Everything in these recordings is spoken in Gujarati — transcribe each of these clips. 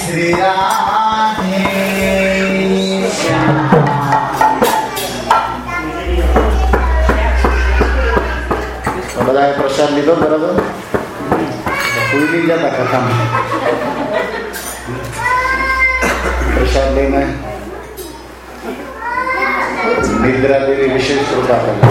श्री राधे श्याम। બધાએ પ્રસાદ લીધો બરાબર? કોઈ લઈ જતા કથામાં પ્રસાદ લઈને નિદ્રા દેવી વિશેષ કૃપા કરે.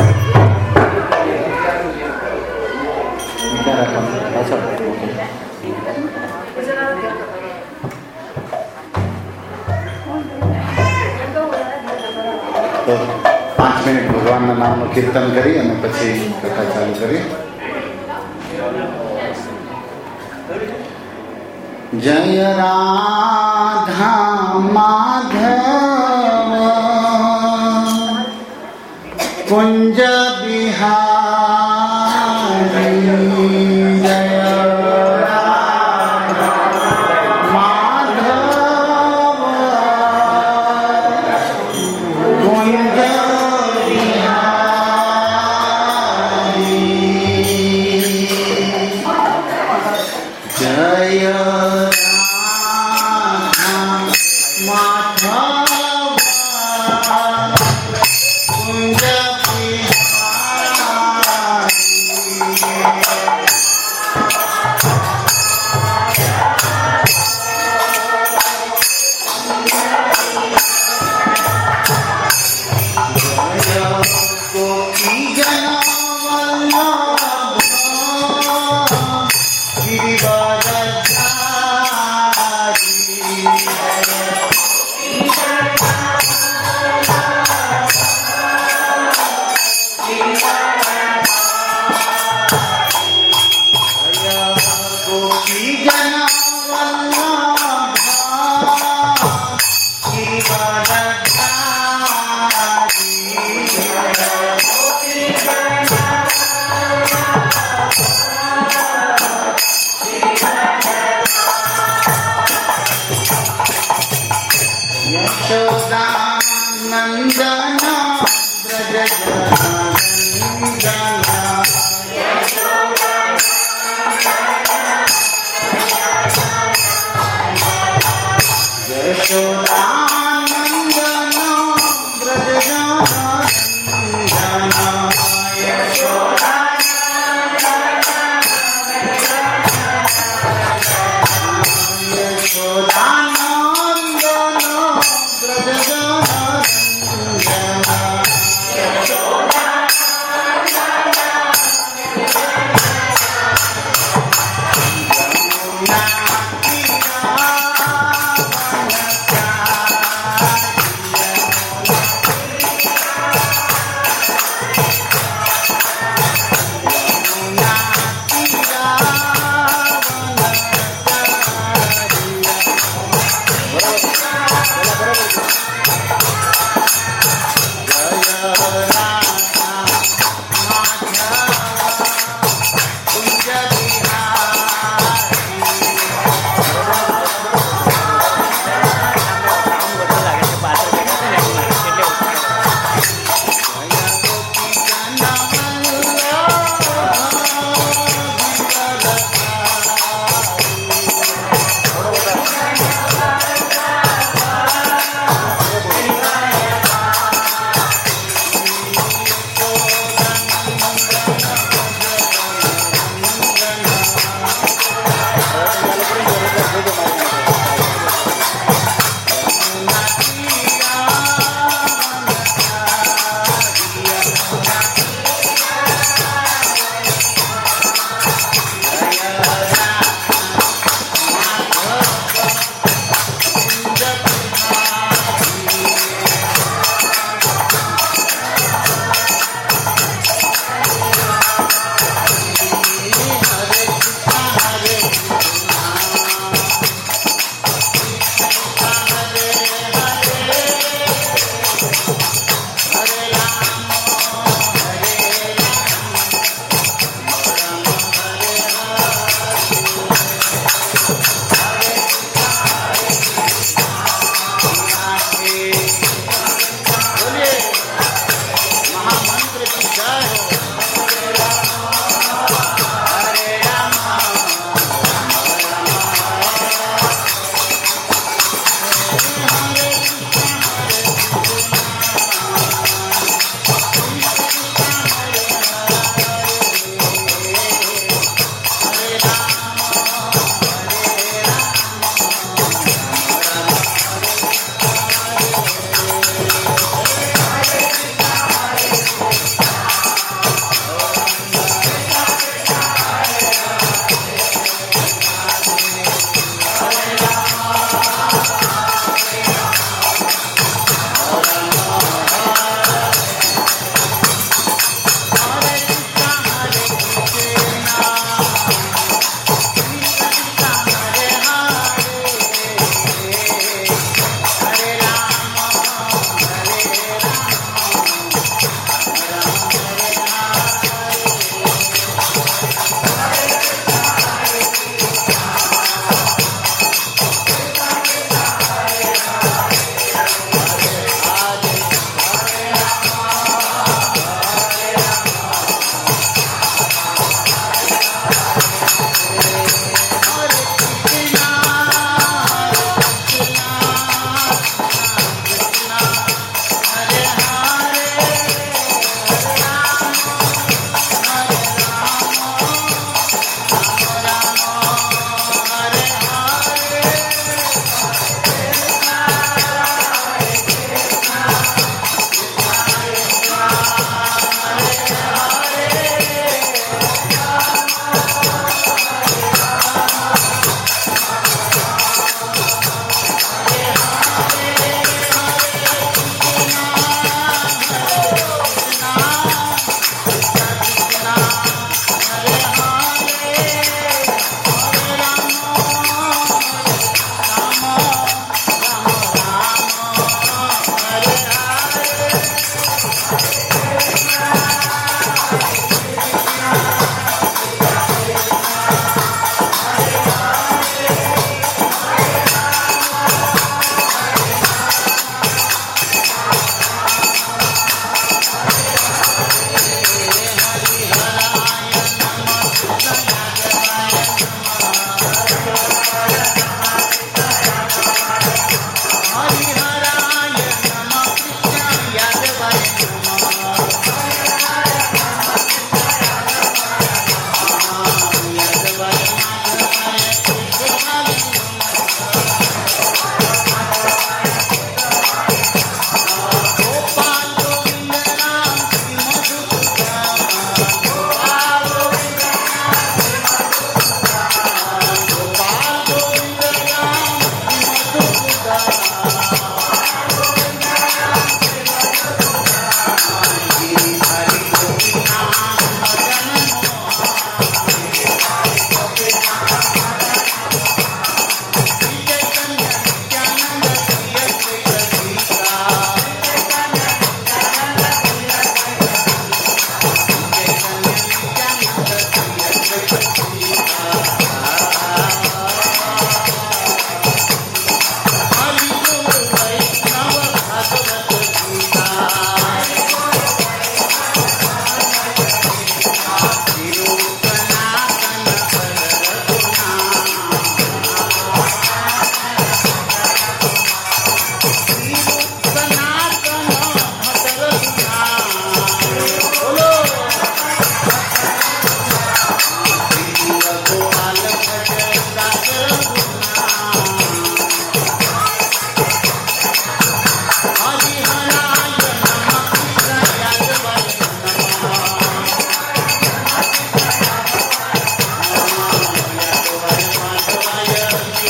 તો 5 મિનિટ ભગવાનના નામનું કીર્તન કરી અને પછી કથા ચાલુ કરી. જય રાધા માધવ કુંજ બિહારી જય રાધા માધવ કુંજ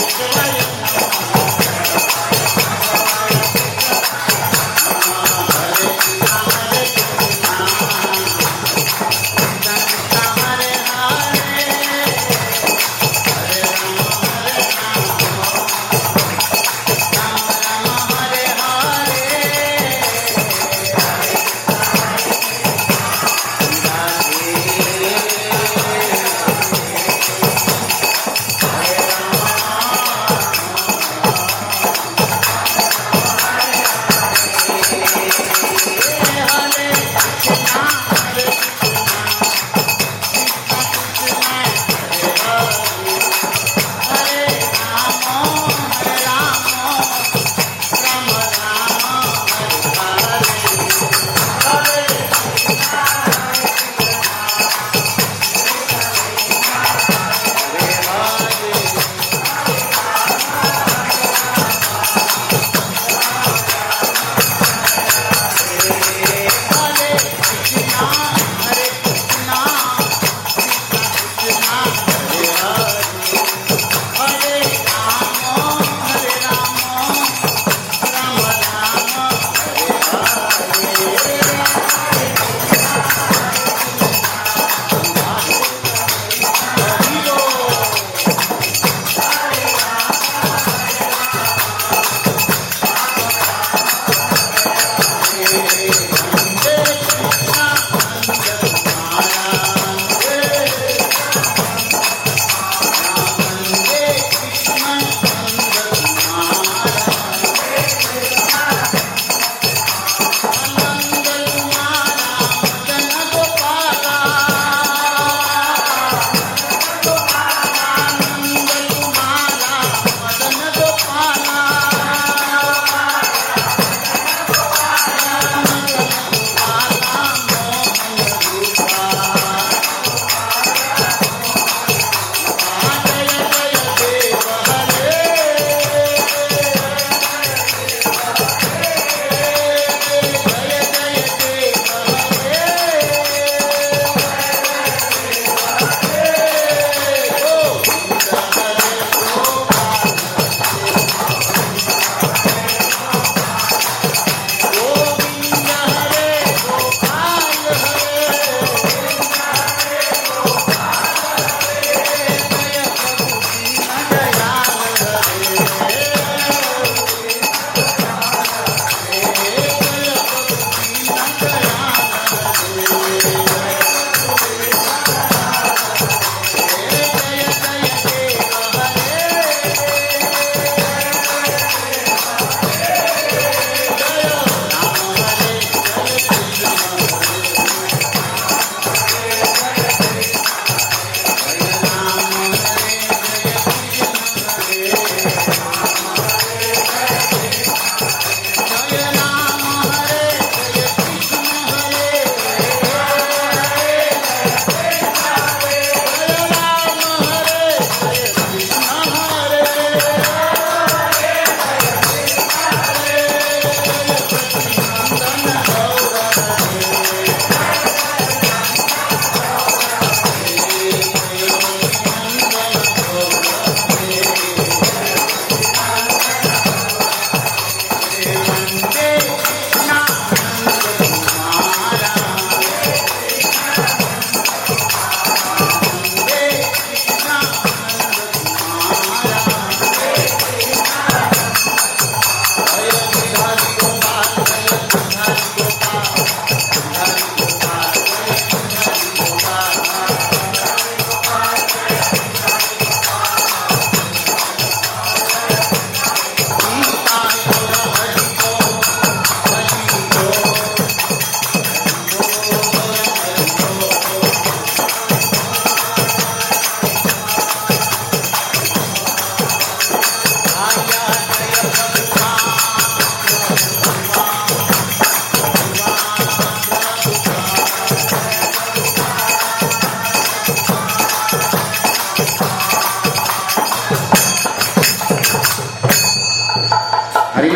हरिनाम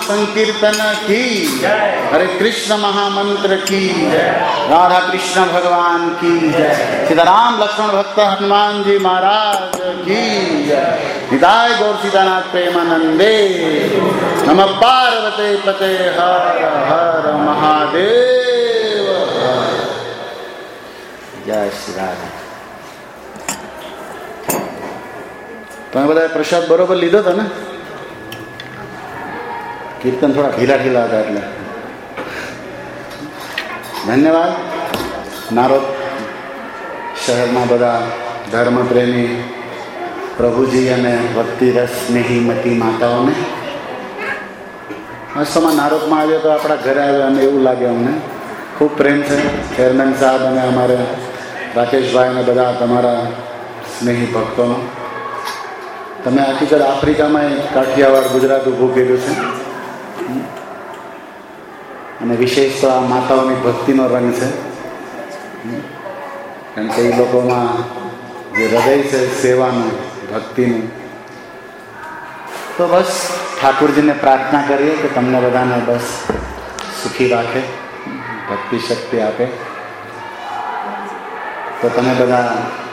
संकीर्तन की, हरे कृष्ण महामंत्र की, राधा कृष्ण भगवान की, सीताराम लक्ष्मण भक्त हनुमान जी महाराज की, निताय गौर सीतानाथ प्रेमानंदे, नमः पार्वते पते हर हर महादेव। जय श्री राधे। તમે બધા પ્રસાદ બરોબર લીધો હતો ને? કીર્તન થોડા ઢીલા ઢીલા હતા એટલે ધન્યવાદ. નારોદ શહેરમાં બધા ધર્મપ્રેમી પ્રભુજી અને ભક્તિ રસ સ્નેહી મતી માતાઓને મસ્તમાં નારોદમાં આવ્યો તો આપણા ઘરે આવ્યો અને એવું લાગે અમને ખૂબ પ્રેમ છે. ચેરમેન સાહેબ અને અમારે રાકેશભાઈ અને બધા તમારા સ્નેહી ભક્તોનો. તમે હકીકત આફ્રિકામાં કાઠિયાવાડ ગુજરાત ઊભું કર્યું છે અને વિશેષ તો આ માતાઓની ભક્તિનો રંગ છે. કારણ કે એ લોકોમાં જે હૃદય છે સેવાનું ભક્તિનું. તો બસ ઠાકુરજીને પ્રાર્થના કરીએ કે તમને બધાને બસ સુખી રાખે, ભક્તિ શક્તિ આપે. તો તમે બધા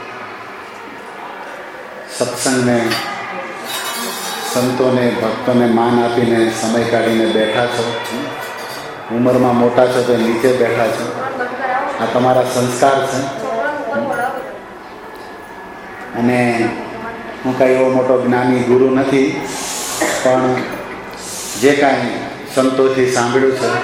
સત્સંગને, સંતોને, ભક્તોને માન આપીને સમય કાઢીને બેઠા છો. ઉંમરમાં મોટા છો તો નીચે બેઠા છો. આ તમારા સંસ્કાર છે. અને હું કાંઈ એવો મોટો જ્ઞાની ગુરુ નથી, પણ જે કાંઈ સંતોથી સાંભળ્યું છે,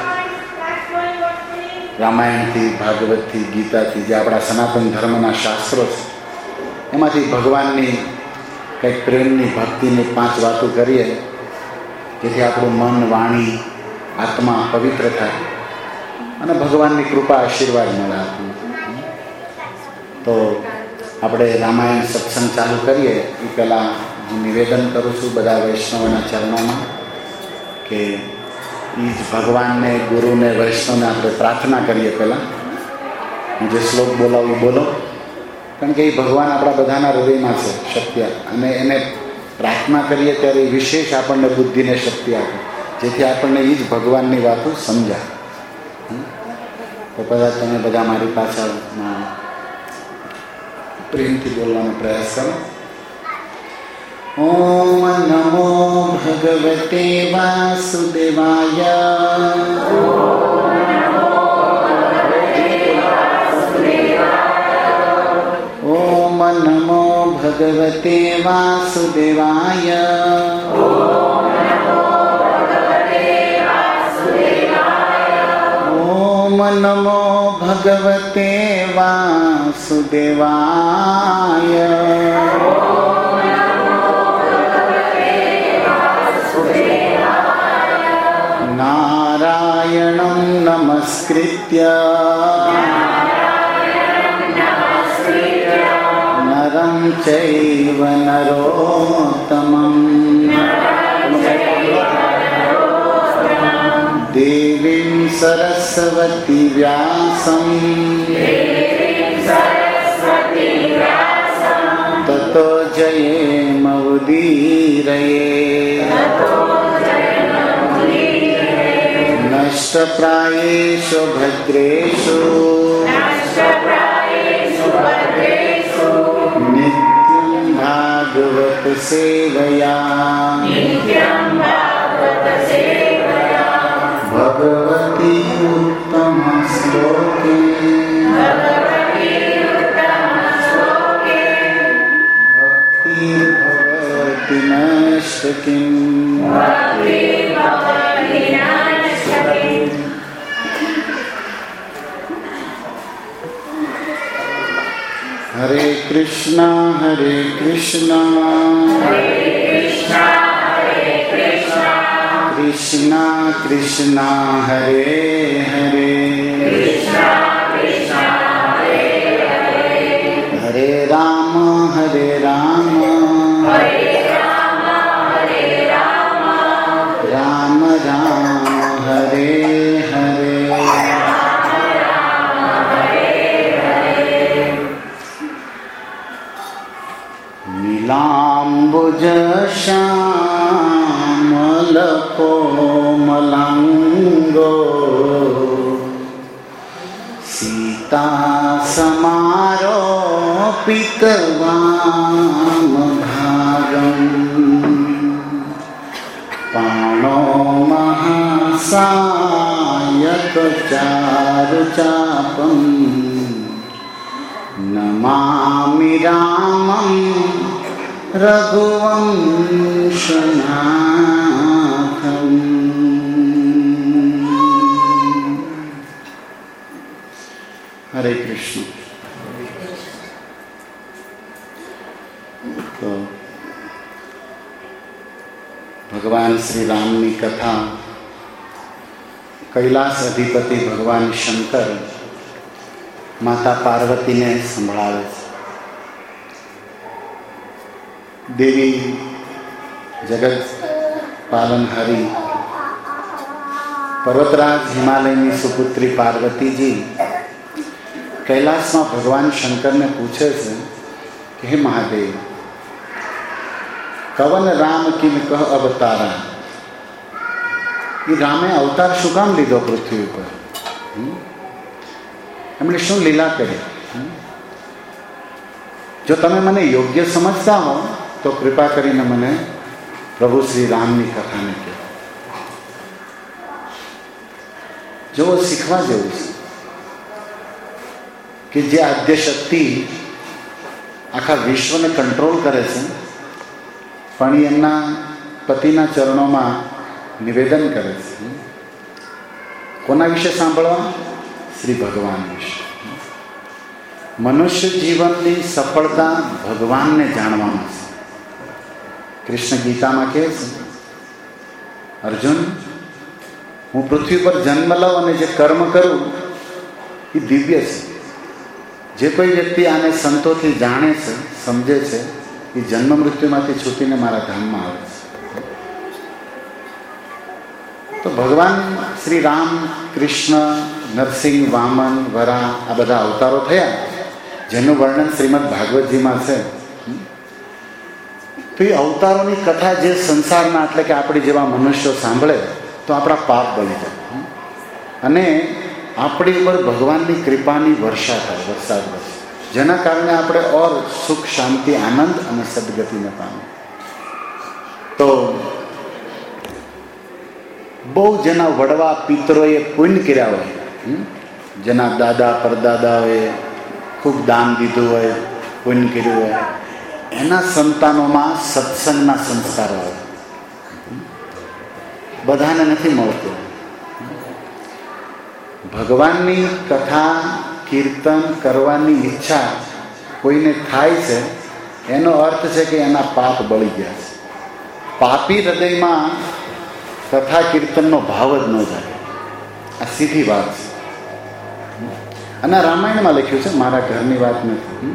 રામાયણથી, ભાગવતથી, ગીતાથી, જે આપણા સનાતન ધર્મના શાસ્ત્રો છે, એમાંથી ભગવાનની કંઈક પ્રેમની ભક્તિની 5 વાતો કરીએ જેથી આપણું મન, વાણી, આત્મા પવિત્ર થાય અને ભગવાનની કૃપા આશીર્વાદ મળે. તો આપણે રામાયણ સત્સંગ ચાલુ કરીએ એ પહેલાં હું નિવેદન કરું છું બધા વૈષ્ણવના ચરણોમાં કે એ જ ભગવાનને, ગુરુને, વૈષ્ણવને આપણે પ્રાર્થના કરીએ. પહેલાં હું જે શ્લોક બોલાવું બોલો, કારણ કે એ ભગવાન આપણા બધાના હૃદયમાં છે શક્તિ, અને એને પ્રાર્થના કરીએ ત્યારે વિશેષ આપણને બુદ્ધિને શક્તિ આપે જેથી આપણને એ જ ભગવાનની વાતો સમજાય. તો કદાચ તમે બધા મારી પાછળ પ્રેમથી બોલવાનો પ્રયાસ કરો. ઓમ નમો ભગવતે વાસુદેવાય. ઓમ નમો ભગવતે વાસુદેવાય. ઓમ નમો ભગવતે વાસુદેવાય. નારાયણં નમસ્કૃત્ય નરં ચૈવ નરોત્તમં દેવીં સરસ્વતી વ્યાસં તતો જયેમુદીરયે. નષ્ટપ્રાયેષુ ભદ્રેષુ નિત્યં ભાગવત સેવયા. ભગવતી ઉત્તમ શ્લોકે ભક્તિર્ભવતિ નષ્ટકિં. હરે કૃષ્ણ હરે કૃષ્ણ કૃષ્ણ કૃષ્ણ હરે હરે હરે રામ હરે રામ રામ રામ હરે હરે. નીલાંબુજ શ્યામલ કોમલ पितवामभागम् पाणो महासायकचारुचापम् नमामि रामं रघुवंशनाथम्। हरे कृष्ण। तो भगवान श्री रामनी कथा कैलास अधिपति भगवान शंकर माता पार्वती ने संभळावे छे। देवी जगत पालनहारी पर्वतराज हिमालयनी सुपुत्री पार्वती जी कैलाश में भगवान शंकर ने पूछे छे कि हे महादेव, कवन राम किम कह अवतारा, ये रामे अवतार शू काम लीधो पृथ्वी पर, एमणे शू लीला करी। जो तमे मने योग्य समझता हो तो कृपा करीने मने प्रभु श्री रामनी कथा ने कहो। जो सीखवा जेवुं छे कि जे आद्य शक्ति आखा विश्व ने कंट्रोल करे छे पण एमना पतिना चरणों में निवेदन करे छे। कोना विषे सांभळवा? श्री भगवान विषे। मनुष्य जीवन की सफलता भगवान ने जाणवामां छे। कृष्ण गीता में कहे छे, अर्जुन हूँ पृथ्वी पर जन्म लઉં અને જે કર્મ કરું એ દિવ્ય છે। જે કોઈ વ્યક્તિ આને સંતોથી જાણે છે, સમજે છે, એ જન્મ મૃત્યુમાંથી છૂટીને મારા ધામમાં આવે છે। તો ભગવાન શ્રી રામ, કૃષ્ણ, નરસિંહ, વામન, વરા આ બધા અવતારો થયા જેનું વર્ણન શ્રીમદ ભાગવતજીમાં છે। તો એ અવતારોની કથા જે સંસારમાં એટલે કે આપણી જેવા મનુષ્યો સાંભળે તો આપણા પાપ બળી જાય અને આપણી ઉપર ભગવાનની કૃપાની વર્ષા થાય, વરસાદ વરસે, જેના કારણે આપણે ઓર સુખ, શાંતિ, આનંદ અને સદગતિને પામે। તો બહુ જેના વડવા પિતરોએ પુણ્ય કર્યા હોય, જેના દાદા પરદાદાઓએ ખૂબ દાન દીધું હોય, પુણ્ય કર્યું હોય, એના સંતાનોમાં સત્સંગના સંસ્કારો આવે। બધાને નથી મળતું। ભગવાનની કથા કીર્તન કરવાની ઈચ્છા કોઈને થાય છે એનો અર્થ છે કે એના પાપ બળી ગયા છે। પાપી હૃદયમાં કથા કીર્તનનો ભાવ જ ન જાય, આ સીધી વાત છે। અને રામાયણમાં લખ્યું છે, મારા ઘરની વાત નથી।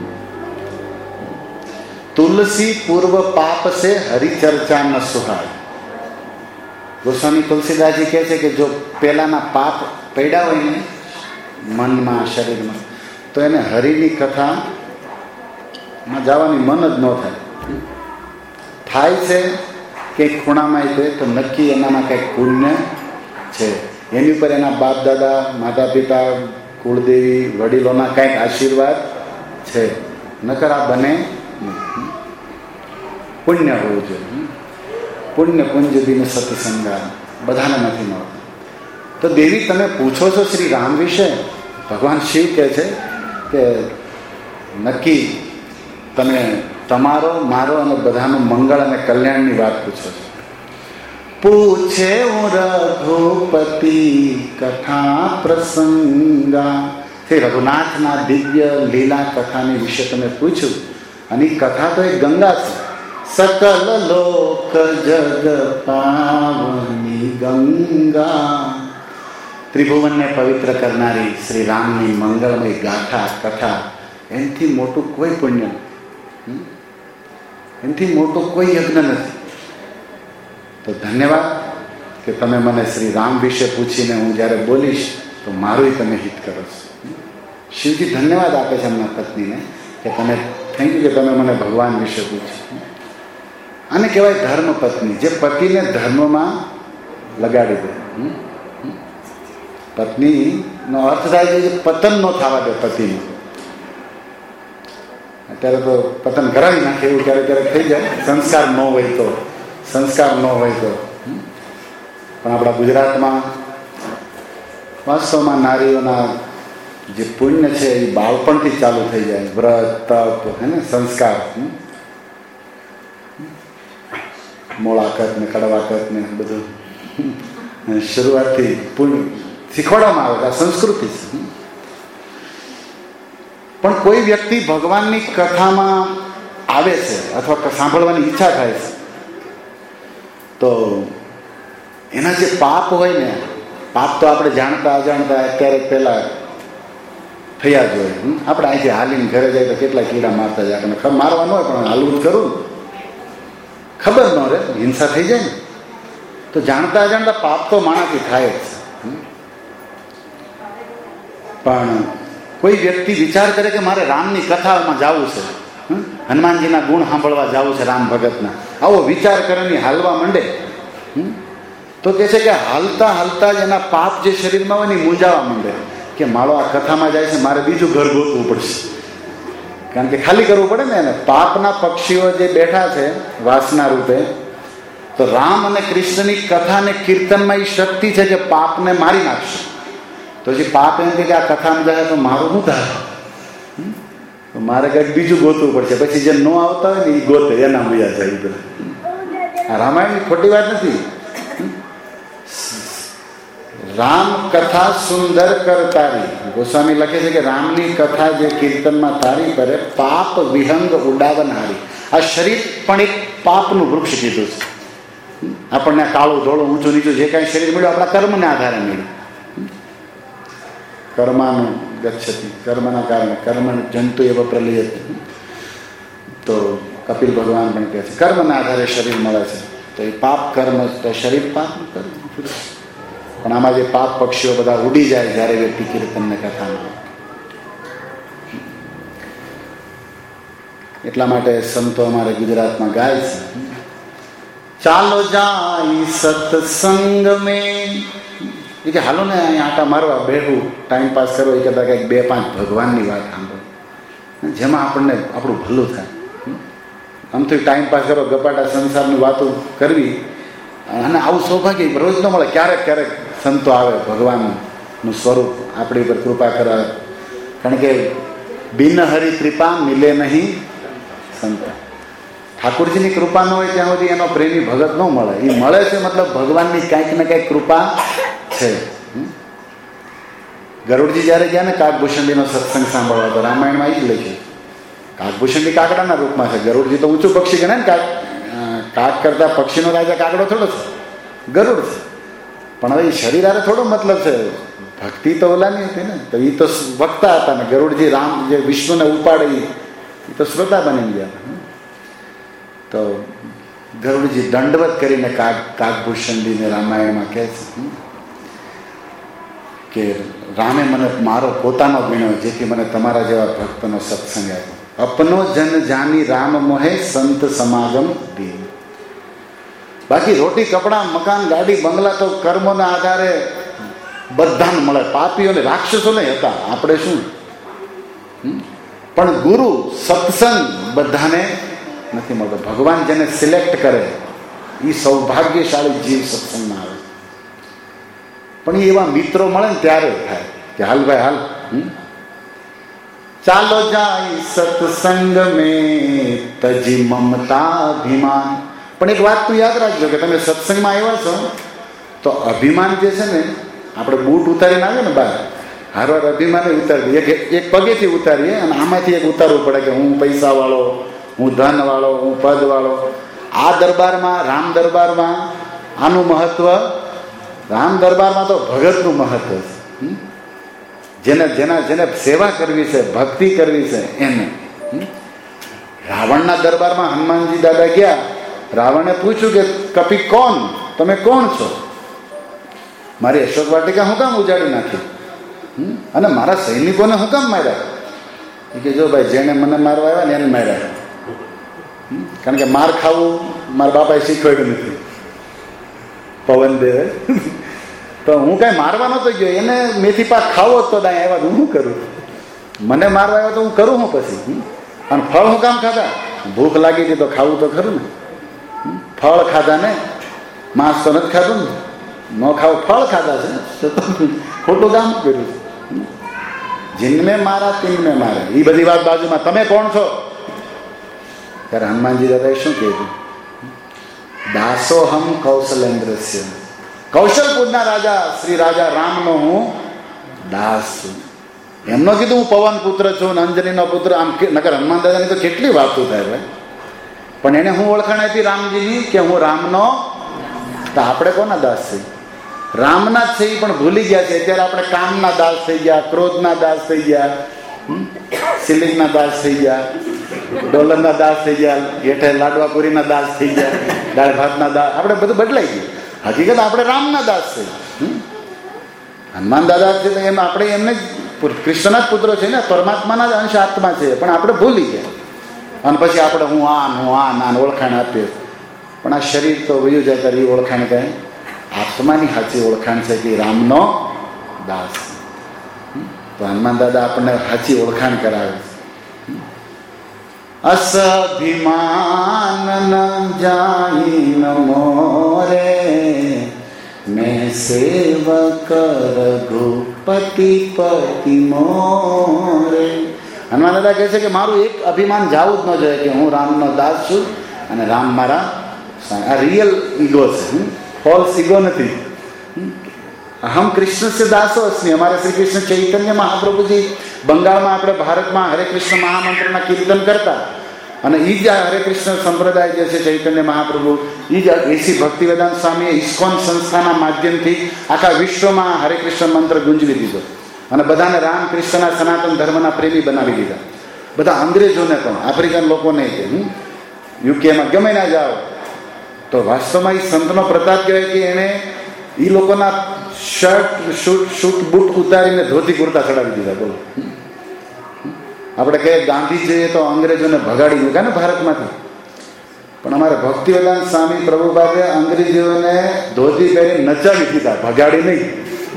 તુલસી પૂર્વ પાપ से હરિચર્ચા ન સુહાય। ગોસ્વામી તુલસીદાસજી કહે છે કે જો પહેલાના પાપ પડ્યા હોય ને મનમાં, શરીરમાં, તો એને હરિની કથામાં જવાની મન જ ન થાય। થાય છે કે ખૂણામાં આવે તો નક્કી એનામાં કંઈક પુણ્ય છે, એની ઉપર એના બાપ દાદા, માતા પિતા, કુળદેવી, વડીલોના કંઈક આશીર્વાદ છે, નકર આ બને નહીં। પુણ્ય હોવું જોઈએ। પુણ્ય પુંજ દિન સત્સંગા બધાને નથી મળતા। તો દેવી તમે પૂછો છો શ્રી રામ વિશે, ભગવાન શિવ કહે છે કે નક્કી તમે તમારો, મારો અને બધાનું મંગળ અને કલ્યાણની વાત પૂછો છો। પૂછે રઘુપતિ કથા પ્રસંગા, તે રઘુનાથના દિવ્ય લીલા કથાની વિશે તમે પૂછ્યું અને કથા તો એક ગંગા છે। सकल लोक जग पावनी गंगा, त्रिभुवन ने पवित्र करनारी श्री रामनी मंगलमय गाथा कथा, एनथी मोटू कोई पुण्य, एनथी मोटो कोई यज्ञ नहीं। तो धन्यवाद कि तमे मने श्री राम विषे पूछीने हूँ जયારે बोलीश तो मारू तमे हित करो छो। शिवजी धन्यवाद आपे छे एमना पत्नी ने कि तमे थैंक यू कि तमे मने भगवान विषे पूछ्યું। आने कहेवाय धर्म पत्नी, जे पति ने धर्म में लगाड़ी दे। पत्नी नो अर्थ थाय छे पतन न थवा दे पति। અત્યારે તો પતન કરાવી નાખે એવું ક્યારેક ક્યારેક થઈ જાય, સંસ્કાર ન હોય તો. પણ આપણા ગુજરાતમાં વાસ્તવમાં નારીઓના જે પુણ્ય છે એ બાળપણથી ચાલુ થઈ જાય. વ્રત, તપ, હે ને, સંસ્કાર, મોળાકત ને કડવાકત ને બધું શરૂઆતથી પુણ્ય શીખવાડવામાં આવે. આ સંસ્કૃતિ છે. પણ કોઈ વ્યક્તિ ભગવાનની કથામાં આવે છે અથવા સાંભળવાની ઈચ્છા થાય છે તો એના જે પાપ હોય ને, પાપ તો આપણે જાણતા અજાણતા અત્યારે પહેલા થયા જ હોય. આપણે અહીંથી હાલીને ઘરે જાય તો કેટલા કીડા મારતા જાય. આપણને મારવા ન હોય પણ હાલવું જ કરું, ખબર ન રહે, હિંસા થઈ જાય ને. તો જાણતા અજાણતા પાપ તો માણસથી થાય જ છે. પણ કોઈ વ્યક્તિ વિચાર કરે કે મારે રામની કથામાં જવું છે, હનુમાનજીના ગુણ સાંભળવા જવું છે, રામ ભગતના, આવો વિચાર કરીને હાલવા માંડે તો કહે છે કે હાલતા હાલતા જ એના પાપ જે શરીરમાં હોય ને મૂંઝાવા માંડે કે મારો આ કથામાં જાય છે, મારે બીજું ઘર ગોતવું પડશે. કારણ કે ખાલી કરવું પડે ને એને. પાપના પક્ષીઓ જે બેઠા છે વાસના રૂપે, તો રામ અને કૃષ્ણની કથા ને કીર્તનમાં એ શક્તિ છે કે પાપને મારી નાખશે. તો જે પાપ એમ કે આ કથામાં જાય તો મારું શું થાય, તો મારે કંઈક બીજું ગોતવું પડશે. પછી જે ન આવતા હોય ને એ ગોતે, એના મજા જાય. બધા આ રામાયણની ખોટી વાત નથી. રામ કથા સુંદર કર તારી, ગોસ્વામી લખે છે કે રામની કથા જે કીર્તનમાં તારી કરે, પાપ વિહંગ ઉડાવન હારી. આ શરીર પણ એક પાપનું વૃક્ષ કીધું છે. આપણને કાળું ધોળું ઊંચું નીચું જે કાંઈ શરીર મળ્યું આપણા કર્મને આધારે મળ્યું. કર્માનું ગચ્છતિ, કર્મના કારણે કર્મ જંતુ એવા પ્રલય. તો કપિલ ભગવાન પણ કહે છે કર્મના આધારે શરીર મળે છે. તો એ પાપ કર્મ, તો શરીર પાપનું કર્મ. પણ આમાં જે પાપ પક્ષીઓ બધા ઉડી જાય જ્યારે વ્યક્તિ કીર્તનને કથામાં. એટલા માટે સંતો અમારે ગુજરાતમાં ગાય છે, ચાલો જાય સત્સંગ મેં. એ કે હાલો ને અહીંયા આટા મારવા બેઠું, ટાઈમ પાસ કરો. એ કહેતા કંઈક 2-5 ભગવાનની વાત સાંભળો જેમાં આપણને આપણું ભલું થાય. આમ તો ટાઈમ પાસ કરો, ગપાટા સંસારની વાતો કરવી, અને આવું સૌભાગ્ય રોજ ન મળે. ક્યારેક ક્યારેક સંતો આવે, ભગવાનનું સ્વરૂપ આપણી ઉપર કૃપા કરાવે. કારણ કે બિન હરી કૃપા મિલે નહીં સંત. ઠાકોરજીની કૃપા ન હોય ત્યાં સુધી એનો પ્રેમી ભગત ન મળે. એ મળે છે મતલબ ભગવાનની કંઈક ને કંઈક કૃપા છે. ગરુડજી જયારે ગયા ને કાકભૂષણજીનો સત્સંગ સાંભળવા, તો રામાયણમાં એ જ લખ્યું. કાકભૂષણજી કાકડાના રૂપમાં છે, ગરુડજી તો ઊંચું પક્ષી ગણે ને. કાક કરતા પક્ષીનો રાજા કાકડો થોડો છે, ગરુડ છે. પણ હવે એ શરીર આરે થોડો મતલબ છે. ભક્તિ તો ઓલાની હતી ને. તો એ તો વક્તા હતા ને. ગરુડજી રામ જે વિષ્ણુને ઉપાડે એ તો શ્રોતા બની ગયા. તો ગરુડજી દંડવત કરીને કાકભૂષણજીને રામાયણમાં કહે છે કે રામે મને મારો પોતાનો ગણ્યો, જેથી મને તમારા જેવા ભક્તનો સત્સંગ આપ્યો. અપનો જન જાની રામ મોહે સંત સમાગમ દી. બાકી રોટી કપડા મકાન ગાડી બંગલા તો કર્મોના આધારે બધાને મળે. પાપીઓને રાક્ષસોને હતા, આપણે શું. પણ ગુરુ સત્સંગ બધાને નથી મળતો. ભગવાન જેને સિલેક્ટ કરે એ સૌભાગ્યશાળી જીવ સત્સંગમાં આવે. પણ એવા મિત્રો મળે ને ત્યારે થાય કે હાલ ભાઈ હાલ, ચાલો જાય સત્સંગ મેં તજી મમતા અભિમાન. પણ એક વાત તું યાદ રાખજો કે તમે સત્સંગમાં આવ્યા છો તો અભિમાન જે છે ને, આપણે બૂટ ઉતારીને આવે ને બહાર, હારવાર અભિમાન ઉતારી એક પગેથી ઉતારીએ અને આમાંથી એક ઉતારવું પડે કે હું પૈસા વાળો, હું ધન વાળો, હું પદ વાળો. આ દરબારમાં, રામ દરબારમાં આનું મહત્વ, રામ દરબારમાં તો ભગતનું મહત્વ છે. જેને જેને સેવા કરવી છે, ભક્તિ કરવી છે એને. રાવણના દરબારમાં હનુમાનજી દાદા ગયા, રાવણે પૂછ્યું કે કપિ કોણ, તમે કોણ છો? મારી અશોક વાટિકા હું કામ ઉજાડી નાખી અને મારા સૈનિકોને હું કામ માર્યા? એ કે જો ભાઈ, જેને મને મારવા આવ્યા ને એને માર્યા. કારણ કે માર ખાવું મારા બાપાએ શીખવાડ્યું નથી, પવન દેવે. તો હું કઈ મારવા નતો ગયો, એને મેથી પાક ખાવો તો દાય આવ્યા તો હું કરું? મને મારવા આવ્યો તો હું કરું હું પછી? અને ફળ હું કામ ખાધા? ભૂખ લાગી હતી તો ખાવું તો ખરું ને. ફળ ખાધા ને, માંસ તો નથી ખાધું ને. ન ખાવું, ફળ ખાધા છે, ખોટું કામ કર્યું. જીનને મારા તીનને મારા, એ બધી વાત બાજુમાં. તમે કોણ છો? ત્યારે હનુમાનજી દાદાએ શું કીધું? દાસોહમ કૌશલેન્દ્રસ્ય, કૌશલપુરના રાજા શ્રી રાજા રામનો હું દાસ છું. એમનો કીધું હું પવન પુત્ર છું, અંજનીનો પુત્ર. આમ નકર હનુમાન દાદાની તો કેટલી વાતો થાય ભાઈ. પણ એને હું ઓળખાણ આપી રામજીની કે હું રામનો. તો આપણે કોના દાસ છે? રામના જ છે, એ પણ ભૂલી ગયા છે. અત્યારે આપણે કામના દાસ થઈ ગયા, ક્રોધના દાસ થઈ ગયા, સિલિંગના દાસ થઈ ગયા, ડોલરના દાસ થઈ ગયા, હેઠે લાડવાપુરીના દાસ થઈ ગયા, દાળ ભાતના દાસ. આપણે બધું બદલાઈ ગયું. હકીકત આપણે રામના દાસ છે. હનુમાન દાદા છે એમ આપણે એમને કૃષ્ણના જ પુત્રો છે ને, પરમાત્માના જ અંશ આત્મા છે. પણ આપણે ભૂલી ગયા અને પછી આપણે હું આ ઓળખાણ આપીએ. પણ આ શરીર તો વયું જાય ત્યારે એ ઓળખાણ કહે. આત્માની સાચી ઓળખાણ છે કે રામનો દાસ. તો હનુમાન દાદા આપણને સાચી ઓળખાણ કરાવે. અસભિમાન ન જાઈ ન મોરે, મેં સેવક રઘુપતિ પતિ મોરે. હનુમાન દાદા કહે છે કે મારું એક અભિમાન જાવું જ ન જોઈએ કે હું રામનો દાસ છું અને રામ મારા. આ રિયલ ઈગો છે, ફોલ્સ ઈગો નથી. હમ કૃષ્ણ સે દાસો અસ્મી. અમારે શ્રી કૃષ્ણ ચૈતન્ય મહાપ્રભુજી બંગાળમાં, આપણે ભારતમાં હરે કૃષ્ણ મહામંત્રના કીર્તન કરતા. અને એ જ હરે કૃષ્ણ સંપ્રદાય જે છે ચૈતન્ય મહાપ્રભુ, એ જ એસી ભક્તિવેદાંત સ્વામીએ ઇસ્કોન સંસ્થાના માધ્યમથી આખા વિશ્વમાં હરે કૃષ્ણ મંત્ર ગુંજવી દીધો અને બધાને રામકૃષ્ણના સનાતન ધર્મના પ્રેમી બનાવી દીધા. બધા અંગ્રેજોને પણ, આફ્રિકન લોકોને, યુકેમાં ગમે ના જાઓ તો વાસ્તવમાં એ સંતનો પ્રતાપ કહેવાય કે એને એ લોકોના શૂટ બૂટ ઉતારીને ધોતી કુર્તા ચડાવી દીધા. બોલો, આપણે કહીએ ગાંધીજીએ તો અંગ્રેજોને ભગાડી મૂક્યા ને ભારતમાંથી. પણ અમારે ભક્તિવેદાંત સ્વામી પ્રભુપાદે અંગ્રેજીઓને ધોતી પહેરી નચાવી દીધા, ભગાડી નહીં,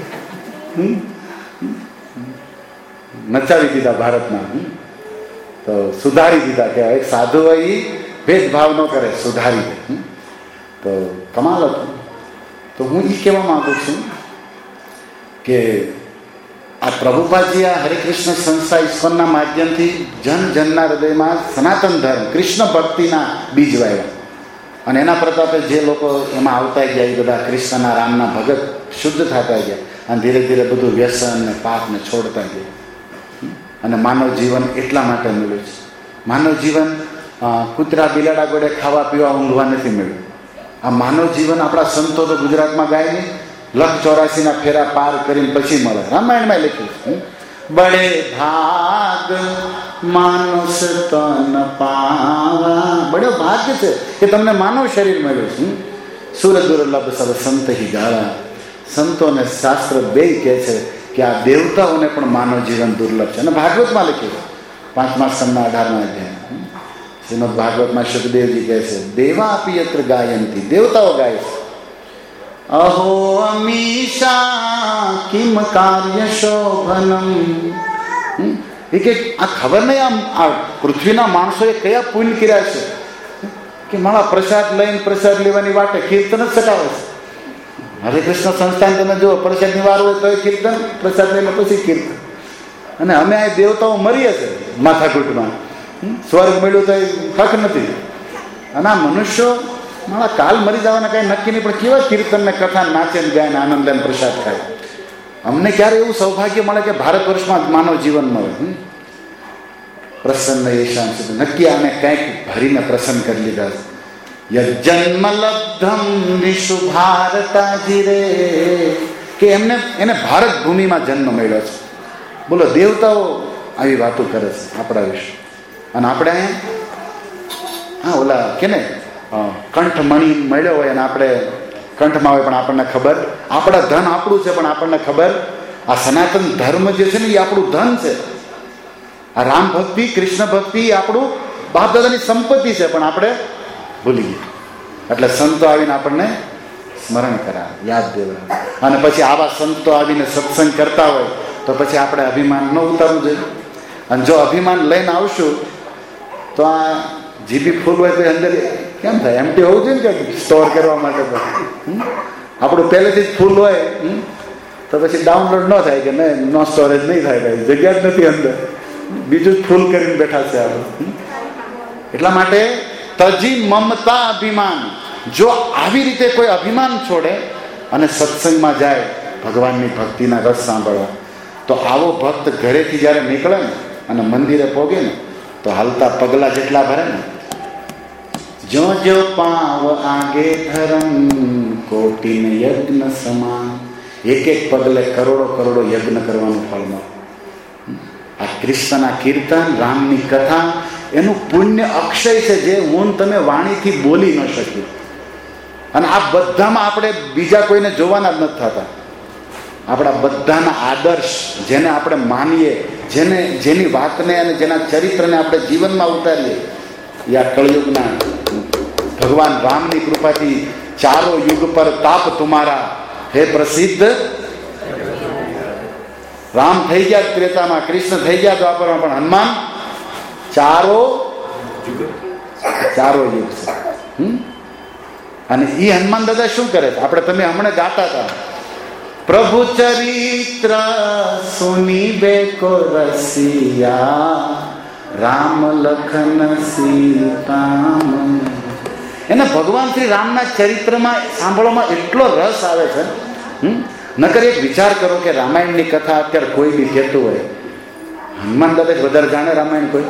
નચાવી દીધા ભારતમાં. તો સુધારી દીધા કે એક સાધુ હોય એ ભેદભાવ ન કરે, સુધારી દે. તો કમાલ હતું. તો હું એ કહેવા માંગુ છું કે આ પ્રભુપાદજી આ હરિકૃષ્ણ સંસ્થા ઇસ્કોનના માધ્યમથી જનના હૃદયમાં સનાતન ધર્મ કૃષ્ણ ભક્તિના બીજ વાવ્યા. અને એના પ્રતાપે જે લોકો એમાં આવતા ગયા એ બધા કૃષ્ણના રામના ભગત શુદ્ધ થતા ગયા અને ધીરે ધીરે બધું વ્યસન ને પાપને છોડતા ગયા. અને માનવ જીવન એટલા માટે મળ્યું છે. માનવ જીવન કૂતરા બિલાડા ગોળે ખાવા પીવા ઊંઘવા નથી મળ્યું. આ માનવ જીવન આપણા સંતો તો ગુજરાતમાં ગાય નહીં, 184 ફેરા પાર કરીને પછી મળે. રામાયણમાં લખ્યું, બડે ભાગ માનુષ તન પાવા. બડો ભાગ્ય છે કે તમને માનવ શરીર મળ્યું છે. સુર દુર્લભ સબ સંત હિ ગાળા. સંતોને શાસ્ત્ર બે કહે છે કે આ દેવતાઓને પણ માનવ જીવન દુર્લભ છે. અને ભાગવતમાં લખ્યું 5મા સ્કંદના 18મા અધ્યાય શ્રીમદ ભાગવતમાં સુખદેવજી કહે છે, દેવા આપી યત્ર ગાયંતી. દેવતાઓ ગાય છે. અહો અમીશા કિમ કાર્ય શોભનમ. એ કે આ ખબર નહીં આ પૃથ્વીના માણસોએ કયા પુણ્ય કર્યા છે કે મારા પ્રસાદ લઈને પ્રસાદ લેવાની વાટે કીર્તન જ સટાવે છે. હરે કૃષ્ણ સંસ્થાન તમે જુઓ, પ્રસાદની વાર હોય તો કીર્તન, પ્રસાદ લઈને પછી કીર્તન. અને અમે આ દેવતાઓ મરીએ છે માથાકૂટમાં. સ્વર્ગ મળ્યું તો હક નથી. અને આ મનુષ્યો મારા કાલ મરી જવાના કઈ નક્કી નહીં, પણ કેવા કીર્તન ને કથા નાચે ને ગાય ને આનંદ લઈને પ્રસાદ ખાય. અમને ક્યારે એવું સૌભાગ્ય મળે કે ભારત વર્ષમાં માનવ જીવન મળે. પ્રસન્ન યશાન સુધી નક્કી આને કંઈક ભરીને પ્રસન્ન કરી લીધા. જન્મ લબ્ધમ વિશુ ભારતાજી રે, કે એને ભારત ભૂમિમાં જન્મ મળ્યો છે. બોલો, દેવતાઓ આવી વાતો કરે છે આપણા વિશે. અને આપણે અહીંયા હા ઓલા કે ને કંઠમણી મળ્યો હોય અને આપણે કંઠમાં હોય પણ આપણને ખબર, આપણા ધન આપણું છે પણ આપણને ખબર આ સનાતન ધર્મ જે છે ને એ આપણું ધન છે. આ રામ ભક્તિ, કૃષ્ણ ભક્તિ આપણું બાપ દાદાની સંપત્તિ છે, પણ આપણે ભૂલી ગયા. એટલે સંતો આવીને આપણને સ્મરણ કરાવે, યાદ દેવડાવે. અને પછી આવા સંતો આવીને સત્સંગ કરતા હોય તો પછી આપણે અભિમાન ન ઉતારવું જોઈએ. અને જો અભિમાન લઈને આવશું તો આ જીબી ફૂલ હોય તો અંદર કેમ થાય? એમટી હોવું જોઈએ ને કે સ્ટોર કરવા માટે. આપણું પહેલેથી જ ફૂલ હોય તો પછી ડાઉનલોડ ન થાય કે નહીં, નો સ્ટોરેજ નહીં થાય, ભાઈ જગ્યા જ નથી અંદર, બીજું જ ફૂલ કરીને બેઠા છે આપણે. એટલા માટે તજી મમતા અભિમાન, જો આવી રીતે કોઈ અભિમાન છોડે અને સત્સંગમાં જાય ભગવાનની ભક્તિના રસ સાંભળવા, તો આવો ભક્ત ઘરેથી જ્યારે નીકળે ને અને મંદિરે પહોંચે ને તો હાલતા પગલા જેટલા ભરે ને, જો જો પાવ આગે ધરમ કોટિન યજ્ઞ સમાન, એક એક પગલે કરોડો કરોડો યજ્ઞ કરવાનું ફળ મળે. આ કૃષ્ણના કીર્તન, રામની કથા, એનું પુણ્ય અક્ષય છે જે હું તમે વાણીથી બોલી ન શકીએ. અને આ બધામાં આપણે બીજા કોઈને જોવાના જ નથી થતા. આપણા બધાના આદર્શ, જેને આપણે માનીએ, જેની વાતને અને જેના ચરિત્રને આપણે જીવનમાં ઉતારીએ, એ આ કળયુગના ભગવાન રામની કૃપાથી ચારો યુગ પર તાપ તુમારા હે પ્રસિદ્ધ. રામ થઈ ગયા ત્રેતામાં, કૃષ્ણ થઈ ગયા દ્વાપરમાં, પણ હનુમાન ચારો યુગ છે. અને એ હનુમાન દાદા શું કરે છે? આપણે તમે હમણાં ગાતા હતા, પ્રભુ ચરિત્ર સુની બેકો રસિયા, રામ લખન સીતામ. એને ભગવાન શ્રી રામના ચરિત્રમાં સાંભળવામાં એટલો રસ આવે છે. નકર એક વિચાર કરો કે રામાયણની કથા અત્યારે કોઈ બી કહેતું હોય, હનુમાન દાદા જ વધારે જાણે રામાયણ કોઈ?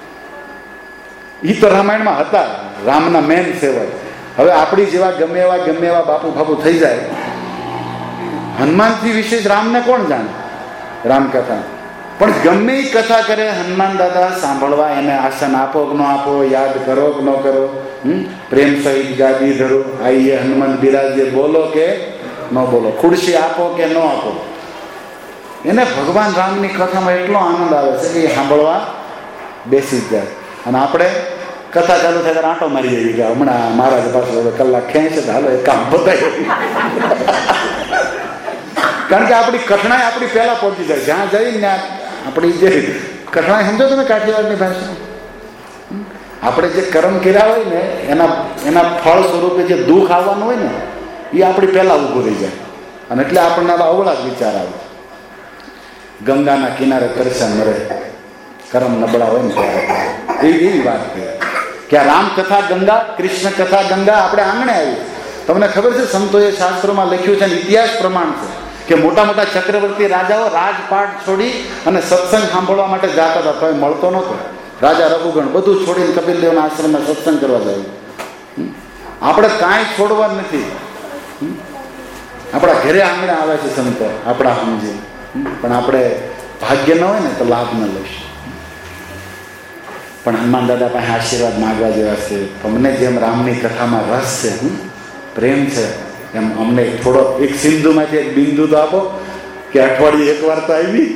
એ તો રામાયણમાં હતા, રામના મેન સેવક. હવે આપણી જેવા ગમે એવા બાપુ થઈ જાય, હનુમાનથી વિશેષ રામને કોણ જાણે? રામકથા. પણ ગમે એ કથા કરે હનુમાન દાદા સાંભળવા, એને આસન આપો કે ન આપો, યાદ કરો કે ન કરો, પ્રેમ સહિત ગાદી ધરો, આઈએ હનુમાન બિરાજે, બોલો કે ન બોલો, ખુરશી આપો કે ન આપો, એને ભગવાન રામની કથામાં એટલો આનંદ આવે છે કે એ સાંભળવા બેસી જ જાય. અને આપણે કથા ચાલુ થાય ત્યારે આંટો મારી જઈએ કે હમણાં મહારાજ પાછું હવે કલાક ખેંચે તો હાલો એક કામ બતાવી. કારણ કે આપણી કઠણાઈ આપણી પહેલા પહોંચી જાય. જ્યાં જઈને ત્યાં આપણી જે કઠણાઈ, સમજો તમે કાઠિયાવાડની ભાષા, આપણે જે કર્મ કર્યા હોય ને એના ફળ સ્વરૂપે જે દુઃખ આવવાનું હોય ને એ આપણી પહેલા ઊભું રહી જાય. અને એટલે આપણને અવળા જ વિચાર આવે. ગંગાના કિનારે તરસ્યા મરે, કર્મ નબળા હોય ને ત્યારે એવી વાત કે આ રામકથા ગંગા, કૃષ્ણ કથા ગંગા આપણે આંગણે આવી. તમને ખબર છે, સંતોએ શાસ્ત્રોમાં લખ્યું છે, ઇતિહાસ પ્રમાણ છે કે મોટા મોટા ચક્રવર્તી રાજાઓ રાજપાટ છોડી અને સત્સંગ સાંભળવા માટે જતા હતા, તો મળતો નહોતો. રાજા રઘુગણ બધું છોડીને કપિલદેવના આશ્રમમાં સત્સંગ કરવા જાય. આપણે કાંઈ છોડવા નથી, આપણા ઘરે આંગણે આવે છે સંતો, આપણા સમજી. પણ આપણે ભાગ્ય ન હોય ને તો લાભ ન લઈશું. પણ હનુમાન દાદા પાસે આશીર્વાદ માગવા જેવા છે. તમને જેમ રામની કથામાં રસ છે, પ્રેમ છે, એમ અમને થોડો એક સિંધુમાંથી એક બિંદુ તો આપો કે અઠવાડિયે એક વાર તો આવી,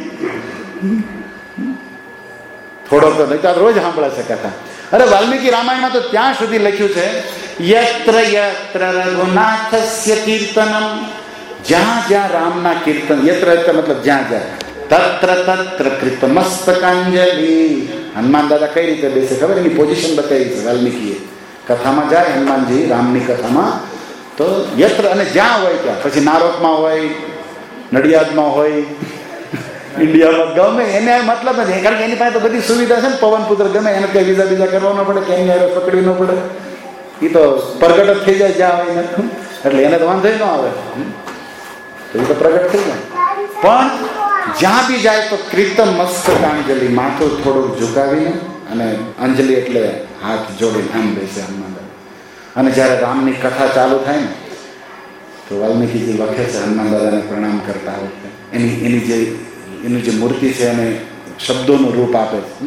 થોડો તો નહીં, રોજ સાંભળે છે કથા. અરે વાલ્મીકી રામાયણમાં તો ત્યાં સુધી લખ્યું છે, યત્ર યત્ર રઘુનાથસ્ય કીર્તનમ, જ્યાં જ્યાં રામના કીર્તન, યત્ર યત્ર મતલબ જ્યાં જ્યાં, તત્ર તત્ર કૃત મસ્તકાંજલિ. હનુમાન દાદા કઈ રીતે બેસે ખબર? એની પોઝિશન બતાવી છે વાલ્મીકીએ. કથામાં જાય હનુમાનજી રામની કથામાં, તો યત્ર, અને જ્યાં હોય ત્યાં, પછી નારોકમાં હોય, નડિયાદમાં હોય, ઇન્ડિયામાં, ગમે એને મતલબ નથી. કારણ કે એની પાસે તો બધી સુવિધા છે ને, પવનપુત્ર ગમે એને કઈ વિઝા બીજા કરવા ન પડે, ક્યાંય યારે પકડી ન પડે, એ તો પ્રગટ જ થઈ જાય જ્યાં હોય ને, એટલે એને તો વાંધો ન આવે, તો એ તો પ્રગટ થઈ જાય. પણ જ્યાં બી જાય તો કૃતમ મસ્તકાંજલિ, માથું થોડુંક ઝુકાવીને, અને અંજલિ એટલે હાથ જોડીને આમ બેસે હનુમાન દાદા. અને જ્યારે રામની કથા ચાલુ થાય ને તો વાલ્મીકીજી લખે છે હનુમાન દાદાને પ્રણામ કરતા વખતે, એની જે મૂર્તિ છે એને શબ્દોનું રૂપ આપે છે.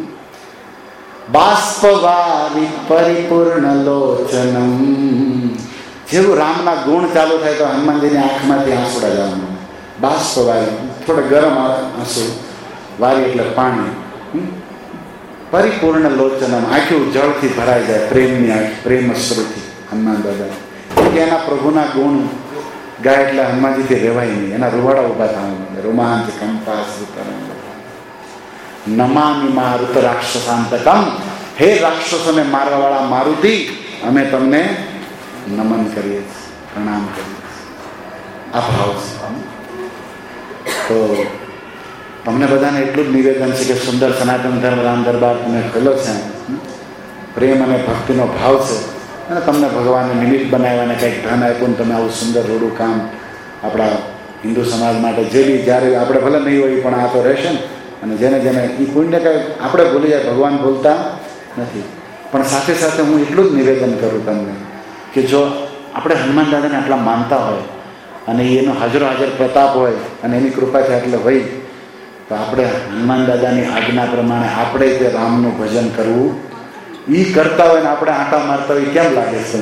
બાષ્પવારી પરિપૂર્ણ લોચનમ, જેવું રામના ગુણ ચાલુ થાય તો હનુમાનજીની આંખમાંથી આંસુડા જવાનું. બાષ્પવારી, થોડા ગરમ આંસુ, વારી એટલે પાણી, પરિપૂર્ણ લોચનમ, આખું જળથી ભરાઈ જાય, પ્રેમની આંખ, પ્રેમ અશ્રુથી હનુમાન દાદા. એના પ્રભુના ગુણ ગાય એટલે હનુમાનજીથી રહેવાય નહીં, એના રૂવાડા ઉભા થવા, રોમાંચ કંપાસ નમામિ મારુત રાક્ષસાંતકમ. હે રાક્ષસોને મારવાવાળા મારુતિ, અમે તમને નમન કરીએ, પ્રણામ કરીએ. આ ભાવ છે. તો તમને બધાને એટલું જ નિવેદન છે કે સુંદર સનાતન ધર્મ રામ દરબાર તમે ખોલો છે, પ્રેમ અને ભક્તિનો ભાવ છે, અને તમને ભગવાનને નિમિત્ત બનાવ્યા અને કંઈક ધન આપ્યું ને તમે આવું સુંદર રૂડું કામ આપણા હિન્દુ સમાજ માટે જે બી જ્યારે આપણે ભલે નહીં હોય પણ આ તો રહેશે ને. અને જેને જેને એ પુણ્ય કંઈ આપણે ભૂલી જાય, ભગવાન ભૂલતા નથી. પણ સાથે સાથે હું એટલું જ નિવેદન કરું તમને કે જો આપણે હનુમાન દાદાને આટલા માનતા હોય અને એનો હાજરો હાજર પ્રતાપ હોય અને એની કૃપાથી એટલે હોય, તો આપણે હનુમાન દાદાની આજ્ઞા પ્રમાણે આપણે તે રામનું ભજન કરવું. એ કરતા હોય ને આપણે આંટા મારતા હોય કેમ લાગે છે?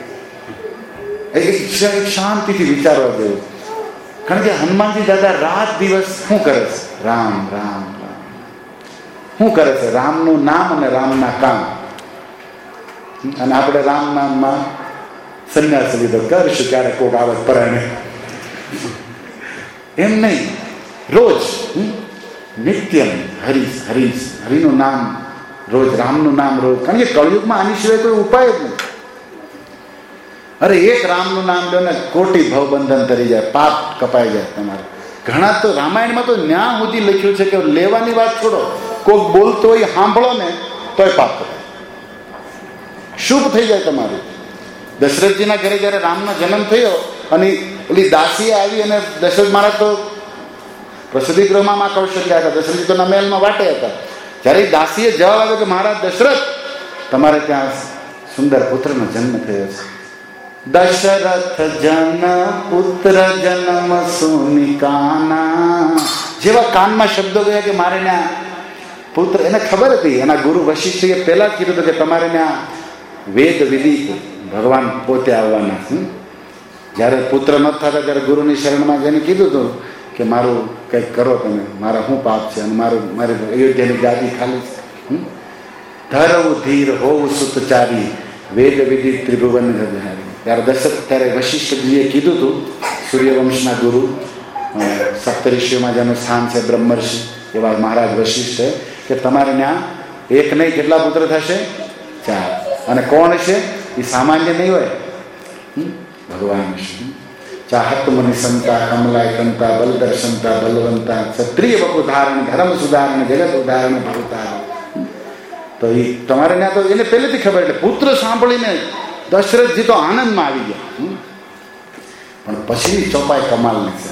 એક શાંતિથી વિચારવા જેવું. કારણ કે હનુમાનજી દાદા રાત દિવસ શું કરે છે? રામ રામ રામ. શું કરે છે? રામનું નામ અને રામના કામ. અને આપણે રામ નામમાં સંન્યાસ લીધો, કરશું ક્યારેક કોક આવે પરાયણે, એમ નહીં. રોજ નિત્યમ હરિનું નામ રોજ, રામનું નામ રોજ. કારણ કે કળયુગમાં આની સિવાય કોઈ ઉપાય જ નથી. અરે એક રામનું નામ લો ને કોટી ભવબંધન તરી જાય, પાપ કપાઈ જાય તમારે. ઘણા તો રામાયણમાં તો ન્યા સુધી લખ્યું છે કે લેવાની વાત છોડો, કોઈક બોલતો હોય સાંભળો ને તોય પાપ કપાય, શુભ થઈ જાય તમારું. દશરથજીના ઘરે જયારે રામનો જન્મ થયો અને ઓલી દાસીએ આવી અને દશરથ મહારાજ તો પ્રસૂતિ ગૃહમાં કૌશલ્યા હતા, દશરથજી તો નમેલમાં વાટે હતા. જ્યારે દાસીએ જવાબ આવ્યો કે મહારાજ દશરથ, તમારે ત્યાં સુંદર પુત્રનો જન્મ થયો છે. દશરથ જન પુત્ર જન્મ સુનિકાના, જેવા કાનમાં શબ્દો ગયા કે મારે ત્યાં પુત્ર, એને ખબર હતી. એના ગુરુ વશિષ્ઠએ પહેલા જ કીધું હતું કે તમારે ત્યાં વેદ વિદિત ભગવાન પોતે આવવાના. જ્યારે પુત્ર ન થતા ત્યારે ગુરુની શરણમાં જેને કીધું હતું કે મારું કંઈક કરો તમે, મારા શું પાપ છે અને મારી અયોધ્યાની ગાદી ખાલી છે. ધરવું ધીર હોવું સુતચારી વેદ વિધિ ત્રિભુવન ગધારી. ત્યારે દશરથ, ત્યારે વશિષ્ઠજીએ કીધું હતું, સૂર્યવંશના ગુરુ, સપ્તઋષિઓમાં જેનું સ્થાન છે બ્રહ્મર્ષિ એવા મહારાજ વશિષ્ઠ, કે તમારે ત્યાં એક નહીં કેટલા પુત્ર થશે? 4. અને કોણ છે? એ સામાન્ય નહીં હોય, ભગવાન છે. ચાહત મુનિ સંતા કમલાય કંતા બલ દર્શનતા બલવંતા ક્ષત્રિય બપુ ધારણ ધર્મ સુધારણ જગત ઉદાહરણ ભવતારણ. તો એ તમારે ત્યાં તો એને પહેલેથી ખબર, એટલે પુત્ર સાંભળીને દશરથજી તો આનંદમાં આવી ગયા. પણ પછીની ચોપાઈ કમાલની છે.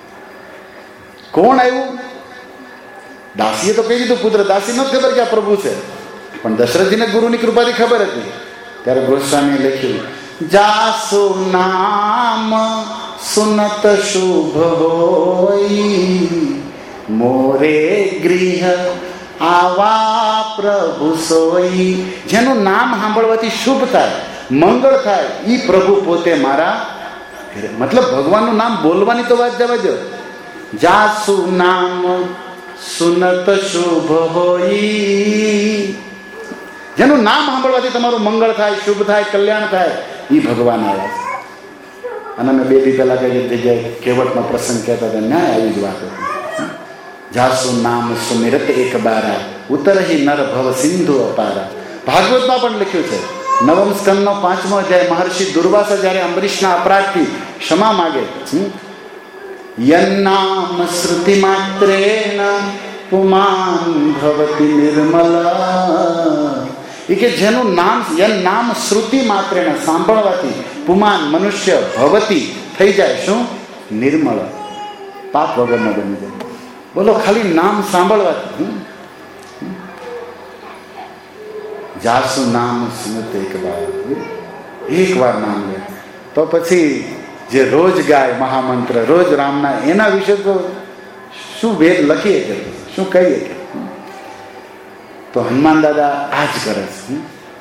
કોણ આવ્યું? દાસીએ તો કહી દીધું પુત્ર. દાસી નથી ખબર કે આ પ્રભુ છે, પણ દશરથજીને ગુરુની કૃપાથી ખબર હતી. ત્યારે ગોસ્વામીએ લખ્યું, જાસુ નામ સુનત શુભ હોય, મોરે ગૃહ આવા પ્રભુ સોઈ. જેનું નામ સાંભળવાથી શુભ થાય, મંગળ થાય, એ પ્રભુ પોતે મારા ઘરે. મતલબ ભગવાનનું નામ બોલવાની તો વાત જવા દો. જાસુ નામ સુનત શુભ હોય, જેનું નામ સાંભળવાથી તમારું મંગળ થાય, શુભ થાય, કલ્યાણ થાય, એ ભગવાન આવ્યા છે. અને અમે 2 દી પહેલા કઈ જગ્યાએ કેવટનો પ્રસંગ કહેતા હતા, ન્યાય આવી જ વાત હતી. જાસુ નામ સુમિરત એક બારા, ઉતરહી નર ભવ સિંધુ અપારા. ભાગવતમાં પણ લખ્યું છે, 9મ સ્કંદનો 5મો અધ્યાય, મહર્ષિ દુર્વાસા જ્યારે અંબરીશના અપરાધથી ક્ષમા માગે, યન્નામ શ્રુતિ માત્રેન પુમાન ભવતી નિર્મલા. એ કે જેનું નામ, યન નામ શ્રુતિ માત્રેન, સાંભળવાથી પુમાન મનુષ્ય ભવતી થઈ જાય, શું? નિર્મળ, પાપ વગરનો બની જાય. બોલો, ખાલી નામ સાંભળવાથી. જાસુ નામ સ્મૃત એક વાર નામ લે તો પછી જે રોજ ગાય મહામંત્ર રોજ રામના, એના વિશે તો શું વેદ લખીએ કે શું કહીએ કે. તો હનુમાન દાદા આ જ કરે છે,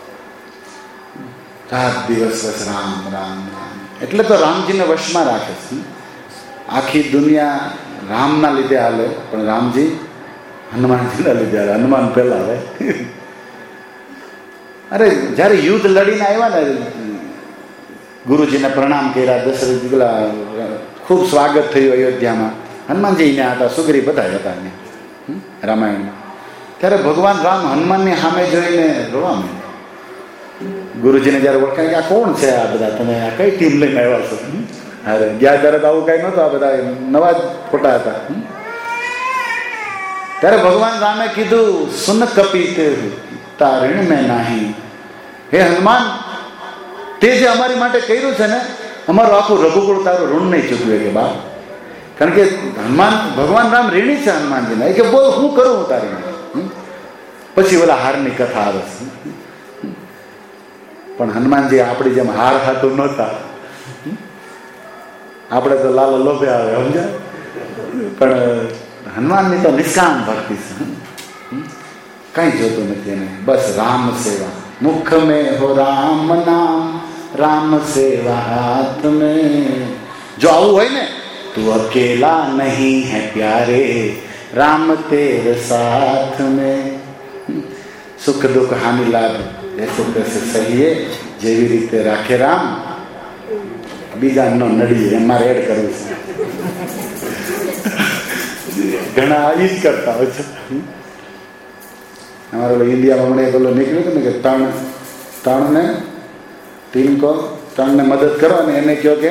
રાત દિવસ બસ રામ રામ રામ. એટલે તો રામજીને વશમાં રાખે છે. આખી દુનિયા રામના લીધે હાલે, પણ રામજી હનુમાનજીના લીધે હાલે. હનુમાન પહેલા આવે. અરે જ્યારે યુદ્ધ લડીને આવ્યા ને, ગુરુજીને પ્રણામ કર્યા, દશરથજી પેલા ખૂબ સ્વાગત થયું અયોધ્યામાં. હનુમાનજી ને હતા, સુગ્રી બધા હતા રામાયણમાં. ત્યારે ભગવાન રામ હનુમાનની સામે જોઈને રોવા માંડ્યા. ગુરુજીને જ્યારે ઓળખાય કે આ કોણ છે, આ બધા તમે આ કઈ ટીમ લઈને આવ્યા છો? અરે ગયા ત્યારે તો આવું કઈ નહોતું, આ બધા નવા જ ફોટા હતા. ત્યારે ભગવાન રામે કીધું, સુન કપિત તારણ મેં નાહી. હે હનુમાન, તે જે અમારી માટે કર્યું છે ને, અમારું આખું રઘુકુળ તારું ઋણ નહીં ચૂકવે કે બાપ. કારણ કે હનુમાન ભગવાન રામ ઋણી છે હનુમાનજીના. કે બોલ હું કરું હું તારી માટે. પછી ઓલા હારની કથા આવે છે. પણ હનુમાનજી આપણી જેમ હાર ખાતું નહોતા. આપણે તો લાલો લોભે આવે સમજ્યા. પણ હનુમાનની તો નિષ્કામ ભક્તિ છે. કઈ જોતું નથી એને, બસ રામ સેવા. મુખ મેં હો રામ નામ, રામ સેવા હાથ મેં. જો આવું હોય ને, તું અકેલા નહીં હૈ પ્યારે, રામ તેરે સાથ મેં. સુખ દુઃખ હાનિ લાભ એસે તૈસે સહીએ, જેવી રીતે રાખે રામ. બીજા નો નડીએ, એમ મારે એડ કરવું છે. ઘણા ઈ જ કરતા હોય છે. અમારે ઇન્ડિયામાં મને પેલો નીકળ્યું હતું ને કે ત્રણને મદદ કરો અને એને કહો કે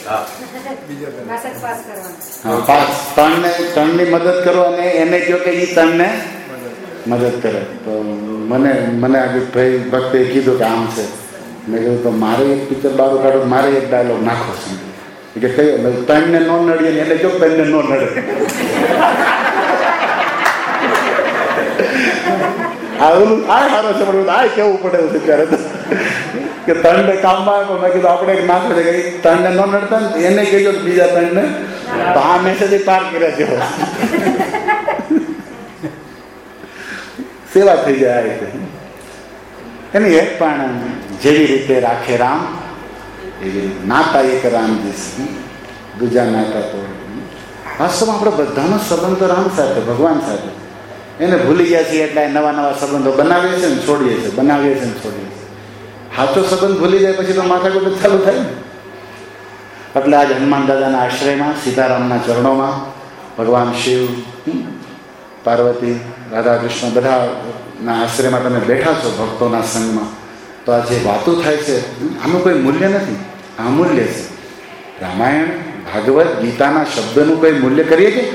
ત્રણની મદદ કરો અને એને કહો કે એ ત્રણને મદદ કરે. તો મને આજે ભાઈ ભક્તે કીધું કે આમ છે. મેં કીધું તો મારે એક પિક્ચર બારું કાઢું, મારે એક ડાયલોગ નાખો છે કે કયો ત્રણને નો નડીએ ને એને કહો ત્રણને નો નડે. સારો છે પણ આ કેવું પડે છે ત્યારે તો કે ત્રણને કામમાં. મેં કીધું આપણે એક નાખો છે કે ત્રણને નો નડતા ને એને કહેજો બીજા ત્રણને, તો આ મેસેજ પાર કર્યા જેવો સેવા થઈ જાય આ રીતે. એની એક પણ જેવી રીતે રાખે રામ એવી નાતા એક રામજી, દૂજા નાતા તો. વાસ્તવમાં આપણે બધાનો સંબંધ તો રામ સાથે, ભગવાન સાથે. એને ભૂલી ગયા છીએ એટલે નવા નવા સંબંધો બનાવીએ છીએ ને છોડીએ છીએ, બનાવીએ છીએ ને છોડીએ છીએ. સાચો સંબંધ ભૂલી જાય પછી તો માથાકૂટ ચાલુ થાય ને. એટલે આજ હનુમાન દાદાના આશ્રયમાં, સીતારામના ચરણોમાં, ભગવાન શિવ, પાર્વતી, રાધા કૃષ્ણ બધાના આશ્રયમાં તમે બેઠા છો ભક્તોના સંગમાં. તો આ જે વાતો થાય છે આનું કોઈ મૂલ્ય નથી, અમૂલ્ય છે. રામાયણ, ભાગવત, ગીતાના શબ્દનું કોઈ મૂલ્ય કરીએ કે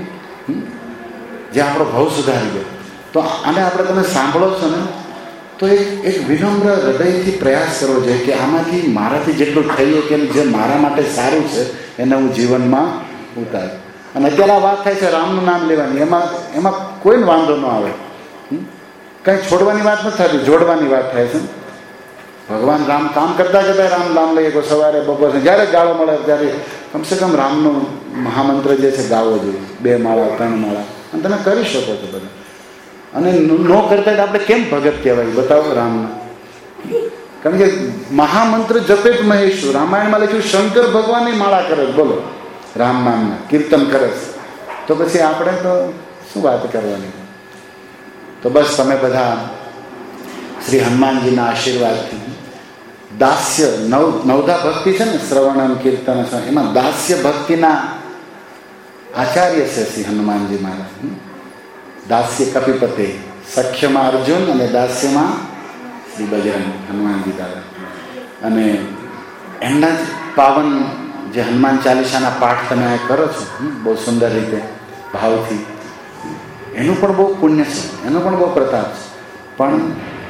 જે આપણો ભાવ સુધારી દે. તો આને આપણે તમે સાંભળો છો ને, તો એક વિનમ્ર હૃદયથી પ્રયાસ કરવો જોઈએ કે આમાંથી મારાથી જેટલું થઈએ કે જે મારા માટે સારું છે એને હું જીવનમાં ઉતારું. અને અત્યારે આ વાત થાય છે રામનું નામ લેવાની, એમાં કોઈને વાંધો ન આવે. કંઈ છોડવાની વાત નથી થતી, જોડવાની વાત થાય છે. ભગવાન રામ કામ કરતા કરતા રામ નામ લઈએ તો સવારે બપોરે જ્યારે ગાળો મળે ત્યારે કમસે કમ રામનું મહામંત્ર જે છે ગાવો જોઈએ. 2 માળા 3 માળા અને તમે કરી શકો છો બધા. અને ન કરતા આપણે કેમ ભગત કહેવાય બતાવો રામના? કારણ કે મહામંત્ર જપે જ મહેશ. રામાયણમાં લખ્યું શંકર ભગવાનની માળા કરે છે, બોલો રામ નામના કીર્તન કરે છે. તો પછી આપણે તો શું વાત કરવાની? તો બસ તમે બધા શ્રી હનુમાનજીના આશીર્વાદથી દાસ્ય નવધા ભક્તિ છે ને, શ્રવણમ કીર્તન, એમાં દાસ્ય ભક્તિના આચાર્ય છે શ્રી હનુમાનજી મહારાજ. દાસ્ય કપિપતે, સખ્યમાં અર્જુન અને દાસ્યમાં શ્રી બજરંગ હનુમાનજી દાદા. અને એમના જ પાવન જે હનુમાન ચાલીસાના પાઠ તમે આ કરો છો બહુ સુંદર રીતે ભાવથી, એનું પણ બહુ પુણ્ય છે, એનો પણ બહુ પ્રતાપ છે. પણ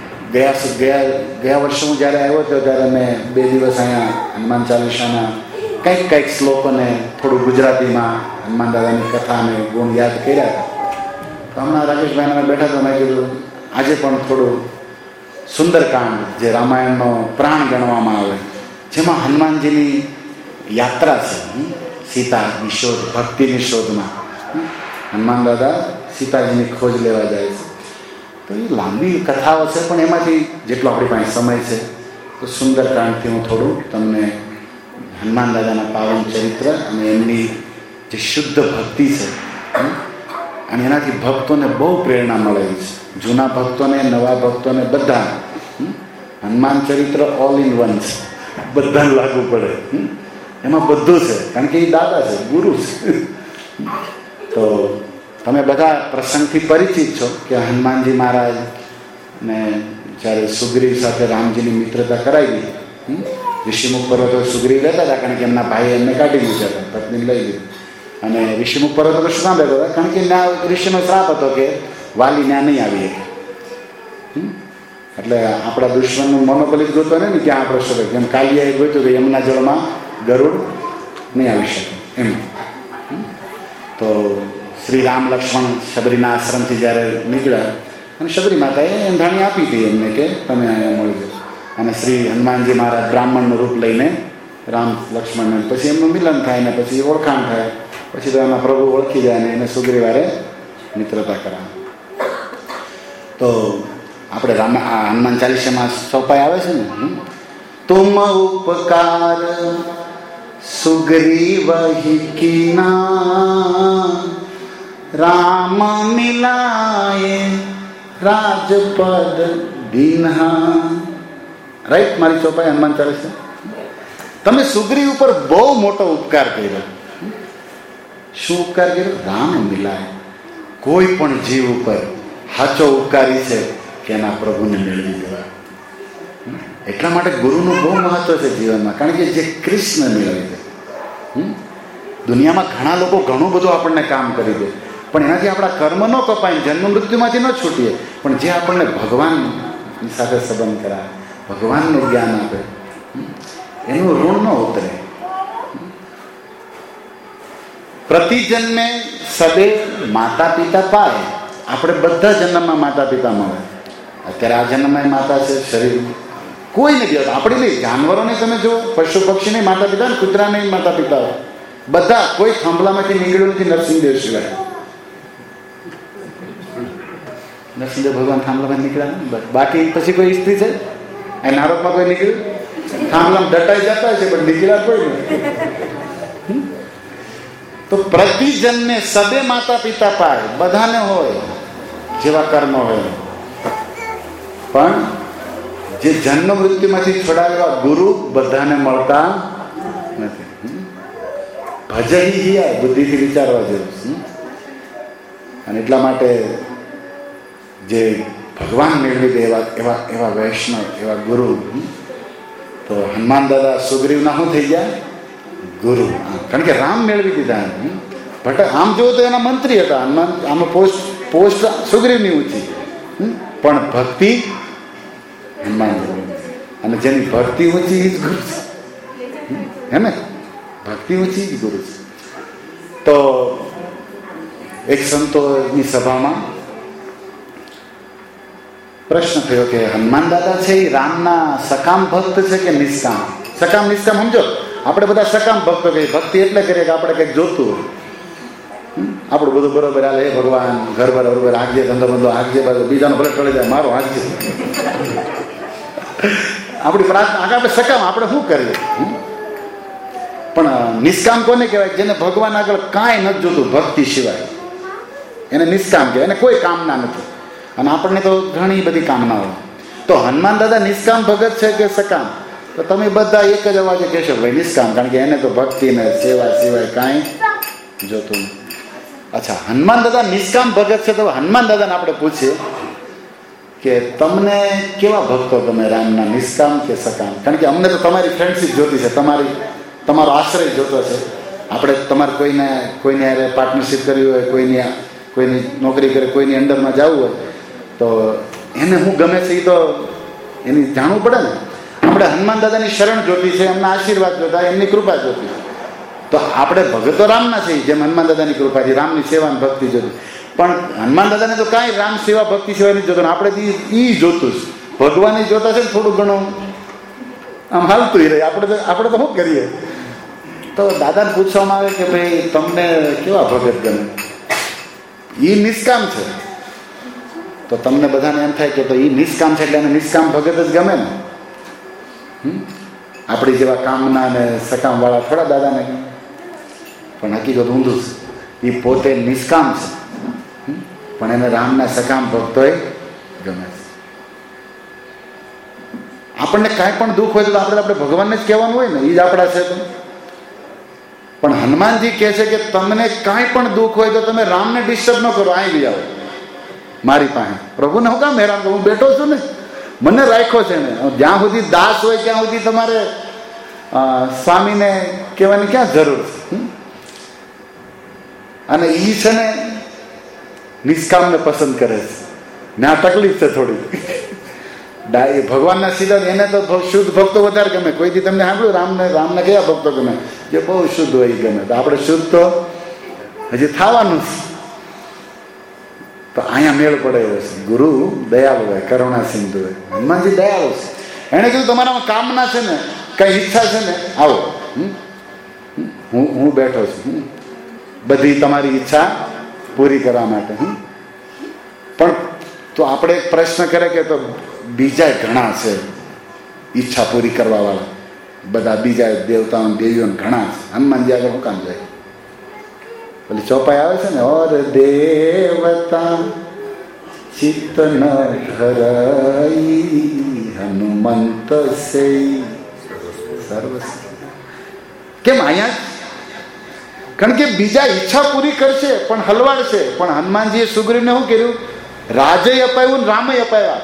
ગયા વર્ષે હું જ્યારે આવ્યો હતો ત્યારે મેં 2 દિવસ અહીંયા હનુમાન ચાલીસાના કંઈક શ્લોકોને થોડું ગુજરાતીમાં હનુમાન દાદાની કથા અને ગુણ યાદ કર્યા હતા. તો હમણાં રાકેશભાઈને અમે બેઠા હતા, મેં કીધું આજે પણ થોડું સુંદરકાંડ જે રામાયણનો પ્રાણ ગણવામાં આવે, જેમાં હનુમાનજીની યાત્રા છે, સીતાની શોધ, ભક્તિની શોધમાં હનુમાન દાદા સીતાજીની ખોજ લેવા જાય છે. તો એ લાંબી કથાઓ છે, પણ એમાંથી જેટલો આપણી પાસે સમય છે તો સુંદરકાંડથી હું થોડું તમને હનુમાન દાદાના પાવન ચરિત્ર અને એમની જે શુદ્ધ ભક્તિ છે અને એનાથી ભક્તોને બહુ પ્રેરણા મળેલી છે. જૂના ભક્તોને, નવા ભક્તોને બધા હનુમાન ચરિત્ર ઓલ ઇન વન છે, બધાને લાગુ પડે. એમાં બધું છે, કારણ કે એ દાદા છે, ગુરુ છે. તો તમે બધા પ્રસંગથી પરિચિત છો કે હનુમાનજી મહારાજ ને જ્યારે સુગ્રીવ સાથે રામજીની મિત્રતા કરાવી, ઋષિમુખ પર્વતો સુગ્રીવ લેતા હતા કારણ કે એમના ભાઈ એમને કાઢી દીધા હતા, પત્ની લઈ લીધી. અને ઋષિમુખ પર્વતો તો શું કામ લેતા હતા? કારણ કે ત્યાં ઋષિનો શ્રાપ હતો કે વાલી ત્યાં નહીં આવી શકે. એટલે આપણા દુશ્મનનું મોનોપોલી ગોતો ને ક્યાં આપણે શકે, જેમ કાલિયાએ ગોત્યું કે યમુના જળમાં ગરુડ નહીં આવી શકે એમ. તો શ્રી રામ લક્ષ્મણ શબરીના આશ્રમથી જ્યારે નીકળ્યા અને શબરી માતાએ એંધાણી આપી હતી એમને કે તમે અહીંયા મળી જાઓ. અને શ્રી હનુમાનજી મહારાજ બ્રાહ્મણનું રૂપ લઈને રામ લક્ષ્મણ, પછી એમનું મિલન થાય ને પછી ઓળખાણ થાય, પછી તો એમાં પ્રભુ ઓળખી જાય ને એને સુગ્રીવારે મિત્રતા કરાવે. તો આપણે હનુમાન ચાલીસામાં સોપાઈ આવે છે ને, તુમ ઉપકાર સુગ્રીવ કીના રામ મિલાય રાજપદ દિન્હા. રાઈટ, મારી ચોપાઈ હનુમાન ચાલીસા. તમે સુગ્રીવ ઉપર બહુ મોટો ઉપકાર કર્યો. શું ઉપકાર કર્યો? રામ મિલાય. કોઈ પણ જીવ ઉપર સાચો ઉપકારી છે કે એના પ્રભુને મેળવી દેવા. એટલા માટે ગુરુનું બહુ મહત્વ છે જીવનમાં, કારણ કે જે કૃષ્ણ મેળવી દે. દુનિયામાં ઘણા લોકો ઘણું બધું આપણને કામ કરી દે, પણ એનાથી આપણા કર્મ ન કપાય, જન્મ મૃત્યુમાંથી ન છૂટીએ, પણ જે આપણને ભગવાનની સાથે સંબંધ કરાવે, ભગવાનનું જ્ઞાન આપે, એનું ઋણ ન ઉતરે. પ્રતિજન્મે સદે માતા પિતા પાય. આપણે બધા જન્મમાં માતા પિતા મળે. અત્યારે આ જન્મમાં માતા છે, શરીર કોઈને બી આપણે નહીં, જાનવરોને તમે જો, પશુ પક્ષીને માતા પિતા, કૂતરાને માતા પિતા હોય બધા. કોઈ થાંભલામાંથી નીકળ્યું નથી નરસિંહદેવ સિવાય. નરસિંહદેવ ભગવાન થાંભલામાં નીકળ્યા, બાકી પછી કોઈ સ્ત્રી છે એ નારોકમાં કોઈ નીકળ્યું? થાંભલામાં દટાઈ જતા છે પણ નીકળ્યા કોઈ નહીં. તો પ્રતિજન્મે સદે માતા પિતા પાય. બધાને હોય જેવા કર્મ હોય, પણ જે જન્મ મૃત્યુમાંથી છોડાવેલા ગુરુ બધાને મળતા નથી. ભજહી બુદ્ધિથી વિચારવા જેવું. અને એટલા માટે જે ભગવાન મેળવી દે એવા વૈષ્ણવ, એવા ગુરુ. તો હનુમાન દાદા સુગ્રીવના શું થઈ ગયા? ગુરુ. કારણ કે રામ મેળવી દીધા. ભટ્ટ આમ જોવો તો એના મંત્રી હતા. હનુમાન આમાં પોસ્ટ સુગ્રીવની ઊંચી, પણ ભક્તિ હનુમાન. અને જેની ભક્તિ ઊંચી એ જ ગુરુ છે, હે ને? ભક્તિ ઊંચી જ ગુરુ છે. તો એક સંતોની સભામાં પ્રશ્ન થયો કે હનુમાન દાદા છે એ રામના સકામ ભક્ત છે કે નિષ્કામ? સકામ નિષ્કામ સમજો. આપણે બધા સકામ ભક્તો કહીએ. ભક્તિ એટલે કરીએ કે આપણે કંઈક જોતું હોય, આપણું બધું બરોબર હાલે, હે ભગવાન ઘર બરોબર હાંકજે, ધંધો બંધો હાંકજે, બીજાનો ભલે ટળી જાય, મારો હાંકજે. આપણી પ્રાર્થના આપણે સકામ, આપણે શું કરીએ? પણ નિષ્કામ કોને કહેવાય? જેને ભગવાન આગળ કાંઈ નથી જોતું ભક્તિ સિવાય, એને નિષ્કામ કહેવાય. એને કોઈ કામના નથી. અને આપણને તો ઘણી બધી કામના હોય. તો હનુમાન દાદા નિષ્કામ ભગત છે કે સકામ? તો તમે બધા એક જ અવાજે કહેશો ભાઈ નિષ્કામ, કારણ કે એને તો ભક્તિ ને સેવા સિવાય કાંઈ જોતું નથી. અચ્છા, હનુમાન દાદા નિષ્કામ ભગત છે, તો હનુમાન દાદાને આપણે પૂછીએ કે તમને કેવા ભક્તો તમે રામના, નિષ્કામ કે સકામ? કારણ કે અમને તો તમારી ફ્રેન્ડશીપ જોતી છે, તમારો આશ્રય જોતો છે. આપણે તમારે કોઈને પાર્ટનરશીપ કરવી હોય, કોઈની નોકરી કરે, કોઈની અંડરમાં જવું હોય, તો એને શું ગમે છે એ તો એની જાણવું પડે ને. આપણે હનુમાન દાદાની શરણ જોતી છે, એમના આશીર્વાદ જોતા, એમની કૃપા જોતી. તો આપણે ભગતો રામના છીએ, જેમ હનુમાન દાદાની કૃપાથી રામની સેવા ભક્તિ જોતી. પણ હનુમાન દાદાને તો કાંઈ રામ સેવા ભક્તિ સેવા નથી જોતું. આપણે એ જોતું છે, ભગવાન જોતા છે ને, થોડું ઘણું આમ હાલતું રહે. આપણે તો શું કરીએ? તો દાદાને પૂછવામાં આવે કે ભાઈ તમને કેવા ભગત ગમે? એ નિષ્કામ છે. તો તમને બધાને એમ થાય કે તો એ નિષ્કામ છે એટલે એને નિષ્કામ ભગત જ ગમે ને. આપણી જેવા કામના ને સકામ વાળા થોડા દાદાને. પણ હકીકત ઊંધું છે. એ પોતે નિષ્કામ છે, પણ એને રામના સકામ ભક્તોય ગમે છે. આપણને કાંઈ પણ દુઃખ હોય તો આપણે ભગવાનને જ કહેવાનું હોય ને, એ જ આપણા છે. પણ હનુમાનજી કહે છે કે તમને કાંઈ પણ દુઃખ હોય તો તમે રામને ડિસ્ટર્બ ન કરો, અહીં બી આવો મારી પાસે. પ્રભુને હું કામ હેરાન કરું? હું બેઠો છું ને, મને રાખ્યો છે ને. જ્યાં સુધી દાસ હોય ત્યાં સુધી તમારે સ્વામીને કહેવાની ક્યાં જરૂર છે? અને એ છે ને નિષ્કામને પસંદ કરે છે. ને આ તકલીફ છે થોડી. ભગવાનના સીધા એને તો શુદ્ધ ભક્તો વધારે ગમે. કોઈથી તમને સાંભળ્યું રામને કયા ભક્તો ગમે? જે બહુ શુદ્ધ હોય ગમે. તો આપણે શુદ્ધ તો હજી થવાનું છે. તો અહીંયા મેળ પડે એવો છે. ગુરુ દયાળુ હોય, કરુણા સિંધુ હોય. હનુમાનજી દયાળુ છે. એને કીધું તમારામાં કામના છે ને, કઈ ઈચ્છા છે ને, આવો, હું બેઠો છું બધી તમારી ઈચ્છા પૂરી કરવા માટે. પણ તો આપણે એક પ્રશ્ન કરે કે તો બીજા ઘણા છે ઈચ્છા પૂરી કરવા વાળા, બધા બીજા દેવતાઓ દેવીઓ ઘણા છે. હનુમાનજી આગળ હું કામ જાય? પેલી ચોપાઈ આવે છે ને, ઓર દેવતા ચિત્ત ન ધરાઈ હનુમંત સે સર્વ. કેમ અહીંયા? કારણ કે બીજા ઈચ્છા પૂરી કરશે પણ હલવાડશે. પણ હનુમાનજીએ સુગ્રીવને શું કર્યું? રાજય અપાયું, રામય અપાયા.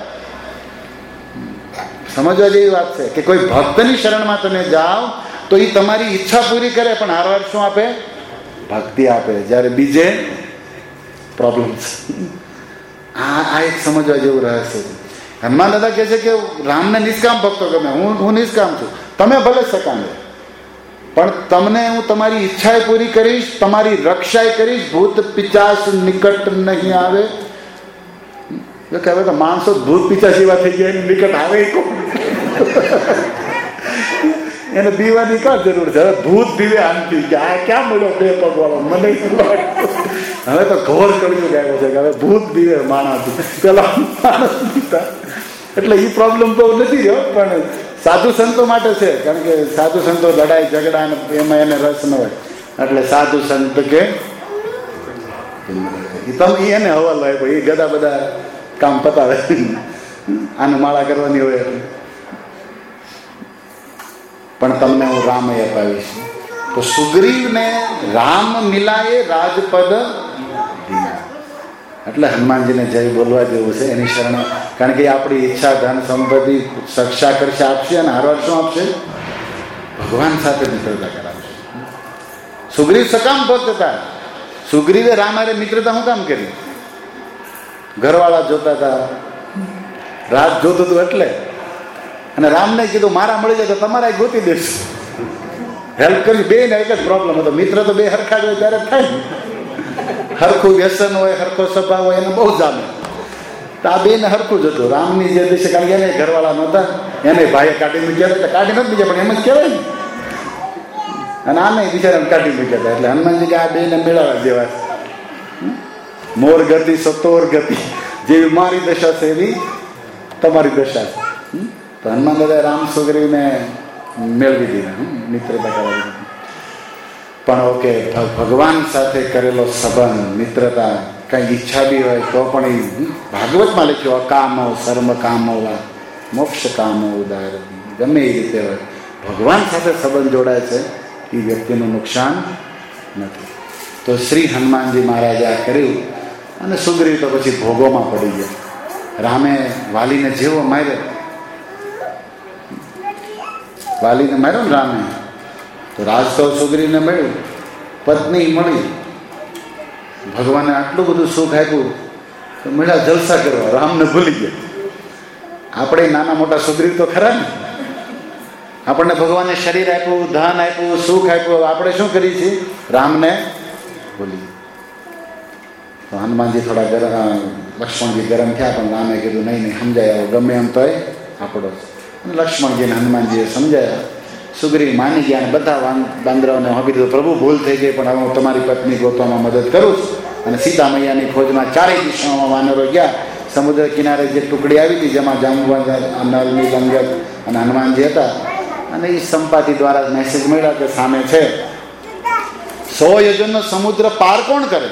સમજવા જેવી વાત છે કે કોઈ ભક્તની શરણમાં તમે જાઓ તો એ તમારી ઈચ્છા પૂરી કરે, પણ હારવાર શું આપે? ભક્તિ આપે. જ્યારે બીજે પ્રોબ્લેમ છે. આ એક સમજવા જેવું રહસ્ય છે. હનુમાન દાદા કહે છે કે રામને નિષ્કામ ભક્તો ગમે, હું નિષ્કામ છું, તમે ભલે સકામ, પણ તમને હું તમારી ઈચ્છાએ પૂરી કરીશ, તમારી રક્ષાએ કરીશ, ભૂત પિચાચ નિકટ નહીં આવે. કે હવે તો માણસો ભૂત પિચાચ એવા થઈ ગયા, એની નિકટ આવે એને બીવાની કાં જરૂર છે? હવે ભૂત બીવે આનથી કે આ ક્યાં મળ્યો બે પગ વાળો? મને હવે તો ઘોર કળિયુગ આવ્યો છે કે હવે ભૂત બીવે માણસ, પેલા માણસ બીતા. એટલે એ પ્રોબ્લેમ તો નથી રહ્યો, પણ સાધુ સંતો માટે છે. કારણ કે સાધુ સંતો લડાઈ ઝઘડા એમાં એને રસ ન હોય, એટલે સાધુ સંત કે તમે એને હવાલ હોય, એ ગદા બધા કામ પતાવે, આને માળા કરવાની હોય. પણ તમને હું રામય અપાવીશ. તો સુગ્રીવને રામ મિલાયે રાજપદ, એટલે હનુમાનજીને જય બોલવા જેવું છે એની શરણે. કારણ કે આપણી ઈચ્છા ધન સંપત્તિ રક્ષા કરશે, આપશે, અને હારવાર શું આપશે? ભગવાન સાથે મિત્રતા કરાવશે. સુગ્રીવ સકામ ભક્ત હતા. સુગ્રીવે રામ હારે મિત્રતા શું કામ કરી? ઘરવાળા જોતા હતા, રાત જોતું હતું એટલે. અને રામને કીધું મારા મળી જાય તો તમારા ગોતી દેશ, હેલ્પ કરી. બે ને એક જ પ્રોબ્લેમ હતો, મિત્ર તો બે હરખા જ હોય ત્યારે થાય. હરખું વ્યસન હોય, હરખો સ્વભાવ હોય, એને બહુ જામે. તો આ બે ને હરખું જ હતું. રામની જે દિશે, કારણ કે એને ઘરવાળા નહોતા, એને ભાઈએ કાઢી મૂક્યા હતા. કાઢી નથી મૂક્યા, પણ એમ જ કહેવાય ને. અને આને બિચારાને કાઢી મૂક્યા હતા. એટલે હનુમાનજી કે આ બે ને મેળવવા જેવા. મોર ગતિ સતોર ગતિ, જેવી મારી દશા છે એવી તમારી દશા છે. તો હનુમાન દાદા રામ સુગ્રીવને મેળવી દીધા, મિત્રતા કરાવી. પણ ઓકે, ભગવાન સાથે કરેલો સંબંધ, મિત્રતા, કઈ ઈચ્છા બી હોય તો પણ એ ભાગવતમાં લખ્યું, અકામો સર્મ કામોવા મોક્ષ કામો ઉદાર. ગમે એ રીતે હોય, ભગવાન સાથે સંબંધ જોડાય છે એ વ્યક્તિનું નુકસાન નથી. તો શ્રી હનુમાનજી મહારાજે આ કર્યું. અને સુગ્રીવ તો પછી ભોગોમાં પડી ગયા. રામે વાલીને જેવો માર્યો, વાલીને માર્યો ને રામે, તો રાજ તો સુગ્રીવને મળ્યું, પત્ની મળી, ભગવાને આટલું બધું સુખ આપ્યું તો મળ્યા જલસા કરવા, રામને ભૂલી ગયા. આપણે નાના મોટા સુગ્રીવ તો ખરા ને. આપણને ભગવાને શરીર આપ્યું, ધન આપ્યું, સુખ આપ્યું, આપણે શું કરીએ છીએ? રામને ભૂલી. તો હનુમાનજી થોડા લક્ષ્મણજી ગરમ થયા, પણ રામે કીધું નહીં સમજાય, આવો ગમે એમ તો આપણો. લક્ષ્મણજીને હનુમાનજીએ સમજાયા. સુગ્રીવ માની ગયા, અને બધા બાંદરાઓને આપી દીધું, પ્રભુ ભૂલ થઈ ગઈ, પણ હવે હું તમારી પત્ની ગોતવામાં મદદ કરું છું. અને સીતા મૈયાની ખોજમાં ચારેય દિશાઓમાં વાનરો ગયા. સમુદ્ર કિનારે જે ટુકડી આવી હતી, જેમાં જાંબુવન, નલની, લંગત અને હનુમાનજી હતા. અને એ સંપાતિ દ્વારા મેસેજ મળ્યા કે સામે છે 100 યોજનનો સમુદ્ર પાર કોણ કરે?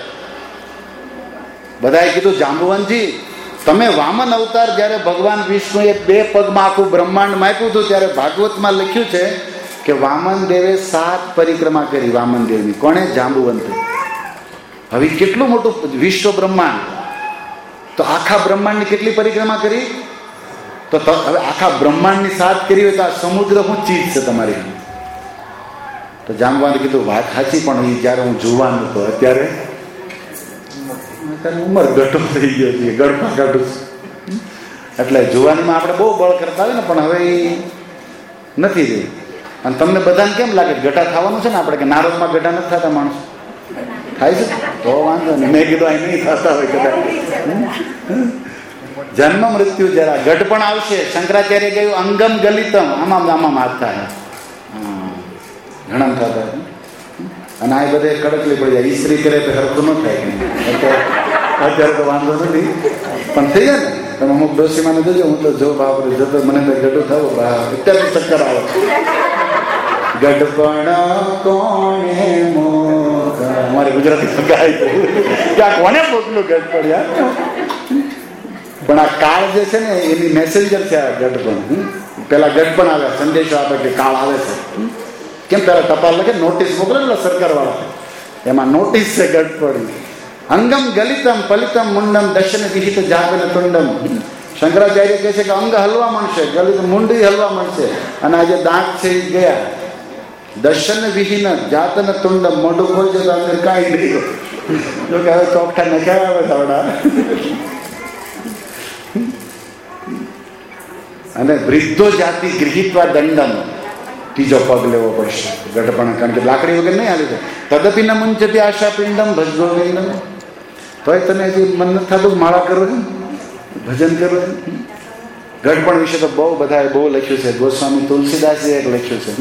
બધાએ કીધું જાંબુવનજી, તમે વામન અવતાર જ્યારે ભગવાન વિષ્ણુએ 2 પગમાં આખું બ્રહ્માંડ માપ્યું હતું, ત્યારે ભાગવતમાં લખ્યું છે કે વામન દેવે 7 પરિક્રમા કરી. વામન દેવની કોણે? જાંબુવંતે. હવે કેટલું મોટું વિશ્વ બ્રહ્માંડ, તો આખા બ્રહ્માંડની કેટલી પરિક્રમા કરી? તો હવે આખા બ્રહ્માંડની 7 કરી હોય તો આ સમુદ્ર શું ચીજ છે તમારી? તો જાંબુવંતે કીધું વાત સાચી, પણ એ જ્યારે હું જુવાન હતો, અત્યારે ઉંમર ઘટો થઈ ગયો છે, ગળપા કાઢું. એટલે જુવાનીમાં આપણે બહુ બળ કરતા હોય ને, પણ હવે એ નથી રહ્યું. અને તમને બધાને કેમ લાગે ગઢા થવાનું છે ને? આપણે કે નારોદમાં ગઢા નથી થતા માણસ? થાય છે તો વાંધો નહીં. મેં કીધું અહીં નહીં થતા હોય કદાચ. જન્મ મૃત્યુ જરા ગઢ પણ આવશે. શંકરાચાર્ય કહ્યું અંગમ ગલિતમ, આમાં આમાં હાથ થાય. ઘણા થતા. અને આ બધે કડકલી પડી જાય. ઈસ્ત્રી કરે તો હરખું ન થાય. અત્યારે તો વાંધો નથી, પણ થઈ જાય ને. તમે અમુક ડોસીમાં જોજો, હું તો જો બાપરે જતો મને તો ગઢું થવું, અત્યારે ચક્કર આવે. ગઢપણ કોણે મોકા, અમારી ગુજરાતી ગાય ક્યાં કોને મોકલું ગઢપણ યાર. પણ આ કાળ જે છે ને એની મેસેન્જર છે આ ગઢપણ. પેલા ગઢપણ આવે, સંદેશો આપે કે કાળ આવે છે. કેમ પેલા ટપાલ લખે, નોટિસ મોકલે ને સરકાર વાળા, એમાં નોટિસ છે ગઢપણ. અંગમ ગલિતમ પલિતમ મુંડમ દર્શન વિહિત જાગન તુંડમ. શંકરાચાર્ય કહે છે કે અંગ હલવા મળશે, ગલિત મુંડી હલવા મળશે. અને આજે દાંત છે એ ગયા. દર્શન વિહીન જાતન તુંડમ, મોઢું ખોલશે તો અંદર કાંઈ નહીં. જો કે હવે ચોકઠા નખ્યા આવે થોડા. અને વૃદ્ધો જાતિ ગૃહિત્વા દંડમ, ત્રીજો પગ લેવો પડશે ગઢપણ, કારણ કે લાકડી વગર નહીં આવી જાય. તદપી ન મુંચતી આશા પિંડમ ભજગો વિંદમ. તોય તને હજી મન નથી થતું માળા કરવું, ભજન કરવું. ગઢપણ વિશે તો બહુ બધાએ બહુ લખ્યું છે. ગોસ્વામી તુલસીદાસે એક લખ્યું છે,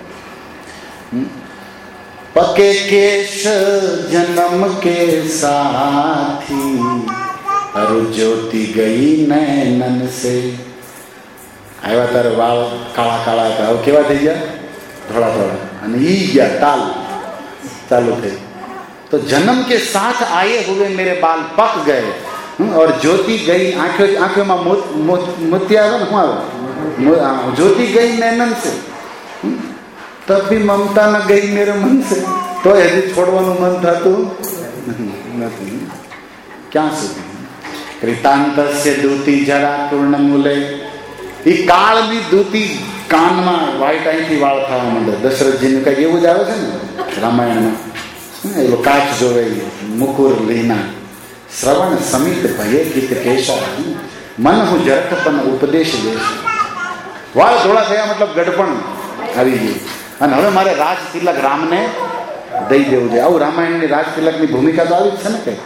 પકે કેશ જન્મ કે સાથી અરુ જ્યોતિ ગઈ નૈનન સે. આવ્યા તારે વાળ કાળા કાળા હતા, હવે કેવા થઈ ગયા? થોડા થોડા. અને ઈ ગયા તાલ ચાલુ થઈ. તો જન્મ કે સાથ આયે હુए मेरे बाल पक गए और ज्योति गई आंखों में मोतिया આવે ને, શું આવે? ज्योति गई नैनन से तब भी ममता न गई मेरे मन से. તો હજી છોડવાનું મન થતું નથી. ક્યાં સુધી? કૃતાંતસ્ય દૂતી જરા પૂર્ણ મૂલે. એ કાળની દૂતી કાનમાં વાઈટ અહીંથી વાળ થવા માંડે. દશરથજીનું કંઈક એવું જ આવે છે ને રામાયણમાં. એવો કાચ જોવે, મુકુર લીના શ્રવણ સમિત ભયે ગીત કેશા મન હું જરખ પણ ઉપદેશ દેશ. વાળ ધોળા થયા મતલબ ગઢપણ આવી ગયું. અને હવે મારે રાજ તિલક રામને દઈ દેવું છે. આવું રામાયણની રાજ તિલકની ભૂમિકા તો આવી જ છે ને. કઈ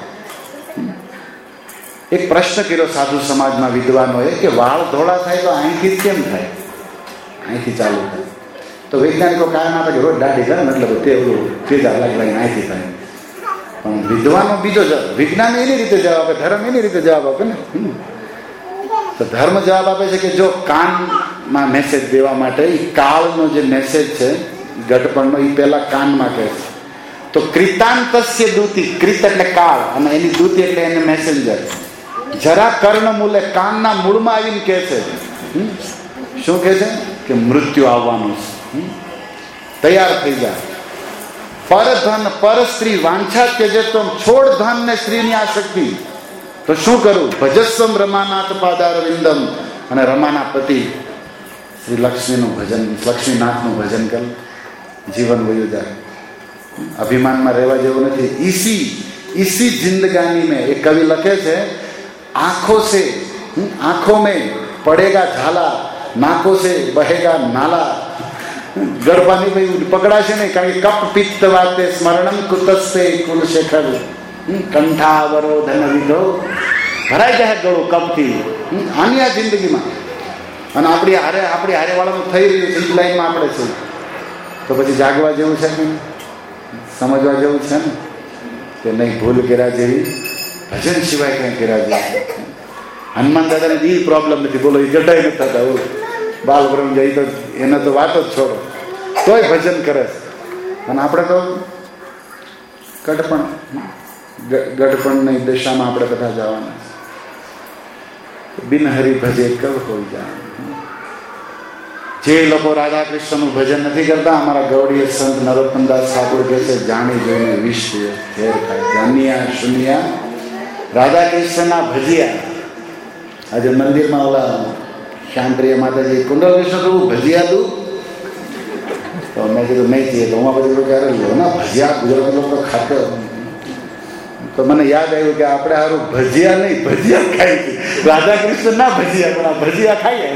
એક પ્રશ્ન કર્યો સાધુ સમાજમાં વિદ્વાનોએ કે વાળ ધોળા થાય તો અહીંથી જ કેમ થાય? અહીંથી ચાલુ થાય. તો વૈજ્ઞાનિકો કારણ આપે કે રોજ દાઢી કરે ને એટલે તેવું તેજા લાગે અહીંથી થાય. પણ વિદ્વાનો બીજો જવાબ, વિજ્ઞાન એની રીતે જવાબ આપે, ધર્મ એની રીતે જવાબ આપે ને. તો ધર્મ જવાબ આપે છે કે જો કાનમાં મેસેજ દેવા માટે એ કાળનો જે મેસેજ છે ગઢપણનો, એ પહેલા કાનમાં કહે છે. તો કૃતાંતસ્ય દૂતી, કૃત એટલે કાળ અને એની દૂતી એટલે એને મેસેન્જર. જરા કર્ણ મૂલે, કાનના મૂળમાં આવીને કહે છે. શું કહે છે? કે મૃત્યુ આવવાનું છે, તૈયાર થઈ જાય. પર ધન પર સ્ત્રી વાંછા ત્યજે, તો છોડ ધન ને સ્ત્રીની આસક્તિ. તો શું કરું? ભજસ્વમ રમાનાથ પાદારવિંદમ. અને રમાના પતિ શ્રી લક્ષ્મીનું ભજન, લક્ષ્મીનાથનું ભજન કર, જીવન વયું જાય. અભિમાનમાં રહેવા જેવું નથી. इसी जिंदगानी में एक कवि लखे છે, आंखों से आंखों में पड़ेगा झाला, नाकों से बहेगा नाला. ગરબાની ભાઈ પકડાશે નહીં, કારણ કે કપ પિત્ત વાતે સ્મરણમ કુતસ્તે કુલ શેખર કંઠાવરોધન વિધો. ભરાઈ જાય ગળું કપથી. આની આ જિંદગીમાં. અને આપણી હારે વાળાનું થઈ રહ્યું છે, એ લાઈનમાં આપણે છે. તો પછી જાગવા જેવું છે ને, સમજવા જેવું છે ને કે નહીં. ભૂલ કર્યા જેવી ભજન સિવાય કંઈ કર્યા જેવી. હનુમાન દાદાને એ પ્રોબ્લેમ નથી, બોલો એ ગઢાઈ નથી થતા. બાલબ્રહ્મ જાય તો એને તો વાત જ છોડો, તોય ભજન કરે. અને આપણે તો ગઢપણની દશામાં આપણે બધા જવાના. બિન હરી ભજે કબ હોય જાય. જે લોકો રાધા કૃષ્ણનું ભજન નથી કરતા, અમારા ગૌડીય સંત નરોત્તમદાસ ઠાકોર કહે છે, જાણી જોઈને વિષ ઝેર ખાય. જાનિયા સુનિયા રાધા કૃષ્ણના ભજીયા. આજે મંદિરમાં ઓલા શ્યામપ્રિય માતાજી કુંડલ કૃષ્ણ પ્રભુ ભજીયા દઉં, તો મેં કીધું નહીં થઈએ તો હું બધું ક્યારે લો ના ભજીયા ગુજરાતી લોકો ખાતો. તો મને યાદ આવ્યું કે આપણે સારું ભજીયા નહીં ભજીયા ખાઈ, રાધા કૃષ્ણ ના ભજીયા પણ આ ભજીયા ખાઈએ.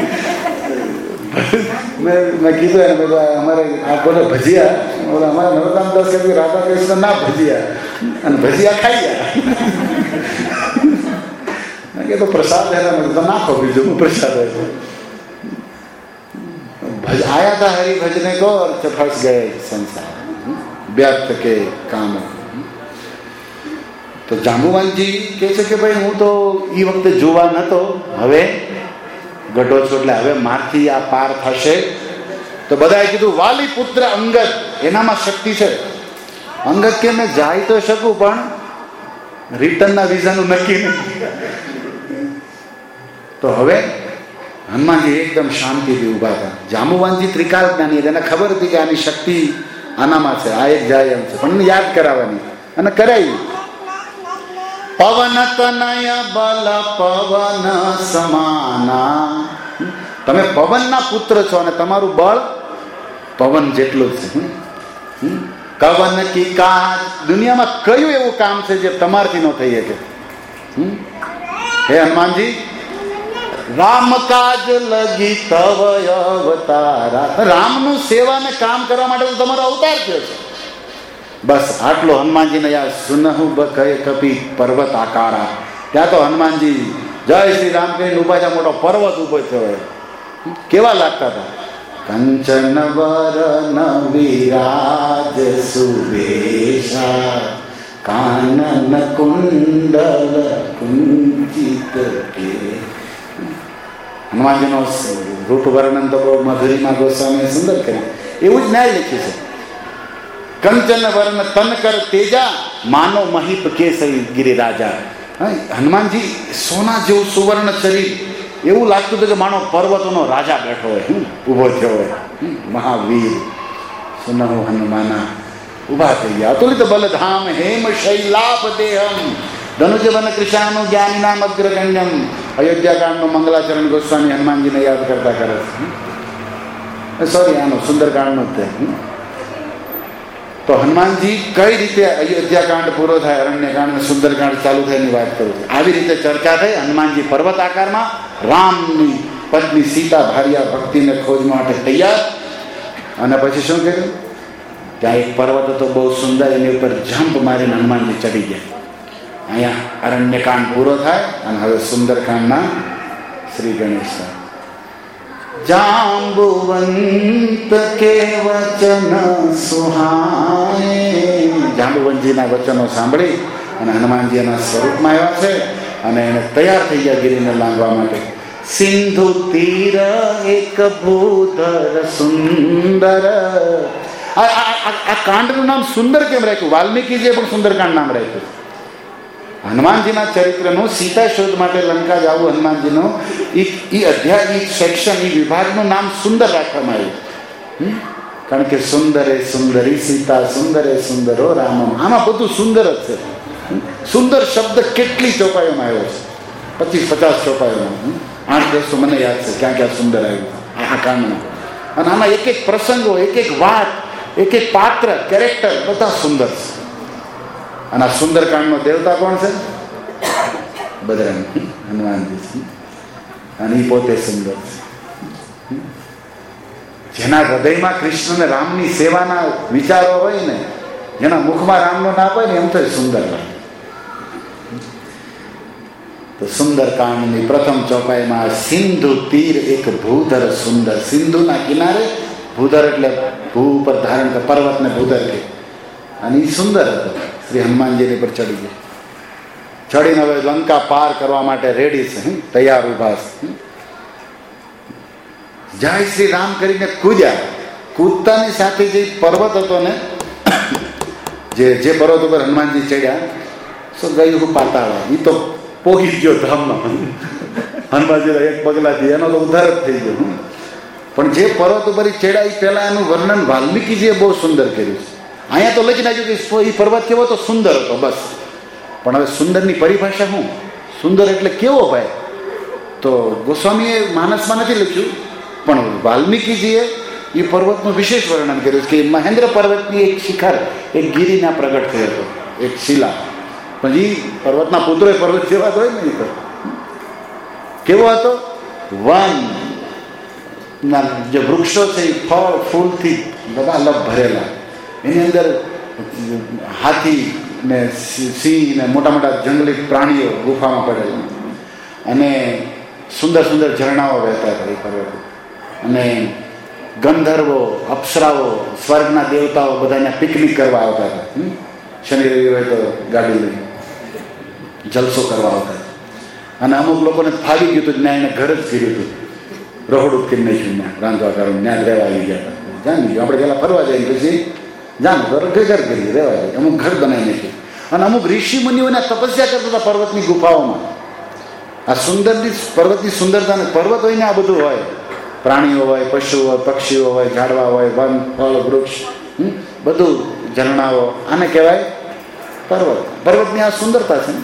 મેં કીધું એને અમારે આ બોલે ભજીયા, બોલે અમારે નરોત્તમદાસ કહ્યું રાધા કૃષ્ણ ના ભજીયા અને ભજીયા ખાઈ મેં કીધું પ્રસાદ એના તો નાખો બીજું પ્રસાદ आया था हरि भजने को और फंस गए संसार व्यर्थ के काम. તો જાંબુવાનજી કહે છે કે ભાઈ હું તો એ વખતે જુવાન હતો, હવે ગઢો છો એટલે હવે મારથી આ પાર થશે. તો બધાએ કીધું વાલી પુત્ર અંગદ, એનામાં શક્તિ છે. અંગદ કે મેં જાય તો શકું પણ રિટર્નના વિઝાનું નક્કી નથી. તો હવે હનુમાનજી એકદમ શાંતિથી ઉભા હતા. જાંબુવાનજી ત્રિકાલ જ્ઞાની હતા, એને ખબર હતી કે આની શક્તિ આનામાં છે, આ એક જાય એમ છે, પણ એને યાદ કરાવવાની અને કરાવી. પવન તનય બલ પવન સમાના, તમે પવનના પુત્ર છો અને તમારું બળ પવન જેટલું છે. કવન કી કાજ, દુનિયામાં કયું એવું કામ છે જે તમારથી ન થઈ શકે? હે હનુમાનજી, રામ કાજ લગી તવ અવતારા, રામનું સેવાને કામ કરવા માટે તમારો અવતાર થયો છે. બસ આટલો હનુમાનજીને યાદ. સુનહુ બકય કપી પર્વત આકારા, ત્યાં તો હનુમાનજી જય શ્રી રામ કહીને ઉભા છે, મોટો પર્વત ઉભો થયો. કેવા લાગતા હતા? કંચન વરન વિરાજ સુવેશા, કાનન કુંડલ કુંચિત કે. હનુમાનજીનો રૂપ વર્ણન તો બહુ મધુરીમાં ગોસ્વામીએ સુંદર કર્યું. એવું જ ન્યાય લખ્યું છે. કંચન વર્ણ તન કર તેજા, માનો મહિપ કેસરી ગિરિરાજા. હનુમાનજી સોના જેવું સુવર્ણ શરીર, એવું લાગતું હતું કે માનો પર્વતોનો રાજા બેઠો હોય, ઊભો થયો હોય. મહાવીર સુનહુ હનુમાના, ઉભા થઈ ગયા. અતુલિત બલધામ હેમ શૈલાપ દેહમ, ધનુજવન કૃષ્ણાનું જ્ઞાની નામ અગ્રગણ્યમ. અયોધ્યાકાંડનો મંગલાચરણ ગોસ્વામી હનુમાનજીને યાદ કરતા કરે છે. સોરી, આનો સુંદરકાંડનું જ. તો હનુમાનજી કઈ રીતે અયોધ્યાકાંડ પૂરો થાય, અરણ્યકાંડ, સુંદરકાંડ ચાલુ થાય એની વાત કરું છું. આવી રીતે ચર્ચા થઈ. હનુમાનજી પર્વત આકારમાં રામની પત્ની સીતા ભાર્યા ભક્તિને ખોજ માટે તૈયાર. અને પછી શું કર્યું? ત્યાં એક પર્વત હતો બહુ સુંદર, એની ઉપર જમ્પ મારીને હનુમાનજી ચડી ગયા. અહીંયા અરણ્યકાંડ પૂરો થાય અને હવે સુંદરકાંડના શ્રી ગણેશ. જાંબુવંત કે વચન સુહાય, જાંબુવંતજીના વચનો સાંભળી અને હનુમાનજી એના સ્વરૂપમાં આવ્યા છે અને એને તૈયાર થઈ ગયા ગિરીને લાંઘવા માટે. સિંધુ તીર એક ભૂધર સુંદર. આ કાંડનું નામ સુંદર કેમ રાખ્યું? વાલ્મીકીજીએ પણ સુંદરકાંડ નામ રાખ્યું. હનુમાનજીના ચરિત્રનું સીતા શોધ માટે લંકા જવું, હનુમાનજીનું એ અધ્યાય, એ સેક્શન, એ વિભાગનું નામ સુંદર રાખવામાં આવ્યું. કારણ કે સુંદરે સુંદરી સીતા, સુંદરે સુંદરો રામમ. આમાં બધું સુંદર જ છે. સુંદર શબ્દ કેટલી ચોપાઈઓમાં આવ્યો છે? 25-50 ચોપાઈઓમાં. 8-10 તો મને યાદ છે ક્યાં ક્યાં સુંદર આવ્યું આ કાંડમાં. અને આમાં એક એક પ્રસંગો, એક એક વાત, એક એક પાત્ર, કેરેક્ટર બધા સુંદર છે. અને આ સુંદરકાંડનો દેવતા કોણ છે? બજરંગ, હનુમાનજી. અને એ પોતે સુંદર છે. જેના હૃદયમાં કૃષ્ણ ને રામની સેવાના વિચારો હોય ને, જેના મુખમાં રામનો નામ હોય ને, એમ તો સુંદર લાગે. તો સુંદરકાંડની પ્રથમ ચોપાઈમાં સિંધુ તીર એક ભૂધર સુંદર. સિંધુના કિનારે, ભૂધર એટલે ભૂ ઉપર ધારણ કર, પર્વતને ભૂધર કે. અને એ સુંદર હતો. શ્રી હનુમાનજીની પર ચડી ગયા. ચડીને હવે લંકા પાર કરવા માટે રેડી છે, તૈયાર ઉભા છે. જય શ્રી રામ કરીને કૂદ્યા. કૂદતાની સાથે જે પર્વત હતો ને, જે પર્વત ઉપર હનુમાનજી ચડ્યા, શું ગયું પાતાળ, એ તો પોગી ગયો ધામમાં. હનુમાનજી એક પગલાથી એનો તો ઉદ્ધાર જ થઈ ગયો. પણ જે પર્વત ઉપર ચડ્યા એ પહેલાં એનું વર્ણન વાલ્મીકીજીએ બહુ સુંદર કર્યું છે. અહીંયા તો લખી નાખ્યું કે એ પર્વત કેવો તો સુંદર હતો બસ. પણ હવે સુંદરની પરિભાષા શું? સુંદર એટલે કેવો ભાઈ? તો ગોસ્વામીએ માનસમાં નથી લખ્યું, પણ વાલ્મીકીજીએ એ પર્વતનું વિશેષ વર્ણન કર્યું છે કે મહેન્દ્ર પર્વતની એક શિખર એક ગિરિના પ્રગટ થયો હતો, એક શિલા. પણ એ પર્વતના પુત્રો પર્વત જેવા હોય ને, એ તો કેવો હતો? વન ના જે વૃક્ષો છે એ ફળ ફૂલથી બધા લપ ભરેલા, એની અંદર હાથી ને સિંહ ને મોટા મોટા જંગલી પ્રાણીઓ ગુફામાં પડેલા, અને સુંદર સુંદર ઝરણાઓ વહેતા હતા એ પર્વત. અને ગંધર્વો, અપ્સરાઓ, સ્વર્ગના દેવતાઓ બધાને પિકનિક કરવા આવતા હતા. શનિ રવિ હોય તો ગાડી લઈને જલસો કરવા આવતા. અને અમુક લોકોને ફાવી ગયું હતું, ત્યાં એને ઘર જ કર્યું હતું, રહોડું કરી નાખ્યું, ત્યાં રાંધવા કરવાનું, ત્યાં જ રહેવા આવી ગયા હતા. જાણી ગયું આપણે પહેલાં ફરવા જઈએ પછી જાણ ઘર કરી રહેવા જાય, અમુક ઘર બનાવી નાખ્યું. અને અમુક ઋષિ મુનિઓને તપસ્યા કરતા હતા પર્વતની ગુફાઓમાં. આ સુંદરની પર્વતની સુંદરતા, પર્વત હોય ને આ બધું હોય, પ્રાણીઓ હોય, પશુઓ હોય, પક્ષીઓ હોય, ઝાડવા હોય, વન ફળ વૃક્ષ બધું, ઝરણાઓ, આને કહેવાય પર્વત. પર્વતની આ સુંદરતા છે.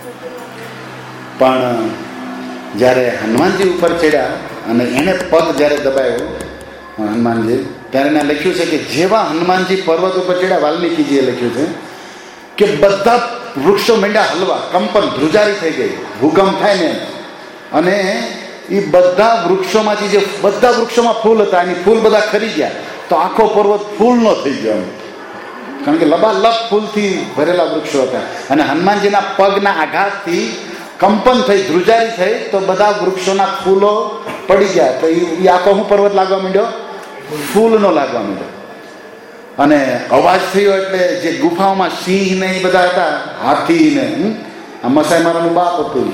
પણ જ્યારે હનુમાનજી ઉપર ચડ્યા અને એને પગ જ્યારે દબાયો હનુમાનજી, ત્યારે એને લખ્યું છે કે જેવા હનુમાનજી પર્વત ઉપર ચડ્યા, વાલ્મીકીજીએ લખ્યું છે કે બધા વૃક્ષો માંડ્યા હલવા, કંપન, ધ્રુજારી થઈ ગઈ, ભૂકંપ થાય ને. અને એ બધા વૃક્ષોમાંથી જે બધા વૃક્ષોમાં ફૂલ હતા, એની ફૂલ બધા ખરી ગયા, તો આખો પર્વત ફૂલનો થઈ ગયો. કારણ કે લબાલબ ફૂલથી ભરેલા વૃક્ષો હતા. અને હનુમાનજીના પગના આઘાતથી કંપન થઈ, ધ્રુજારી થઈ, તો બધા વૃક્ષોના ફૂલો પડી ગયા. તો એ આખો હું પર્વત લાગવા માંડ્યો? ફૂલનો લાગવા માંડ્યો. અને અવાજ થયો એટલે જે ગુફાઓમાં સિંહ ને એ બધા હતા, હાથી ને, આ મસાઈ મારાનું બાપ હતું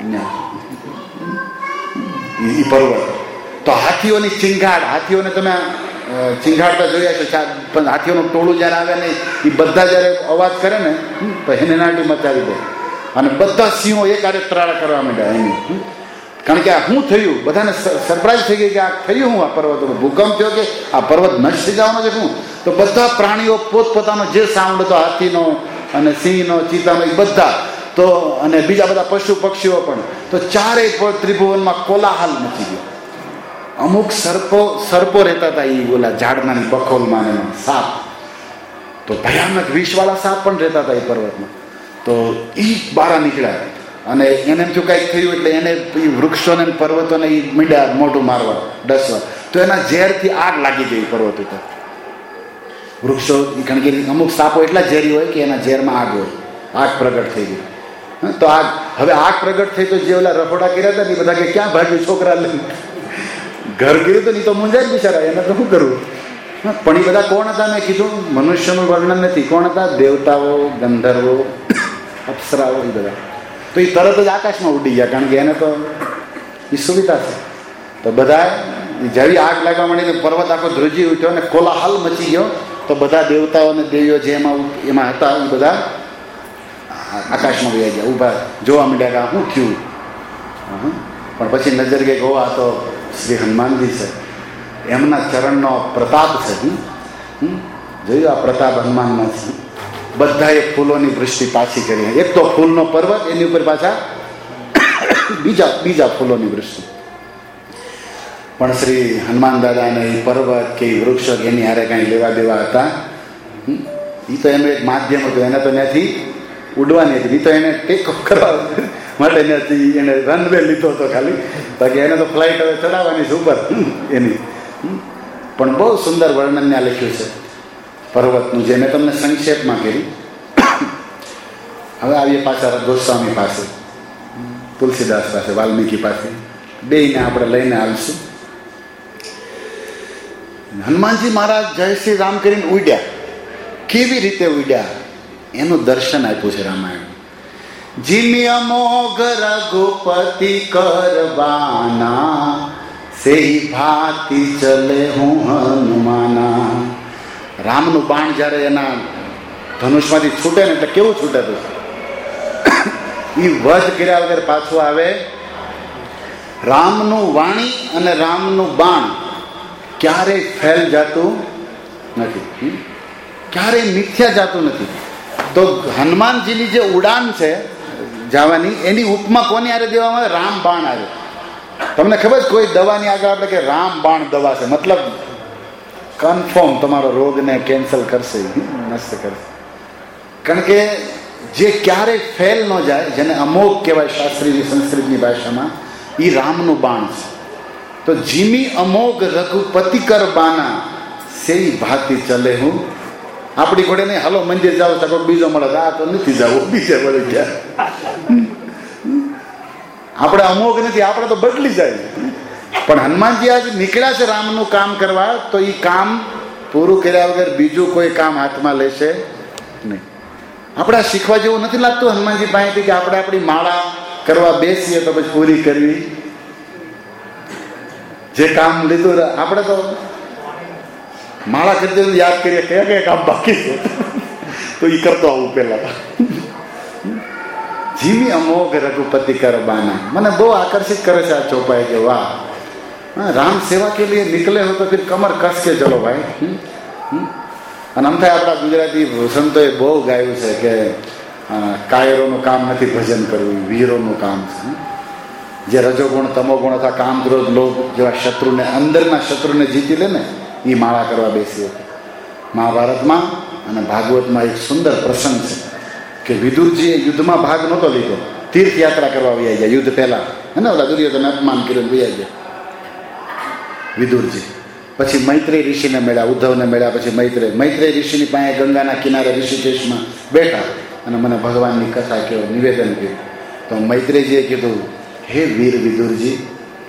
એ પર્વત. તો હાથીઓની ચીંગાડ, હાથીઓને તમે ચીંગાડતા જોયા છે, પણ હાથીઓનું ટોળું જ્યારે આવે ને એ બધા જ્યારે અવાજ કરે ને તો એને નાટી મચાવી દે. અને બધા સિંહો એક આરે ત્રાળા કરવા માંડ્યા એની. કારણ કે આ શું થયું, બધાને સરપ્રાઈઝ થઈ ગઈ કે આ થયું હું, આ પર્વત ભૂકંપ થયો કે આ પર્વત નષ્ટ થઈ જવાનો છે શું? તો બધા પ્રાણીઓ પોતપોતાનો જે સાઉન્ડ હતો, હાથીનો અને સિંહનો, ચિત્તાનો, એ બધા તો, અને બીજા બધા પશુ પક્ષીઓ પણ, તો ચારેય ત્રિભુવનમાં કોલાહલ મચી ગયો. અમુક સર્પો રહેતા હતા એ ઓલા ઝાડના બખોલમાં, સાપ, તો ભયાનક વિષવાળા સાપ પણ રહેતા હતા એ પર્વતમાં. તો એ બહાર નીકળ્યા અને એને એમ થયું કંઈક થયું એટલે એને વૃક્ષોને પર્વતોને એ મીંડા મોઢું મારવા, ડસવા. તો એના ઝેરથી આગ લાગી ગઈ પર્વત ઉપર. વૃક્ષો, કારણ કે અમુક સાપો એટલા ઝેરી હોય કે એના ઝેરમાં આગ હોય, આગ પ્રગટ થઈ ગઈ. તો આગ, હવે આગ પ્રગટ થઈ તો જે ઓલા રફોડા કર્યા હતા ને એ બધા કે ક્યાં ભાગ્યું છોકરા લઈને, ઘર કર્યું તો નહીં તો મુંજાય બિચારા, એને તો શું કરવું. પણ એ બધા કોણ હતા? મેં કીધું મનુષ્યનું વર્ણન નથી. કોણ હતા? દેવતાઓ, ગંધર્વો, અપ્સરાઓ, એ બધા. તો એ તરત જ આકાશમાં ઉડી ગયા, કારણ કે એને તો એ સુવિધા છે. તો બધા જેવી આગ લાગવા માંડીને પર્વત આખો ધ્રુજી ઉઠ્યો અને કોલાહલ મચી ગયો. તો બધા દેવતાઓ અને દેવીઓ જે એમાં હતા એ બધા આકાશમાં ગયા ગયા, ઊભા જોવા માંડ્યા કે શું થયું. પણ પછી નજર ગઈ ગો, આ તો શ્રી હનુમાનજી છે, એમના ચરણનો પ્રતાપ છે. જોયું આ પ્રતાપ હનુમાનમાં છે. બધાએ ફૂલોની વૃષ્ટિ પાછી કરી. એક તો ફૂલનો પર્વત, એની ઉપર પાછા બીજા ફૂલોની વૃષ્ટિ. પણ શ્રી હનુમાન દાદાને એ પર્વત કે એ વૃક્ષો એની હારે કાંઈ લેવા દેવા હતા? એ તો એનું એક માધ્યમ હતું, એને તો ત્યાંથી ઉડવાની હતી. એ તો એને ટેક ઓફ કરવા માટે ત્યાંથી એને રનવે લીધો હતો ખાલી, બાકી એને તો ફ્લાઇટ હવે ચડાવવાની છે ઉપર એની. પણ બહુ સુંદર વર્ણન ત્યાં લખ્યું છે પર્વતનું, જે મેં તમને સંક્ષેપમાં કર્યું. હવે આવીએ પાછા ગોસ્વામી પાસે, તુલસીદાસ પાસે, વાલ્મીકી પાસે, બેયને આપણે લઈને આવીશું. હનુમાનજી મહારાજ જય શ્રી રામ કરીને ઉડ્યા. કેવી રીતે ઉડ્યા એનું દર્શન આપ્યું છે રામાયણ. જીમ્ય મોઘ રઘુપતિ કરવાના, સેઈ ભાતિ ચલે હું હનુમાના. રામનું બાણ જ્યારે એના ધનુષમાંથી છૂટે ને એટલે કેવું છૂટે હતું, એ વધ કર્યા વગર પાછું આવે. રામનું વાણી અને રામનું બાણ ક્યારેય ફેલ જાતું નથી, ક્યારેય મિથ્યા જાતું નથી. તો હનુમાનજીની જે ઉડાન છે જવાની, એની ઉપમા કોની આરે દેવામાં આવે? રામબાણ આવે. તમને ખબર છે કોઈ દવાની આગળ આપણે કે રામબાણ દવા છે, મતલબ કન્ફર્મ તમારો રોગને કેન્સલ કરશે, નષ્ટ કરશે. કારણ કે જે ક્યારેય ફેલ ન જાય, જેને અમોઘ કહેવાય શાસ્ત્રીય સંસ્કૃતની ભાષામાં, એ રામનું બાણ છે. તો જીમી અમોઘ રઘુપતિ કર બાના સેઈ ભાતી ચલે હું. આપણી ઘોડે નહીં, હાલો મંદિર જાવ તો બીજો મળે, આ તો નથી જવું, બીજે મળે ક્યાં. આપણે અમોઘ નથી, આપણે તો બદલી જાય. પણ હનુમાનજી આજે નીકળ્યા છે રામનું કામ કરવા, તો એ કામ પૂરું કર્યા વગર બીજું કોઈ કામ હાથમાં લેશે નહીં. આપણે આ શીખવા જેવું નથી લાગતું હનુમાનજી પાસેથી કે આપણે આપણી માળા કરવા બેસીએ તો પછી પૂરી કરવી. જે કામ લીધું આપણે તો માળા કરી યાદ કરીએ કયા કયા કામ બાકી છે, તો એ કરતો આવું પેલા. જીમી અમોઘ રઘુપતિ કર બાના મને બહુ આકર્ષિત કરે છે આ ચોપાઈ કે વાહ, રામ સેવા કે લીએ નિકલે હો તો ફિર કમર કસ કે ચલો ભાઈ. અને આમ થાય આપણા ગુજરાતી સંતોએ બહુ ગાયું છે કે કાયરોનું કામ નથી ભજન કરવું, વીરોનું કામ છે. જે રજોગુણ તમોગુણ અથવા કામ ક્રોધ લોભ જેવા શત્રુને, અંદરના શત્રુને જીતી લે ને, એ માળા કરવા બેસી હતી. મહાભારતમાં અને ભાગવતમાં એક સુંદર પ્રસંગ છે કે વિદુરજીએ યુદ્ધમાં ભાગ નહોતો લીધો, તીર્થયાત્રા કરવા વૈયા ગયા યુદ્ધ પહેલા, હે ઓલા દુર્યોધને અપમાન કર્યું વૈયા ગયા વિદુરજી. પછી મૈત્રેય ઋષિને મળ્યા, ઉદ્ધવને મળ્યા. પછી મૈત્રેય ઋષિની પાસે ગંગાના કિનારે ઋષિકેશમાં બેઠા અને મને ભગવાનની કથા કહો, નિવેદન કર્યું. તો મૈત્રેયજીએ કીધું, હે વીર વિદુરજી,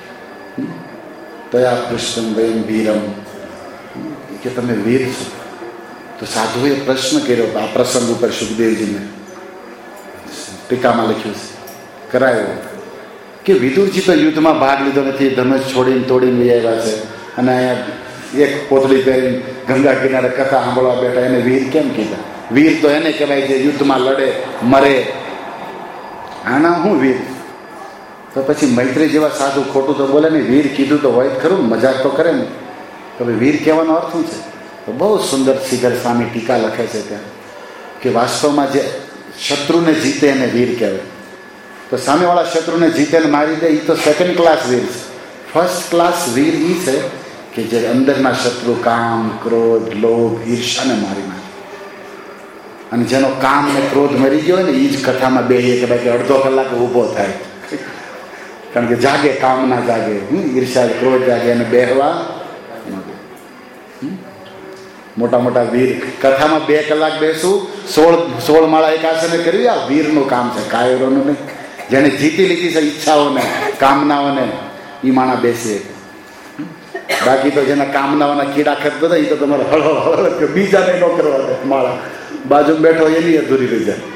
તયા પૃષ્ઠમ વયમ વીરમ, કે તમે વીર છો. તો સાધુએ પ્રશ્ન કર્યો આ પ્રસંગ ઉપર, સુખદેવજીને ટીકામાં લખ્યું છે, કરાયો કે વિદુરજી તો યુદ્ધમાં ભાગ લીધો નથી, ધનુષ છોડીને તોડીને લઈ આવ્યા છે, અને અહીંયા એક પોતળી પહેરીને ગંગા કિનારે કથા સાંભળવા બેઠા, એને વીર કેમ કીધા? વીર તો એને કહેવાય જે યુદ્ધમાં લડે મરે, આના હું વીર? તો પછી મૈત્રી જેવા સાધુ ખોટું તો બોલે નહીં, વીર કીધું તો હોય જ ખરું, મજાક તો કરે ને. તો ભાઈ વીર કહેવાનો અર્થ શું છે? તો બહુ સુંદર શ્રીધર સ્વામી ટીકા લખે છે ત્યાં કે વાસ્તવમાં જે શત્રુને જીતે એને વીર કહેવાય. તો સામેવાળા શત્રુને જીતે ને મારી દે, એ તો સેકન્ડ ક્લાસ વીર છે. ફર્સ્ટ ક્લાસ વીર એ છે કે જે અંદરના શત્રુ કામ ક્રોધ લોભ ઈર્ષાને મારી નાખે. અને જેનો કામ ને ક્રોધ મરી ગયો હોય ને, એ જ કથામાં બેહીએ કે ભાઈ અડધો કલાક ઊભો થાય. કારણ કે જાગે, કામ ના જાગે, ઈર્ષા ક્રોધ જાગે, અને બેહવા મોટા મોટા વીર કથામાં 2 કલાક બેસું, 16 માળા એક આસને કરી. આ વીરનું કામ છે, કાયરોનું નહીં. જેને જીતી લીધી છે ઈચ્છાઓને કામનાઓને, એ માણા બેસીએ. બાકી તો જેના કામનાઓના કીડા ખરતો હતા, એ તો તમારે હળો બીજાને ન કરવા દે. માળા બાજુ બેઠો એની અધૂરી રહી જાય.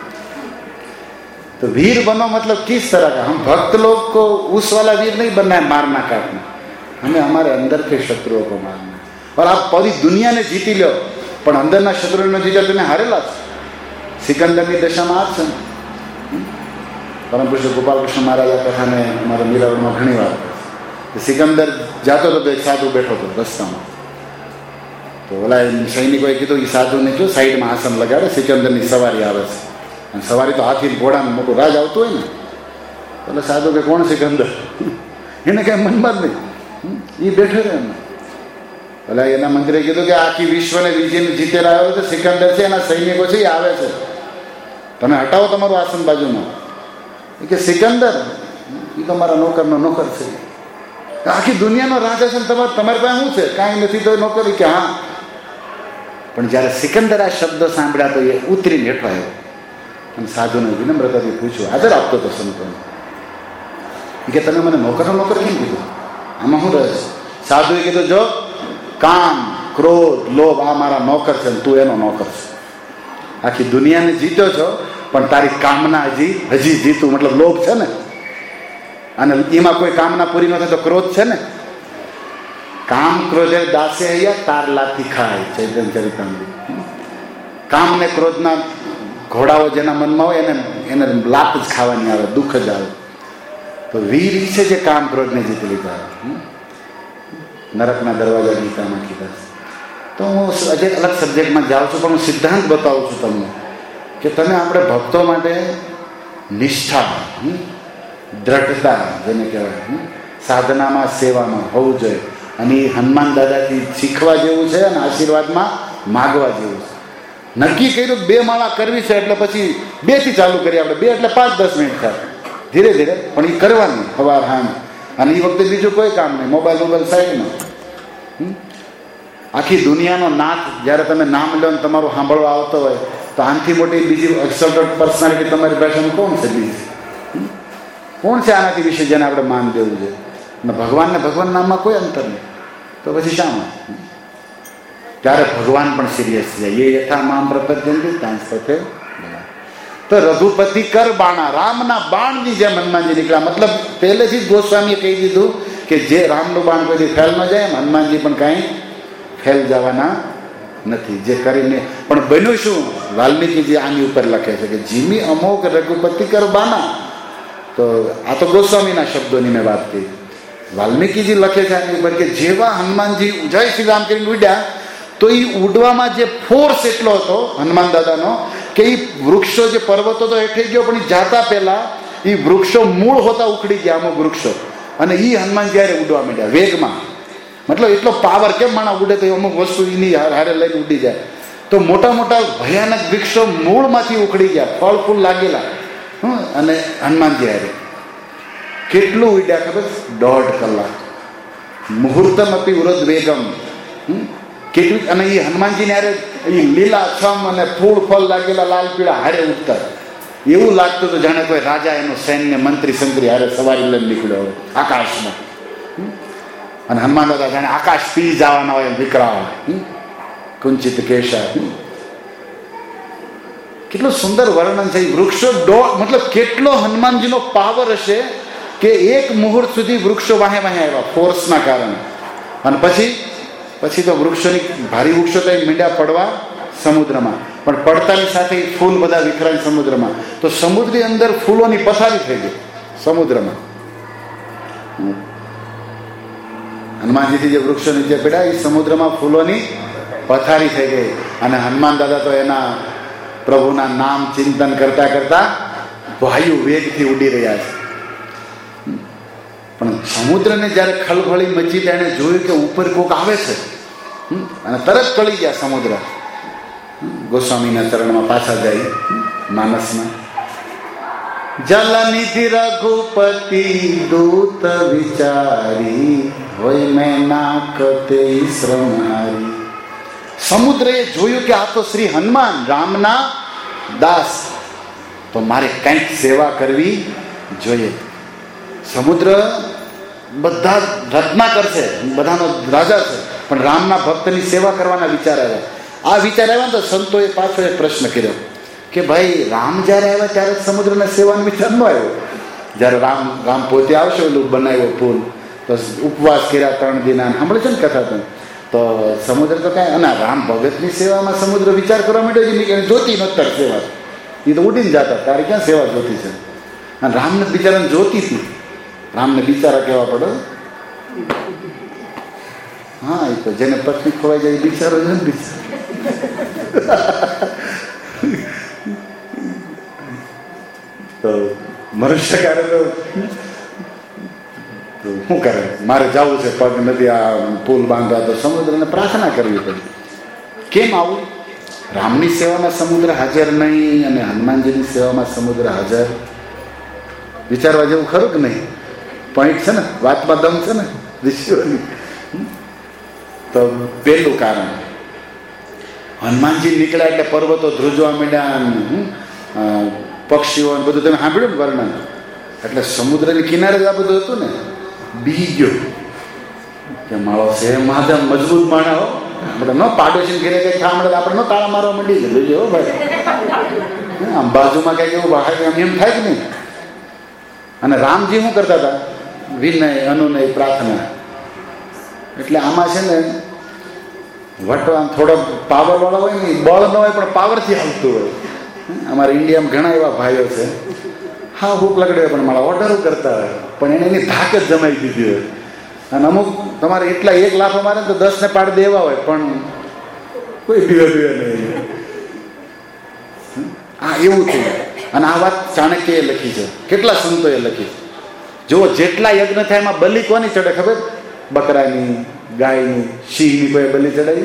तो वीर बनो मतलब किस तरह का? हम भक्त लोग को उस वाला वीर नहीं बनना है मारना काटना, हमें हमारे अंदर के शत्रुओं को मारना है. और आप पूरी दुनिया ने जीती लो પણ અંદરના શત્રુને જીત્યા તમે હારેલા છો. સિકંદરની દશામાં આ જ છે. પરમ પુરુષ ગોપાલકૃષ્ણ મહારાજા કથાને અમારા મીરાવળમાં ઘણી વાર સિકંદર જાતો હતો તો એક સાધુ બેઠો હતો રસ્તામાં. તો ઓલા સૈનિકોએ કીધું એ સાધુને જો સાઈડમાં આસન લગાડે, સિકંદરની સવારી આવે છે. અને સવારી તો હાથી ઘોડાનું મોટું રાજ આવતું હોય ને. એટલે સાધુ કે કોણ સિકંદર? એને કઈ મનમાં જ નહીં, એ બેઠો રહે એમને. એટલે એના મંત્રીએ કીધું કે આખી વિશ્વને જીતેલા આવ્યો તો સિકંદર છે, એના સૈનિકો છે, એ આવે છે, તમે હટાવો તમારું આસન બાજુમાં. કે સિકંદર એ તો મારા નોકરનો નોકર છે, આખી દુનિયાનો રાજા છે, તમારી પાસે શું છે? કાંઈ નથી તો નોકર. કે હા, પણ જ્યારે સિકંદર આ શબ્દ સાંભળ્યા તો એ ઉતરીને હેઠો આવ્યો અને સાધુને વિનમ્રતાથી પૂછ્યું, હાજર આપતો હતો સંતોને, કે તમે મને નોકરનો નોકર કેમ કીધું? આમાં શું રહે છે? સાધુએ કીધું, જો કામ ક્રોધ લોભ આ મારા નોકર છે, તું એનો નોકર છે. આખી દુનિયાને જીત્યો છો, પણ તારી કામના હજી જીતું, મતલબ લોભ છે ને, અને એમાં કોઈ કામના પૂરી ન થાય તો ક્રોધ છે ને. કામ ક્રોધે દાસે અહીંયા તાર લાથી ખાય, ચૈતન્ય ચરિતામૃત. કામ ને ક્રોધના ઘોડાઓ જેના મનમાં હોય એને લાત જ ખાવાની આવે, દુઃખ જ આવે. તો વીર છે જે કામ ક્રોધને જીતી લીધા. નરકના દરવાજા ગીતામાં કીધા છે. તો હું હજી અલગ સબ્જેક્ટમાં જાઉં છું, પણ હું સિદ્ધાંત બતાવું છું તમને કે તમે આપણે ભક્તો માટે નિષ્ઠા, દ્રઢતા જેને કહેવાય, સાધનામાં સેવામાં હોવું જોઈએ. અને એ હનુમાન દાદાથી શીખવા જેવું છે અને આશીર્વાદમાં માગવા જેવું છે. નક્કી કર્યું 2 માળા કરવી છે એટલે પછી 2 થી ચાલુ કરીએ આપણે. 2 એટલે 5-10 મિનિટ થાય, ધીરે ધીરે, પણ એ કરવાની સવાર હાંજ. અને એ વખતે બીજું કોઈ કામ નહીં, મોબાઈલ સાઈડમાં. આખી દુનિયાનો નાથ જ્યારે તમે નામ લો ને તમારું સાંભળવા આવતો હોય તો આનાથી મોટી બીજી એક્સલ્ટેડ પર્સનાલિટી તમારી ભાષામાં કોણ છે? બીજી કોણ છે આનાથી વિશે જેને આપણે માન દેવું છે? અને ભગવાનને ભગવાન નામમાં કોઈ અંતર નહીં, તો પછી શામાં? ત્યારે ભગવાન પણ સિરિયસ છે. એ યથા મામ પ્રપદ્યંતી ત્યાં સાથે. તો રઘુપતિ કર બાણા, રામના બાણની જેમ હનુમાનજી નીકળ્યા. મતલબ પહેલેથી જ ગોસ્વામીએ કહી દીધું કે જે રામનું બાણ કોઈ ફેલ ન જાય એમ હનુમાનજી પણ કાંઈ ફેલ જવાના નથી. જે કરીને પણ બન્યું શું? વાલ્મીકીજી આની ઉપર લખે છે કે જીમી અમોઘ રઘુપતિ કર બાણા. તો આ તો ગોસ્વામીના શબ્દોની મેં વાત કરી. વાલ્મીકીજી લખે છે આની ઉપર કે જેવા હનુમાનજી જય શ્રી રામ કરીને ઉડ્યા તો એ ઉડવામાં જે ફોર્સ એટલો હતો હનુમાન દાદાનો કે એ વૃક્ષો, જે પર્વતો તો હેઠી ગયો, પણ એ જાતા પહેલા એ વૃક્ષો મૂળ હોતા ઉખડી ગયા, અમુક વૃક્ષો. અને એ હનુમાન જ્યારે ઉડવા માંડ્યા વેગમાં, મતલબ એટલો પાવર. કેમ માણસ ઉડે તો અમુક વસ્તુ એની હારે લઈને ઉડી જાય. તો મોટા મોટા ભયાનક વૃક્ષો મૂળમાંથી ઉખડી ગયા, ફળ ફૂલ લાગેલા. અને હનુમાનજી હારે કેટલું ઉડ્યા ખબર? 1.5 કલાક. મુહૂર્તમ અપી વૃદ્ધ વેગમ. કેટલી. અને એ હનુમાનજીને હારે એ લીલા છમ અને ફૂલ ફળ લાગેલા લાલ પીળા હારે ઉડતા. એવું લાગતું હતું જાણે કોઈ રાજા એનું સૈન્ય મંત્રી સંત્રી હારે સવારી લઈને નીકળ્યો હોય આકાશમાં. અને હનુમાન દાદા જાણે આકાશ પી જવાના હોય એમ વિકરાળ, કુંચિત કેશા. કેટલું સુંદર વર્ણન છે. વૃક્ષો મતલબ કેટલો હનુમાનજીનો પાવર હશે કે એક મુહૂર્ત સુધી વૃક્ષો વાહે આવ્યા ફોર્સના કારણે. અને પછી તો વૃક્ષોની ભારી વૃક્ષો તો મીંડા પડવા સમુદ્રમાં, પણ પડતાની સાથે ફૂલ બધા વિખરાય સમુદ્રમાં. તો સમુદ્રની અંદર ફૂલોની પથારી થઈ ગઈ સમુદ્રમાં. હનુમાનજીથી જે વૃક્ષો નીચે પડ્યા એ સમુદ્રમાં ફૂલોની પથારી થઈ ગઈ. અને હનુમાન દાદા તો એના પ્રભુના નામ ચિંતન કરતા કરતા વાયુ વેગથી ઉડી રહ્યા છે. પણ સમુદ્રને જ્યારે ખળભળી મચી તેને જોયું કે ઉપર કોક આવે છે અને તરત ટળી ગયા સમુદ્ર. ગોસ્વામીના ચરણમાં પાછા જાય માનસમાં. જલનિધિ રઘુપતિ દૂત વિચારી હોય મેં નાકતે શ્રમહારી. સમુદ્રએ જોયું કે આ તો શ્રી હનુમાન રામના દાસ, તો મારે કંઈક સેવા કરવી જોઈએ. સમુદ્ર બધા રચના કરશે, બધાનો રાજા છે, પણ રામના ભક્તની સેવા કરવાના વિચાર આવ્યા. આ વિચાર આવ્યા તો સંતોએ પાછો એક પ્રશ્ન કર્યો કે ભાઈ રામ જ્યારે આવ્યા ત્યારે સમુદ્રને સેવાનો વિચાર ન આવ્યો. જ્યારે રામ પોતે આવશે ઓલું બનાવ્યો પુલ, તો ઉપવાસ કર્યા 3 દિન. સાંભળે છે ને કથા તમે? તો સમુદ્ર તો કાંઈ, અને રામ ભગતની સેવામાં સમુદ્ર વિચાર કરવા માંડ્યો છે. જોતી નહોતા સેવા, એ તો ઉડીને જતા, તારે ક્યાં સેવા જોતી છે? અને રામને બિચારાને જોતી હતી. રામને બિચારા કહેવા પડે. હા, એ તો જેને પત્ની ખોવાઈ જાય બિચારો છે ને બિચારો. તો મનુષ્ય ક્યારે તો શું કરે? મારે જવું છે, પગ નથી, આ પુલ બાંધવા, તો સમુદ્રને પ્રાર્થના કરવી પડી. કેમ આવું? રામની સેવામાં સમુદ્ર હાજર નહીં અને હનુમાનજીની સેવામાં સમુદ્ર હાજર. વિચારવા જેવું ખરું કે નહીં? પોઈન્ટ છે ને, વાતમાં દમ છે ને ઋષિઓની. તો પહેલું કારણ, હનુમાનજી નીકળ્યા એટલે પર્વતો ધ્રુજવા માંડ્યા, પક્ષીઓ બધું તમે સાંભળ્યું ને વર્ણન. એટલે સમુદ્રની કિનારે જ આ બધું હતું ને. બી ગયો કે માળો છે માધમ મજબૂત માણા હો, આપણે ન પાડોશી ઘરે કઈ સાંભળે આપણે ન તાળા મારવા માંડી જાય. હો ભાઈ, આમ બાજુમાં કઈક એવું એમ થાય કે નહીં. અને રામજી શું કરતા હતા? વિનય, અનુનય, પ્રાર્થના. એટલે આમાં છે ને વટવા થોડો પાવર વાળો હોય ને, બળ ન હોય પણ પાવરથી હાલતું હોય. અમારા ઇન્ડિયામાં ઘણા એવા ભાઈઓ છે, હા ભૂખ લગડે પણ મારા ઓર્ડર કરતા હોય, પણ એને એની ધાક જ જમાઈ દીધી હોય. અને અમુક તમારે એટલા 1 લાફો મારે તો 10 ને પાડી દેવા હોય, પણ કોઈ પીવે નહીં. આ એવું થયું. અને આ વાત ચાણક્યએ લખી છે, કેટલા સંતોએ લખી. જુઓ, જેટલા યજ્ઞ થાય એમાં બલિ કોની ચડે ખબર? બકરાની, ગાયની, સિંહની કોઈ બલિ ચડાવી?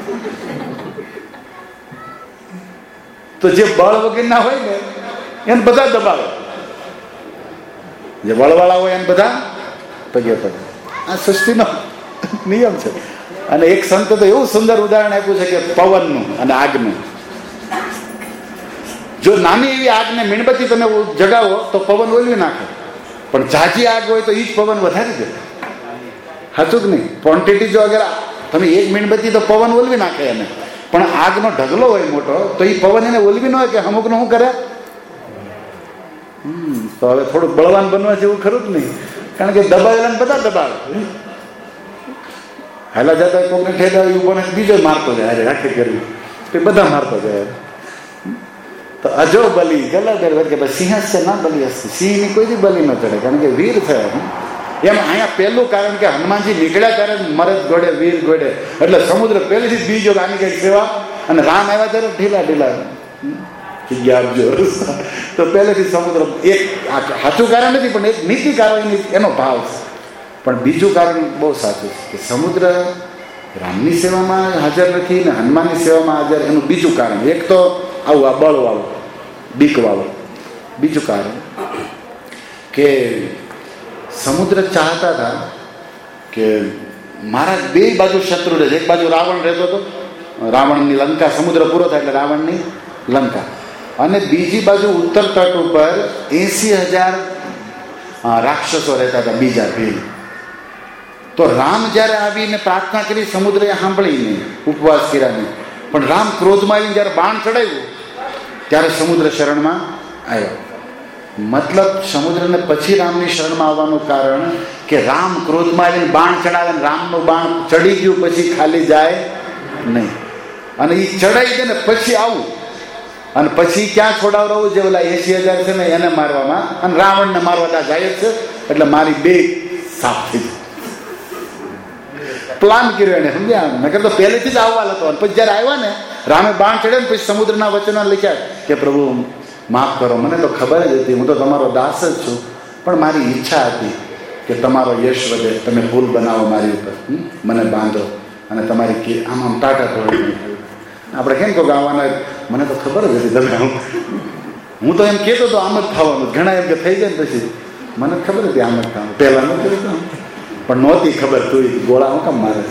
તો જે બળ વગરના હોય ને એને બધા દબાવે, જે બળવાળા હોય એને બધા પગે પડે. આ સૃષ્ટિનો નિયમ છે. અને એક સંતે તો એવું સુંદર ઉદાહરણ આપ્યું છે કે પવનનું અને આગનું. જો નાની એવી આગને મીણબત્તી તમે જગાવો તો પવન ઓલવી નાખે, પણ ઝાઝી આગ હોય તો એ જ પવન વધારી દે. સાચું કે નહીં? ક્વોન્ટિટી જો અગર તમે 1 મીણબત્તી તો પવન ઓલવી નાખે એને, પણ આગનો ઢગલો હોય મોટો તો એ પવન એને ઓલવી ન હોય કે અમુકનું શું કરે. તો હવે થોડુંક બળવાન બનવા જેવું ખરું જ નહીં, કારણ કે દબાવેલા બધા દબાવે. હાલા જતા કોઈને ઠેડા ઉભો ને બીજો મારતો જાય, રાખી કરવી એ બધા મારતો જાય. તો અજો બલી ગલા કે સિંહસ્ય ના બલી હશે, સિંહની કોઈ બલી ન ચડે, કારણ કે વીર છે. એમ અહીંયા પહેલું કારણ કે હનુમાનજી નીકળ્યા ત્યારે મરદ ગોડે, વીર ગોડે, એટલે સમુદ્ર પહેલેથી બીજો આની કઈ સેવા. અને રામ આવ્યા ત્યારે ઢીલા ઢીલા આપજો. તો પહેલેથી સમુદ્ર એક સાચું કારણ નથી, પણ એક નીતિ કારણ એનો ભાવ છે. પણ બીજું કારણ બહુ સાચું છે કે સમુદ્ર રામની સેવામાં હાજર નથી ને હનુમાનની સેવામાં હાજર. એનું બીજું કારણ એક તો આવું આ બળવાળું, બીકવાળું. બીજું કારણ કે સમુદ્ર ચાહતા હતા કે મારા 2 બાજુ શત્રુ રહે. એક બાજુ રાવણ રહેતો હતો, રાવણની લંકા, સમુદ્ર પૂરો થાય એટલે રાવણની લંકા, અને બીજી બાજુ ઉત્તર તટ ઉપર 80,000 રાક્ષસો રહેતા હતા, બીજા ભીલ. તો રામ જ્યારે આવીને પ્રાર્થના કરી, સમુદ્રએ સાંભળી નહીં, ઉપવાસ કર્યા નહીં, પણ રામ ક્રોધમાં આવીને જ્યારે બાણ ચડાવ્યું ત્યારે સમુદ્ર શરણમાં આવ્યો. મતલબ સમુદ્રને પછી રામની શરણમાં આવવાનું કારણ કે રામ ક્રોધમાં આવીને બાણ ચડાવે, રામનું બાણ ચડી ગયું પછી ખાલી જાય નહીં, અને એ ચડાવી દે ને પછી આવું, અને પછી ક્યાં છોડાવવું? જે ઓલા 80,000 છે ને એને મારવામાં, અને રાવણને મારવા જાય છે. એટલે મારી 2 સાફ થઈ ગઈ. પ્લાન કર્યો એને, સમજ્યા? નકર તો પહેલેથી જ આવવા હતો. અને પછી જયારે આવ્યા ને રામે બાણ ચડે ને પછી સમુદ્રના વચનો લખ્યા કે પ્રભુ માફ કરો, મને તો ખબર જ હતી, હું તો તમારો દાસ જ છું, પણ મારી ઈચ્છા હતી કે તમારો યશ વધે, તમે પુલ બનાવો મારી ઉપર, મને બાંધો અને તમારી આમ આમ ટાટા તોડી. આપણે કેમ કહો ગાવાના, મને તો ખબર જ હતી તમે આમ, હું તો એમ કહેતો હતો આમ જ થવાનું. ઘણા એમ કે થઈ જાય ને પછી મને ખબર હતી આમ જ થવાનું, પહેલા ન કર્યું પણ નહોતી ખબર, તું ગોળા હું કામ મારે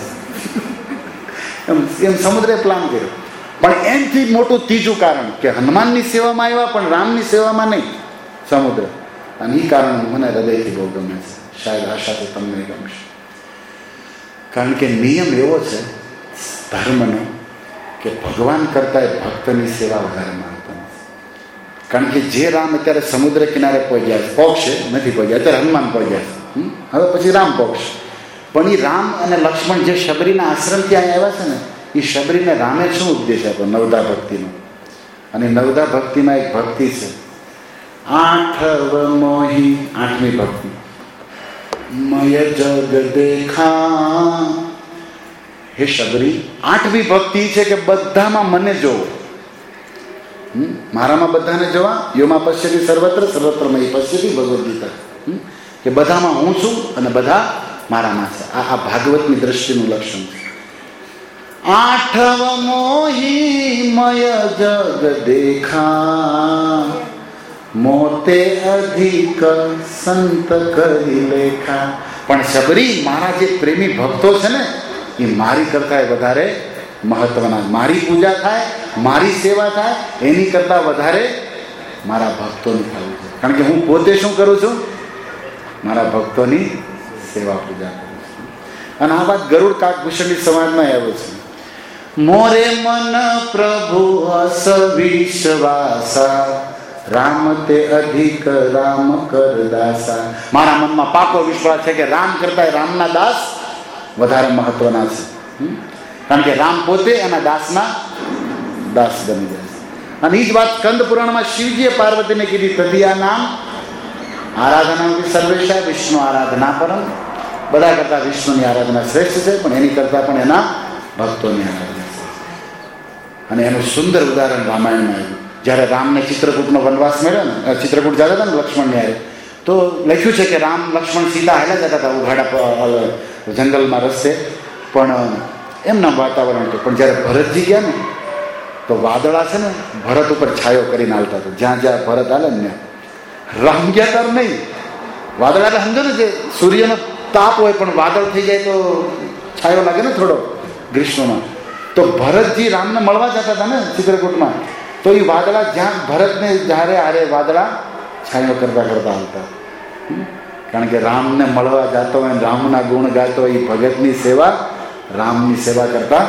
એમ સમુદ્રે પ્લાન કર્યો. પણ એમથી મોટું ત્રીજું કારણ કે હનુમાનની સેવામાં આવ્યા પણ રામની સેવામાં નહીં, સમુદ્ર. અને એ કારણ મને હૃદયથી બહુ ગમે છે, શાયદ આશા તો તમને ગમશે. કારણ કે નિયમ એવો છે ધર્મનો કે ભગવાન કરતા ભક્તની સેવા વધારે માનતા નથી. કારણ કે જે રામ અત્યારે સમુદ્ર કિનારે પહોંચ્યા છે, પોગશે નથી પહોંચ્યા, અત્યારે હનુમાન પહોંચ્યા છે, હવે પછી રામ પોગશે. પણ એ રામ અને લક્ષ્મણ જે શબરીના આશ્રમથી અહીંયા આવ્યા છે ને, એ શબરીને રામે શું ઉપદેશ આપ્યો? નવદા ભક્તિનો. અને નવદા ભક્તિમાં એક ભક્તિ છે, 8 મોહી, 8મી ભક્તિ. મય જગ દેખા. હે શબરી, 8મી ભક્તિ છે કે બધામાં મને જોવો, મારામાં બધાને જોવા. યોમાં પશ્યતિ સર્વત્ર સર્વત્ર મય પશ્યતિ, ભગવદ્ ગીતા. કે બધામાં હું છું અને બધા મારામાં છે. આ ભાગવતની દ્રષ્ટિનું લક્ષણ છે. 8 મોહી મય જગ દેખા, મોતે અધિક સંત કરી લેખા. પણ શબરી, મારા જે પ્રેમી ભક્તો છે ને એ મારી કરતા વધારે મહત્વના. મારી પૂજા થાય, મારી સેવા થાય, એની કરતા વધારે મારા ભક્તોની થવું છે. કારણ કે હું પોતે શું કરું છું? મારા ભક્તોની સેવા પૂજા કરું છું. અને આ વાત ગરુડ કાકભૂષણની સમાજમાં આવ્યો છે. મોરે મન પ્રભુ અસ વિશ્વાસા, રામ તે અધિક રામ કર દાસા. મારા મનમાં પાકો વિશ્વાસ છે કે રામ કરતા રામના દાસ વધારે મહત્વના છે. કારણ કે રામ પોતે એના દાસના દાસ બની જાય છે. અને એ જ વાત સ્કંદ પુરાણમાં શિવજીએ પાર્વતીને કીધી, તદિયા નામ આરાધના સર્વેશા વિષ્ણુ આરાધના પરમ. બધા કરતાં વિષ્ણુની આરાધના શ્રેષ્ઠ છે, પણ એની કરતાં પણ એના ભક્તોની આરાધના છે. અને એનું સુંદર ઉદાહરણ રામાયણમાં આવ્યું. જ્યારે રામને ચિત્રકૂટનો વનવાસ મળ્યો ને, ચિત્રકૂટ જતા હતા ને લક્ષ્મણને હારે, તો લખ્યું છે કે રામ, લક્ષ્મણ, સીતા હાલ્યા જતા હતા ઉઘાડા જંગલમાં રસ્તે, પણ એમના વાતાવરણ હતું. પણ જ્યારે ભરતજી ગયા ને તો વાદળા છે ને ભરત ઉપર છાયો કરીને હાલતા હતા. જ્યાં જ્યાં ભરત હાલે ને રામ ગયા તાર નહીં. વાદળા એટલે સમજો ને, જે સૂર્યનો તાપ હોય પણ વાદળ થઈ જાય તો છાયો લાગે ને થોડો ગ્રીષ્મમાં. તો ભરતજી રામને મળવા જતા હતા ને ચિત્રકૂટમાં, તો એ વાદળા જ્યાં ભરતને જ્યારે હારે વાદળા છાયો કરતા કરતા હાલતા. કારણ કે રામને મળવા જતો હોય, રામના ગુણ ગાતો હોય, એ ભગતની સેવા રામની સેવા કરતા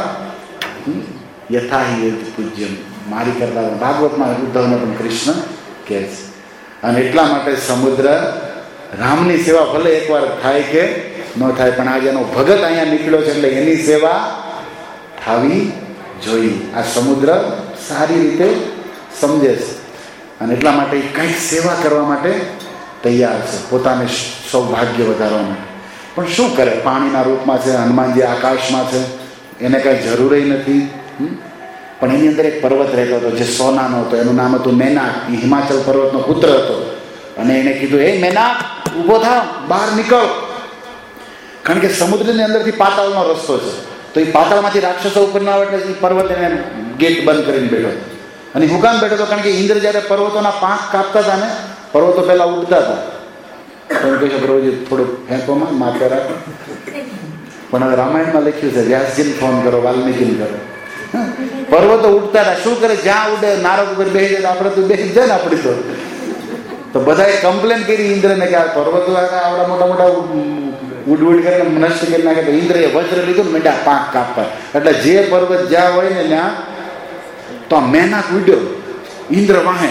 યથાહિ પૂજ્યમ, મારી કરતા. ભાગવતમાં ઉદ્ધવને પણ કૃષ્ણ કહે છે. અને એટલા માટે સમુદ્ર રામની સેવા ભલે એકવાર થાય કે ન થાય, પણ આજે એનો ભગત અહીંયા નીકળ્યો છે એટલે એની સેવા થવી જોઈએ. આ સમુદ્ર સારી રીતે સમજે છે અને એટલા માટે કંઈક સેવા કરવા માટે તૈયાર છે, પોતાને સૌભાગ્ય વધારવા માટે. પણ શું કરે? પાણીના રૂપમાં છે, હનુમાનજી આકાશમાં છે, એને કાંઈ જરૂર નથી. પણ એની અંદર એક પર્વત રહેતો હતો જે સોનાનો હતો, એનું નામ હતું મેનાક. એ હિમાચલ પર્વતનો પુત્ર હતો. અને એને કીધું, હે મેનાક, ઊભો થાવ, બહાર નીકળ. કારણ કે સમુદ્રની અંદરથી પાતાળનો રસ્તો છે, તો એ પાતાળમાંથી રાક્ષસો ઉપર ના આવે એટલે એ પર્વત એને ગેટ બંધ કરીને બેઠો. અને હું કામ બેઠો હતો? કારણ કે ઇન્દ્ર જ્યારે પર્વતોના પાંખ કાપતા હતા ને, પર્વતો પહેલા ઉડતા હતા. તમે કહેશો પ્રભુજી થોડુંક ફેંકોમાં માથે રાખો, પણ હવે રામાયણમાં લખ્યું છે વ્યાસજીને ફોન કરો, વાલ્મીકીને કરો. પર્વતો ઉડતા હતા. શું કરે? જ્યાં ઉડે નારદ ઉપર બેસી જાય, આપણે તો બેસી જાય ને આપણી તો બધાએ કમ્પ્લેન કરી ઇન્દ્રને કે આ પર્વતો આવડા મોટા મોટા ઉડ કરીને નષ્ટ કરી નાખે. તો ઇન્દ્રએ વજ્ર લીધું ને મેંડા પાંખ કાપવા. એટલે જે પર્વત જ્યાં હોય ને ત્યાં તો આ મેનાક ઉડ્યો, ઇન્દ્ર વાહે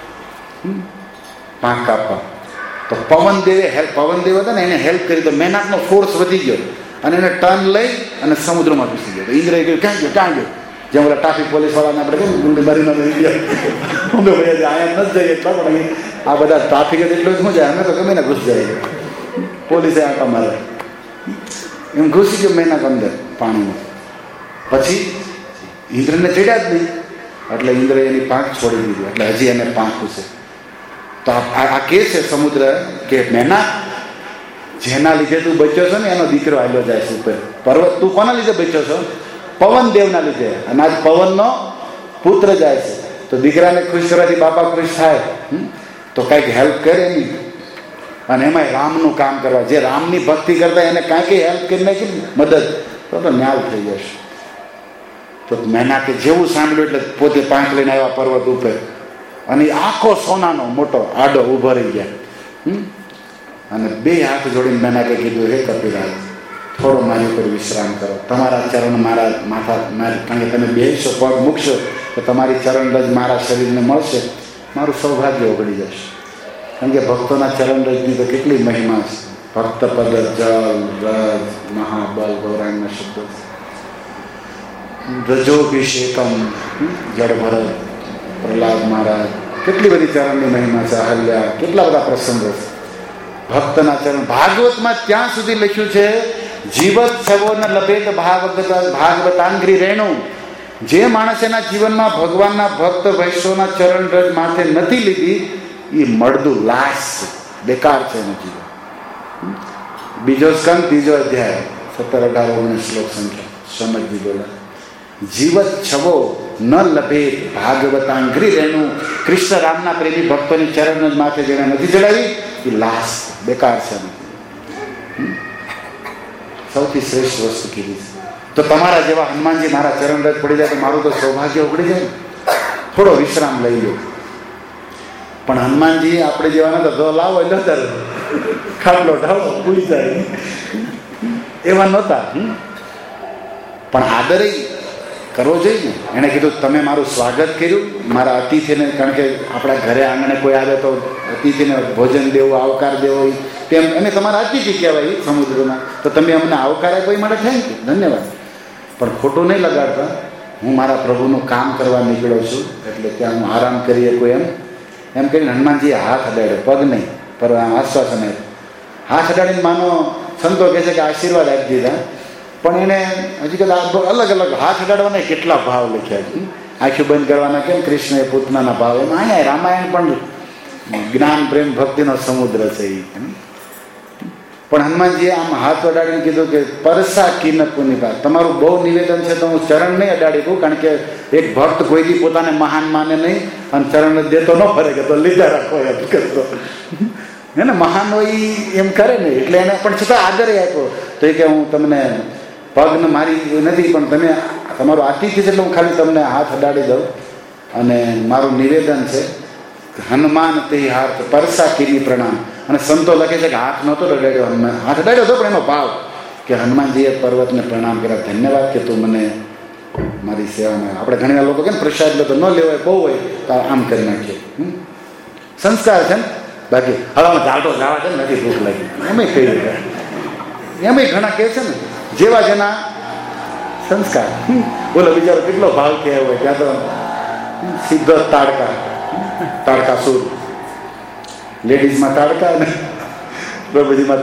પાંખ કાપવા. તો પવનદેવ હતા ને, એને હેલ્પ કરી. તો મેનાકનો ફોર્સ વધી ગયો અને એને ટર્ન લઈ અને સમુદ્રમાં ઘૂસી ગયો. તો ઇન્દ્રએ કહ્યું, ક્યાં ગયો? જેમ ઓલા ટ્રાફિક પોલીસ વાળાને આપણે કેમ ગુંડી મારીને અહીંયા નથી જઈએ એટલા, પણ આ બધા ટ્રાફિક જ એટલું જ શું જાય, અમે તો ગમે ને ઘૂસી જાય. પોલીસે આંટા મારે એમ ઘૂસી ગયો મેનાક અંદર પાણીમાં. પછી ઇન્દ્રને ચડ્યા જ નહીં એટલે ઇન્દ્રએ એની પાંખ છોડી દીધી. એટલે હજી એને પાંખ ઘૂસે. તો આ કે છે સમુદ્ર કે મેનાક, જેના લીધે તું બચ્યો છો ને એનો દીકરો આવેલો જાય છે ઉપર પર્વત. તું કોના લીધે બચ્યો છો? પવન દેવના લીધે. અને આજ પવનનો પુત્ર જાય છે. તો દીકરાને ખુશ કરવાથી બાપા ખુશ થાય. તો કંઈક હેલ્પ કરે નહીં. અને એમાંય રામનું કામ કરવા, જે રામની ભક્તિ કરતા એને કાંઈક હેલ્પ કરી નાખી મદદ, તો ન્યાય થઈ જશે. તો મેનાકે જેવું સાંભળ્યું એટલે પોતે પાંખ લઈને આવ્યા પર્વત ઉપર. અને આખો સોનાનો મોટો આડો ઊભો રહી ગયા. અને બે હાથ જોડીને મેનાકે કીધું, હે કપિરાજ, થોડો મારી ઉપર વિશ્રામ કરો. તમારા ચરણ મારા માથા, કારણ કે તમે બેસશો, પગ મૂકશો તો તમારી ચરણ રજ મારા શરીરને મળશે, મારું સૌભાગ્ય ઓગળી જશે. કારણ કે ભક્તોના ચરણ રજની તો કેટલી મહિમા છે. ભક્ત પદ જલ રજ મહાબલ ગૌરાંગના શબ્દો. રજોભિષેકમ જળ ભરત, પ્રહલાદ મહારાજ, કેટલી બધી ચરણની મહિમા છે. અહલ્યા, કેટલા બધા પ્રસંગો છે ભક્તના ચરણ. ભાગવતમાં ત્યાં સુધી લખ્યું છે, જીવત છવો ન લભેત ભાગવતાંગ્રી રેણુ. જે માણસ એના જીવનમાં ભગવાનના ભક્ત વૈષ્ણવના ચરણ રજ માથે નથી લીધી, એ મળદું લાશ છે, બેકાર છે એનું જીવન. બીજો સ્કંદ, ત્રીજો અધ્યાય, 17, 18, 19 શ્લોક સંખ્યા સમજવી બોલા. જીવત છવો ન લભેત ભાગવતાંગ્રી રેણુ. કૃષ્ણ રામના પ્રેમી ભક્તોની ચરણ માથે જેને નથી ચડાવી, એ લાશ, બેકાર છે. સૌથી શ્રેષ્ઠ વસ્તુ કીધી છે. તો તમારા જેવા હનુમાનજી મારા ચરણ રજ પડી જાય તો મારું તો સૌભાગ્ય ઉગડી જાય. થોડો વિશ્રામ લઈ લો. પણ હનુમાનજી આપણે જેવા નતા, તો લાવો એટલે ખાટલો ઢાળો ભૂલી જાય એવા નહોતા. પણ આદરે કરવો જોઈએ. એણે કીધું, તમે મારું સ્વાગત કર્યું, મારા અતિથિને. કારણ કે આપણા ઘરે આંગણે કોઈ આવે તો અતિથિને ભોજન દેવું, આવકાર દેવો, તેમ એને તમારા અતિથિ કહેવાય સમુદ્રમાં. તો તમે અમને આવકારે કોઈ માટે થેન્ક યુ, ધન્યવાદ. પણ ખોટું નહીં લગાડતા. હું મારા પ્રભુનું કામ કરવા નીકળ્યો છું, એટલે ત્યાં હું આરામ કરીએ કોઈ એમ કરીને હનુમાનજીએ હાથ અડાડ્યો, પગ નહીં, પર આશ્વાસન આપ્યું. હાથ અડાડીને માનો સંતો કહે છે કે આશીર્વાદ આપી દીધા, પણ એને હજી કદાચ અલગ અલગ હાથ અડાડવાના કેટલા ભાવ લખ્યા છે. આંખી બંધ કરવાના કેમ કૃષ્ણએ પૂતનાના ભાવ, એમ અહીંયા રામાયણ પણ જ્ઞાન પ્રેમ ભક્તિનો સમુદ્ર છે એ. પણ હનુમાનજીએ આમ હાથ અડાડીને કીધું કે પરસા કિન પુનિપા, તમારું બહુ નિવેદન છે તો હું ચરણ નહીં અડાડી દઉં, કારણ કે એક ભક્ત કોઈથી પોતાને મહાન માને નહીં અને ચરણ દેતો ન ફરે કે તો લીધા રાખો એમ કરતો હે ને. મહાન હોય એમ કરે ને, એટલે એને પણ છતાં આદર આપ્યો. તો એ કે હું તમને પગને મારી નથી, પણ તમે તમારું આતિથ્ય છે એટલે હું ખાલી તમને હાથ અડાડી દઉં, અને મારું નિવેદન છે હનુમાન તે હાથ પરસા કિની પ્રણામ. અને સંતો લખે છે કે હાથ નહોતો અડાડ્યો, હનુમાન હાથ અડાડ્યો હતો, પણ એનો ભાવ કે હનુમાનજીએ પર્વતને પ્રણામ કર્યા, ધન્યવાદ કે તું મને મારી સેવામાં. આપણે ઘણી વાર લોકો કે પ્રસાદ લો તો ન લેવાય, બહુ હોય તો આમ કરી નાખીએ, સંસ્કાર છે ને. બાકી હવામાં ઝાડો જવા છે ને, નથી ભૂખ લાગી એમ કહી દે, એમ ઘણા કહે છે ને, જેવા જેના સંસ્કાર. બોલો બિચારો કેટલો ભાવ કહેવાય હોય, ત્યાં તો સીધો તાડકા સુર, લેડીઝમાં તાડકા ને પ્રભુજીમાં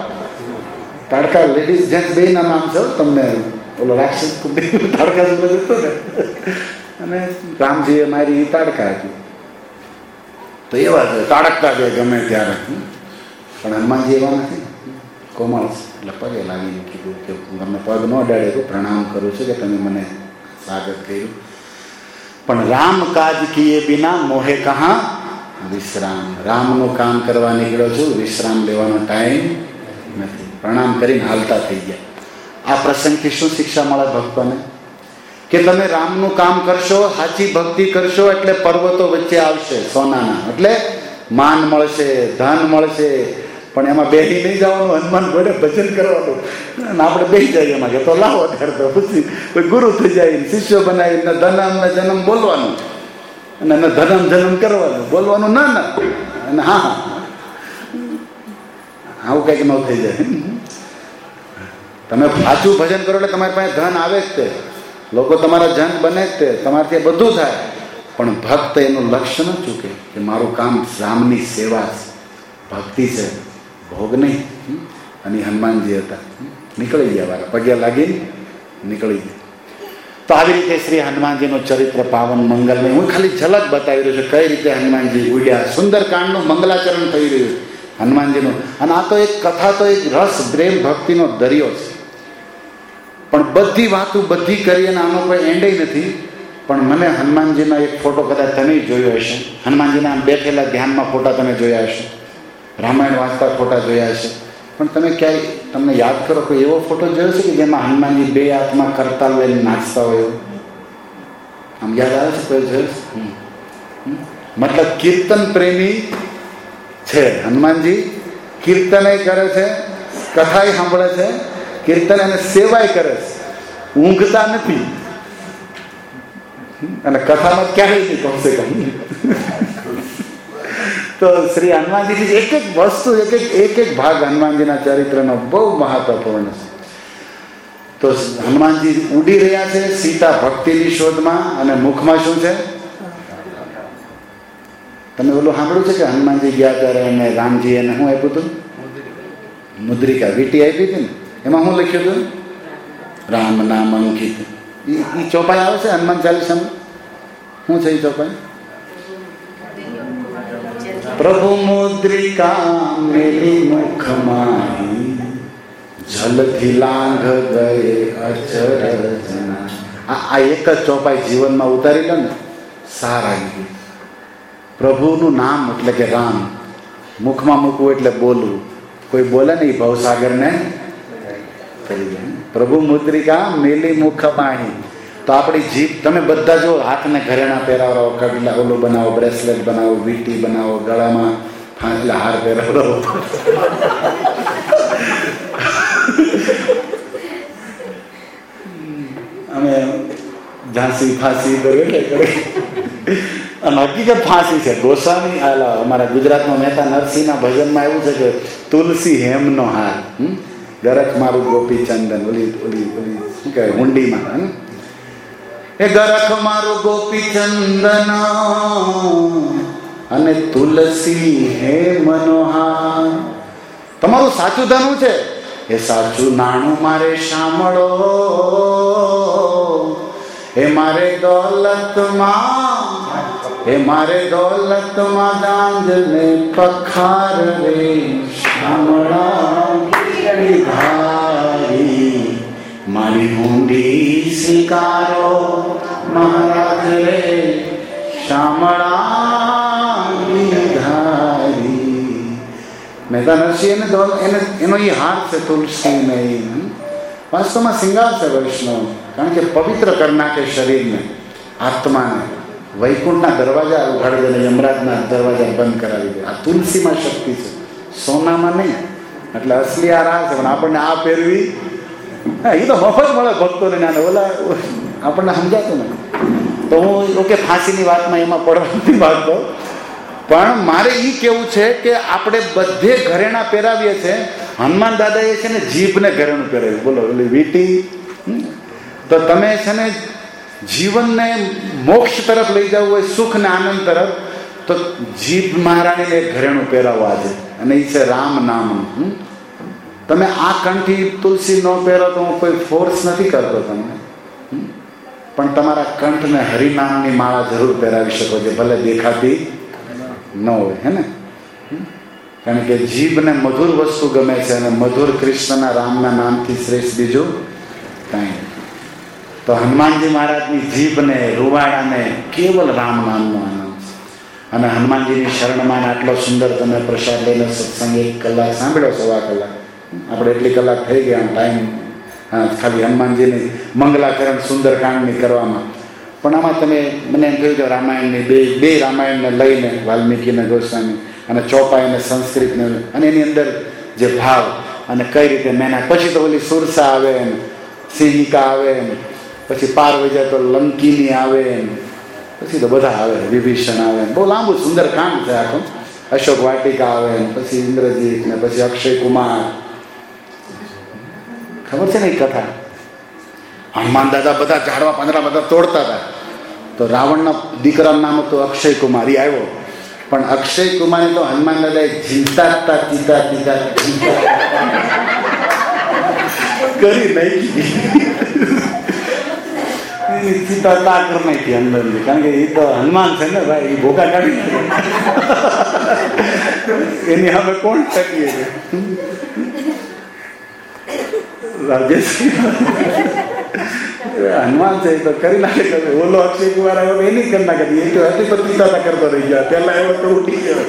તાડકા લેડીઝ જેન્ટ્સ બે ના નામ છે તમને. ઓલો રાક્ષસ તાડકા સુર જતો ને, અને રામજીએ મારી તાડકા હતી. તો એવા છે તાડકતા બે ગમે ત્યારે. પણ હનુમાનજી એવા નથી, કોમળ. એટલે પગે લાગીને કીધું કે હું તમને પગ ન અડાડે તો પ્રણામ કરું છું કે તમે મને સ્વાગત કર્યું. પણ રામ કાજ કીએ બિના મોહે કહા વિશ્રામ. રામનું કામ કરવા નીકળ્યો છું, વિશ્રામ લેવાનો ટાઈમ નથી. પ્રણામ કરીને હાલતા થઈ ગયા. આ પ્રસંગથી શું શિક્ષા મળે ભક્તોને? કે તમે રામનું કામ કરશો, સાચી ભક્તિ કરશો એટલે પર્વતો વચ્ચે આવશે સોનાના, એટલે માન મળશે, ધન મળશે, પણ એમાં બેસી નહીં જવાનું, હનુમાન ઘોડે ભજન કરવાનું. અને આપણે બેસી જઈએ એમાં કે તો લાવો અત્યારે તો ખુશી કોઈ ગુરુ થઈ જાય, શિષ્યો બનાવીને ધનમ ને જન્મ બોલવાનું, અને એને ધનમ જન્મ કરવાનું, બોલવાનું ના. અને હા આવું કંઈક ન થઈ જાય. તમે સાચું ભજન કરો એટલે તમારી પાસે ધન આવે જ તે, લોકો તમારા જન બને જ તે, તમારાથી બધું થાય. પણ ભક્ત એનું લક્ષ્ય ન ચૂકે કે મારું કામ રામની સેવા છે, ભક્તિ છે, ભોગ નહીં. અને હનુમાનજી હતા, નીકળી ગયા વાળા, પગે લાગી નીકળી ગયા. તો આવી રીતે શ્રી હનુમાનજીનું ચરિત્ર પાવન મંગલમય હું ખાલી ઝલક બતાવી રહ્યો છું, કઈ રીતે હનુમાનજી ઉડ્યા. સુંદરકાંડનું મંગલાચરણ થઈ રહ્યું હનુમાનજીનું. અને આ તો એક કથા, તો એક રસ પ્રેમ ભક્તિનો દરિયો છે. પણ બધી વાતો બધી કરી અને આનો કોઈ એન્ડ નથી. પણ મને હનુમાનજીના એક ફોટો કદાચ તમે જોયો હશે, હનુમાનજીના આમ બેઠેલા ધ્યાનમાં ફોટા તમે જોયા હશે, રામાયણ વાંચતા ફોટા જોયા હશે. પણ તમે ક્યાંય તમને યાદ કરો કોઈ એવો ફોટો જોયો છે કે જેમાં હનુમાનજી બે હાથમાં કરતાલ લઈને નાચતા હોય? આમ યાદ આવે છે કોઈ જોયું? મતલબ કીર્તન પ્રેમી છે હનુમાનજી. કીર્તન કરે છે, કથાય સાંભળે છે, કીર્તન અને સેવાય કરે છે, ઊંઘતા નથી. અને કથામાં ક્યારેય નહીં કમસે કમ. તો શ્રી હનુમાનજી એક એક વસ્તુ, એક એક ભાગ હનુમાનજીના ચરિત્રનો બહુ મહત્વપૂર્ણ છે. તો હનુમાનજી ઉડી રહ્યા છે સીતા ભક્તિની શોધમાં, અને મુખમાં શું છે? તમે ઓલું સાંભળ્યું છે કે હનુમાનજી ગયા ત્યારે એને રામજી એને શું આપ્યું હતું? મુદ્રિકા, વીટી આપી હતી ને, એમાં શું લખ્યું હતું? રામ નામ અંકિત. એ ચોપાઈ આવે છે હનુમાન ચાલીસામાં. શું છે એ ચોપાઈ? પ્રભુ મુદ્રિકા મેલી મુખમાં જલથી લાંઘ ગયે અચર જના. આ એક જ ચોપાઈ જીવનમાં ઉતારી લો ને, સારા ગયું. પ્રભુનું નામ એટલે કે રામ, મુખમાં મૂકવું એટલે બોલવું. કોઈ બોલે ને એ ભવસાગરને કરી જાય. પ્રભુ મુદ્રિકા મેલી મુખમાં. તો આપણી જીભ, તમે બધા જો હાથને ઘરેણા પહેરાવો, કડલા ઓલું બનાવો, બ્રેસલેટ બનાવો, વીટી બનાવો, ગળામાં એટલે હાર પહેરાવો, અમે ઝાંસી ફાંસી કરીએ. અને હકીકત ફાંસી છે. ગોસ્વામી અમારા ગુજરાતમાં મહેતા નરસિંહના ભજનમાં એવું છે કે તુલસી હેમનો હાર, ગરખ મારું ગોપી ચંદન, ઓલી ઓલી ઓલી શું કહેવાય હુંડીમાં, એ ગરખ મારું ગોપી ચંદન અને તુલસી હે મનોહાર. તમારું સાચું ધન છે એ સાચું નાણું મારે સાંભળો, એ મારે દોલતમાં, એ મારે દોલતમાં દાંજને પખાર રે શામળા ધારી, મારી ઊંડી સ્વીકારો મહારાજ રે શામળા ધારી. મહેતા નરસિંહ એનો એ હાર છે તુલસી ને વાસ્તવમાં શિંગાર છે વૈષ્ણવ, કારણ કે પવિત્ર કરી નાખે શરીરને, આત્માને. વૈકુંઠના દરવાજા ઉઘાડી દે, યમરાજના દરવાજા બંધ કરાવી દે. આ તુલસીમાં શક્તિ છે, સોનામાં નહીં. એટલે અસલી આ રાહ છે. પણ આપણને આ પહેરવી, એ તો મફત મળે ભક્તોને, નાના ઓલા આપણને સમજાતું ને. તો હું ઓકે ફાંસીની વાતમાં એમાં પડવા નથી માંગતો, પણ મારે એ કેવું છે કે આપણે બધે ઘરેણા પહેરાવીએ છીએ. હનુમાન દાદાએ છે ને જીભને ઘરેણું પહેરાવ્યું. બોલો એટલે વીટી. તો તમે છે ને જીવનને મોક્ષ તરફ લઈ જવું હોય, સુખ ને આનંદ તરફ, તો જીભ મહારાણીને એક ઘરેણું પહેરાવો આજે, અને એ છે રામ નામ. તમે આ કંઠી તુલસી ન પહેરો તો હું કોઈ ફોર્સ નથી કરતો તમને, પણ તમારા કંઠને હરિનામની માળા જરૂર પહેરાવી શકો છો, ભલે દેખાતી ન હોય, હે ને. કારણ કે જીભને મધુર વસ્તુ ગમે છે, અને મધુર કૃષ્ણના રામના નામથી શ્રેષ્ઠ બીજું કાંઈ નહીં. તો હનુમાનજી મહારાજની જીભને, રૂવાડાને કેવલ રામ નામનો આનંદ છે. અને હનુમાનજીની શરણમાં આટલો સુંદર તમે પ્રસાદ લઈને સત્સંગ 1 કલાક સાંભળ્યો, 1.25 કલાક. આપણે એટલી કલાક થઈ ગયા ટાઈમ ખાલી હનુમાનજીની મંગલાકરણ સુંદરકાંડની કરવામાં. પણ આમાં તમે મને એમ કહ્યું કે રામાયણની બે રામાયણને લઈને, વાલ્મીકીને ગોસ્વામી અને ચોપાઈને સંસ્કૃતને, અને એની અંદર જે ભાવ અને કઈ રીતે મહેનત. પછી તો ઓલી સુરસા આવે ને, સિંહિકા આવે ને, પછી પારવજા તો લંકીની આવે ને, પછી તો બધા આવે, વિભીષણ આવે. બહુ લાંબુ સુંદર કાંડ છે આખું. અશોક વાટિકા આવે ને, પછી ઇન્દ્રજીત ને, પછી અક્ષય કુમાર. ખબર છે ને એ કથા? હનુમાન દાદા બધા ઝાડવા પાંદડા બધા તોડતા હતા, તો રાવણના દીકરાનું નામ હતું અક્ષય કુમાર. એ આવ્યો, પણ અક્ષય કુમારે તો હનુમાન દાદાએ જીવતા કરી નાખી, સીતા તાકર નાખી અંદરની. કારણ કે એ તો હનુમાન છે ને ભાઈ, એ ભોગા કાઢી એની સામે કોણ ટકીએ છે? રાજેશ હનુમાન છે એ તો કરી નાખે. ઓલો અક્ષય કુમાર આવ્યો એની કરી નાખે, એ તો હતી પણ પિતા કરતો રહી ગયા. પેલા આવ્યો તો ઉઠી ગયો.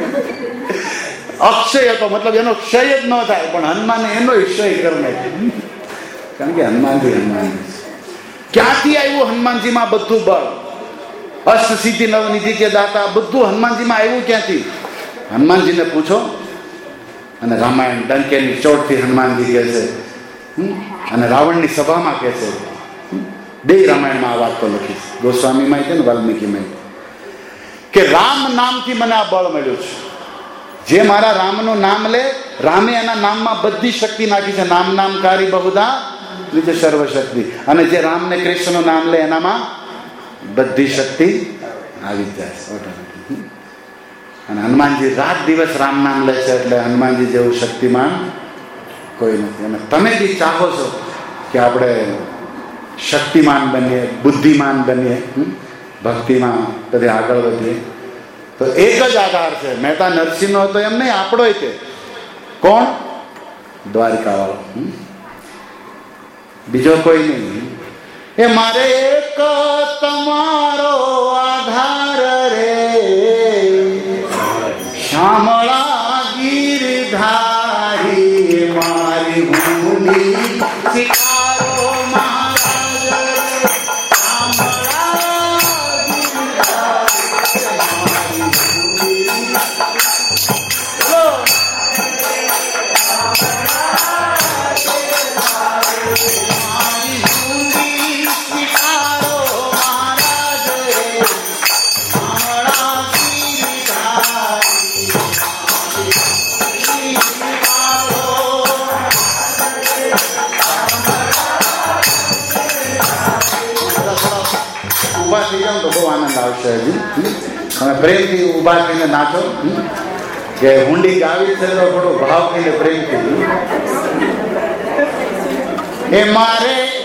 અક્ષય હતો, મતલબ એનો ક્ષય જ ન થાય, પણ હનુમાને એનો ક્ષય કરી નાખ્યો. કારણ કે હનુમાનજી ક્યાંથી આવ્યું? હનુમાનજીમાં બધું બળ, અષ્ટસિદ્ધિ નવનિધિ કે દાતા, બધું હનુમાનજીમાં આવ્યું ક્યાંથી? હનુમાનજીને પૂછો. અને રામાયણ ડંકેની ચોટથી હનુમાનજી કહે છે, અને રાવણની સભામાં કહે છે. બે રામાયણમાં આ વાત તો લખી, ગોસ્વામીમાં છે ને વાલ્મીકીમાં, કે રામ નામથી મને આ બળ મળ્યું છે. જે મારા રામનું નામ લે, રામે એના નામમાં બધી શક્તિ નાખી છે. નામકારી બહુધા લીધે સર્વશક્તિ. અને જે રામને કૃષ્ણનું નામ લે એનામાં બધી શક્તિ આવી જાય ઓટોમેટિક. અને હનુમાનજી રાત દિવસ રામ નામ લે છે, એટલે હનુમાનજી જેવું શક્તિમાન કોઈ નથી. અને તમે બી ચાહો છો કે આપણે શક્તિમાન બનીએ, બુદ્ધિમાન બનીએ, ભક્તિમાં બધે આગળ વધીએ, તો એક જ આધાર છે. મહેતા નરસિંહનો હતો એમ નહીં, આપણો કે કોણ? દ્વારિકા વાળો, બીજો કોઈ નહીં. એ મારે એક તમારો આધાર રે શામળા ગીરધારી, મારી ભૂમિ શિકારો તો બહુ આનંદ આવશે. હજી તમે પ્રેમથી ઊભા થઈને નાચો. જે હુંડી ગાવી છે તો થોડું ભાવથી ને પ્રેમથી એ મારે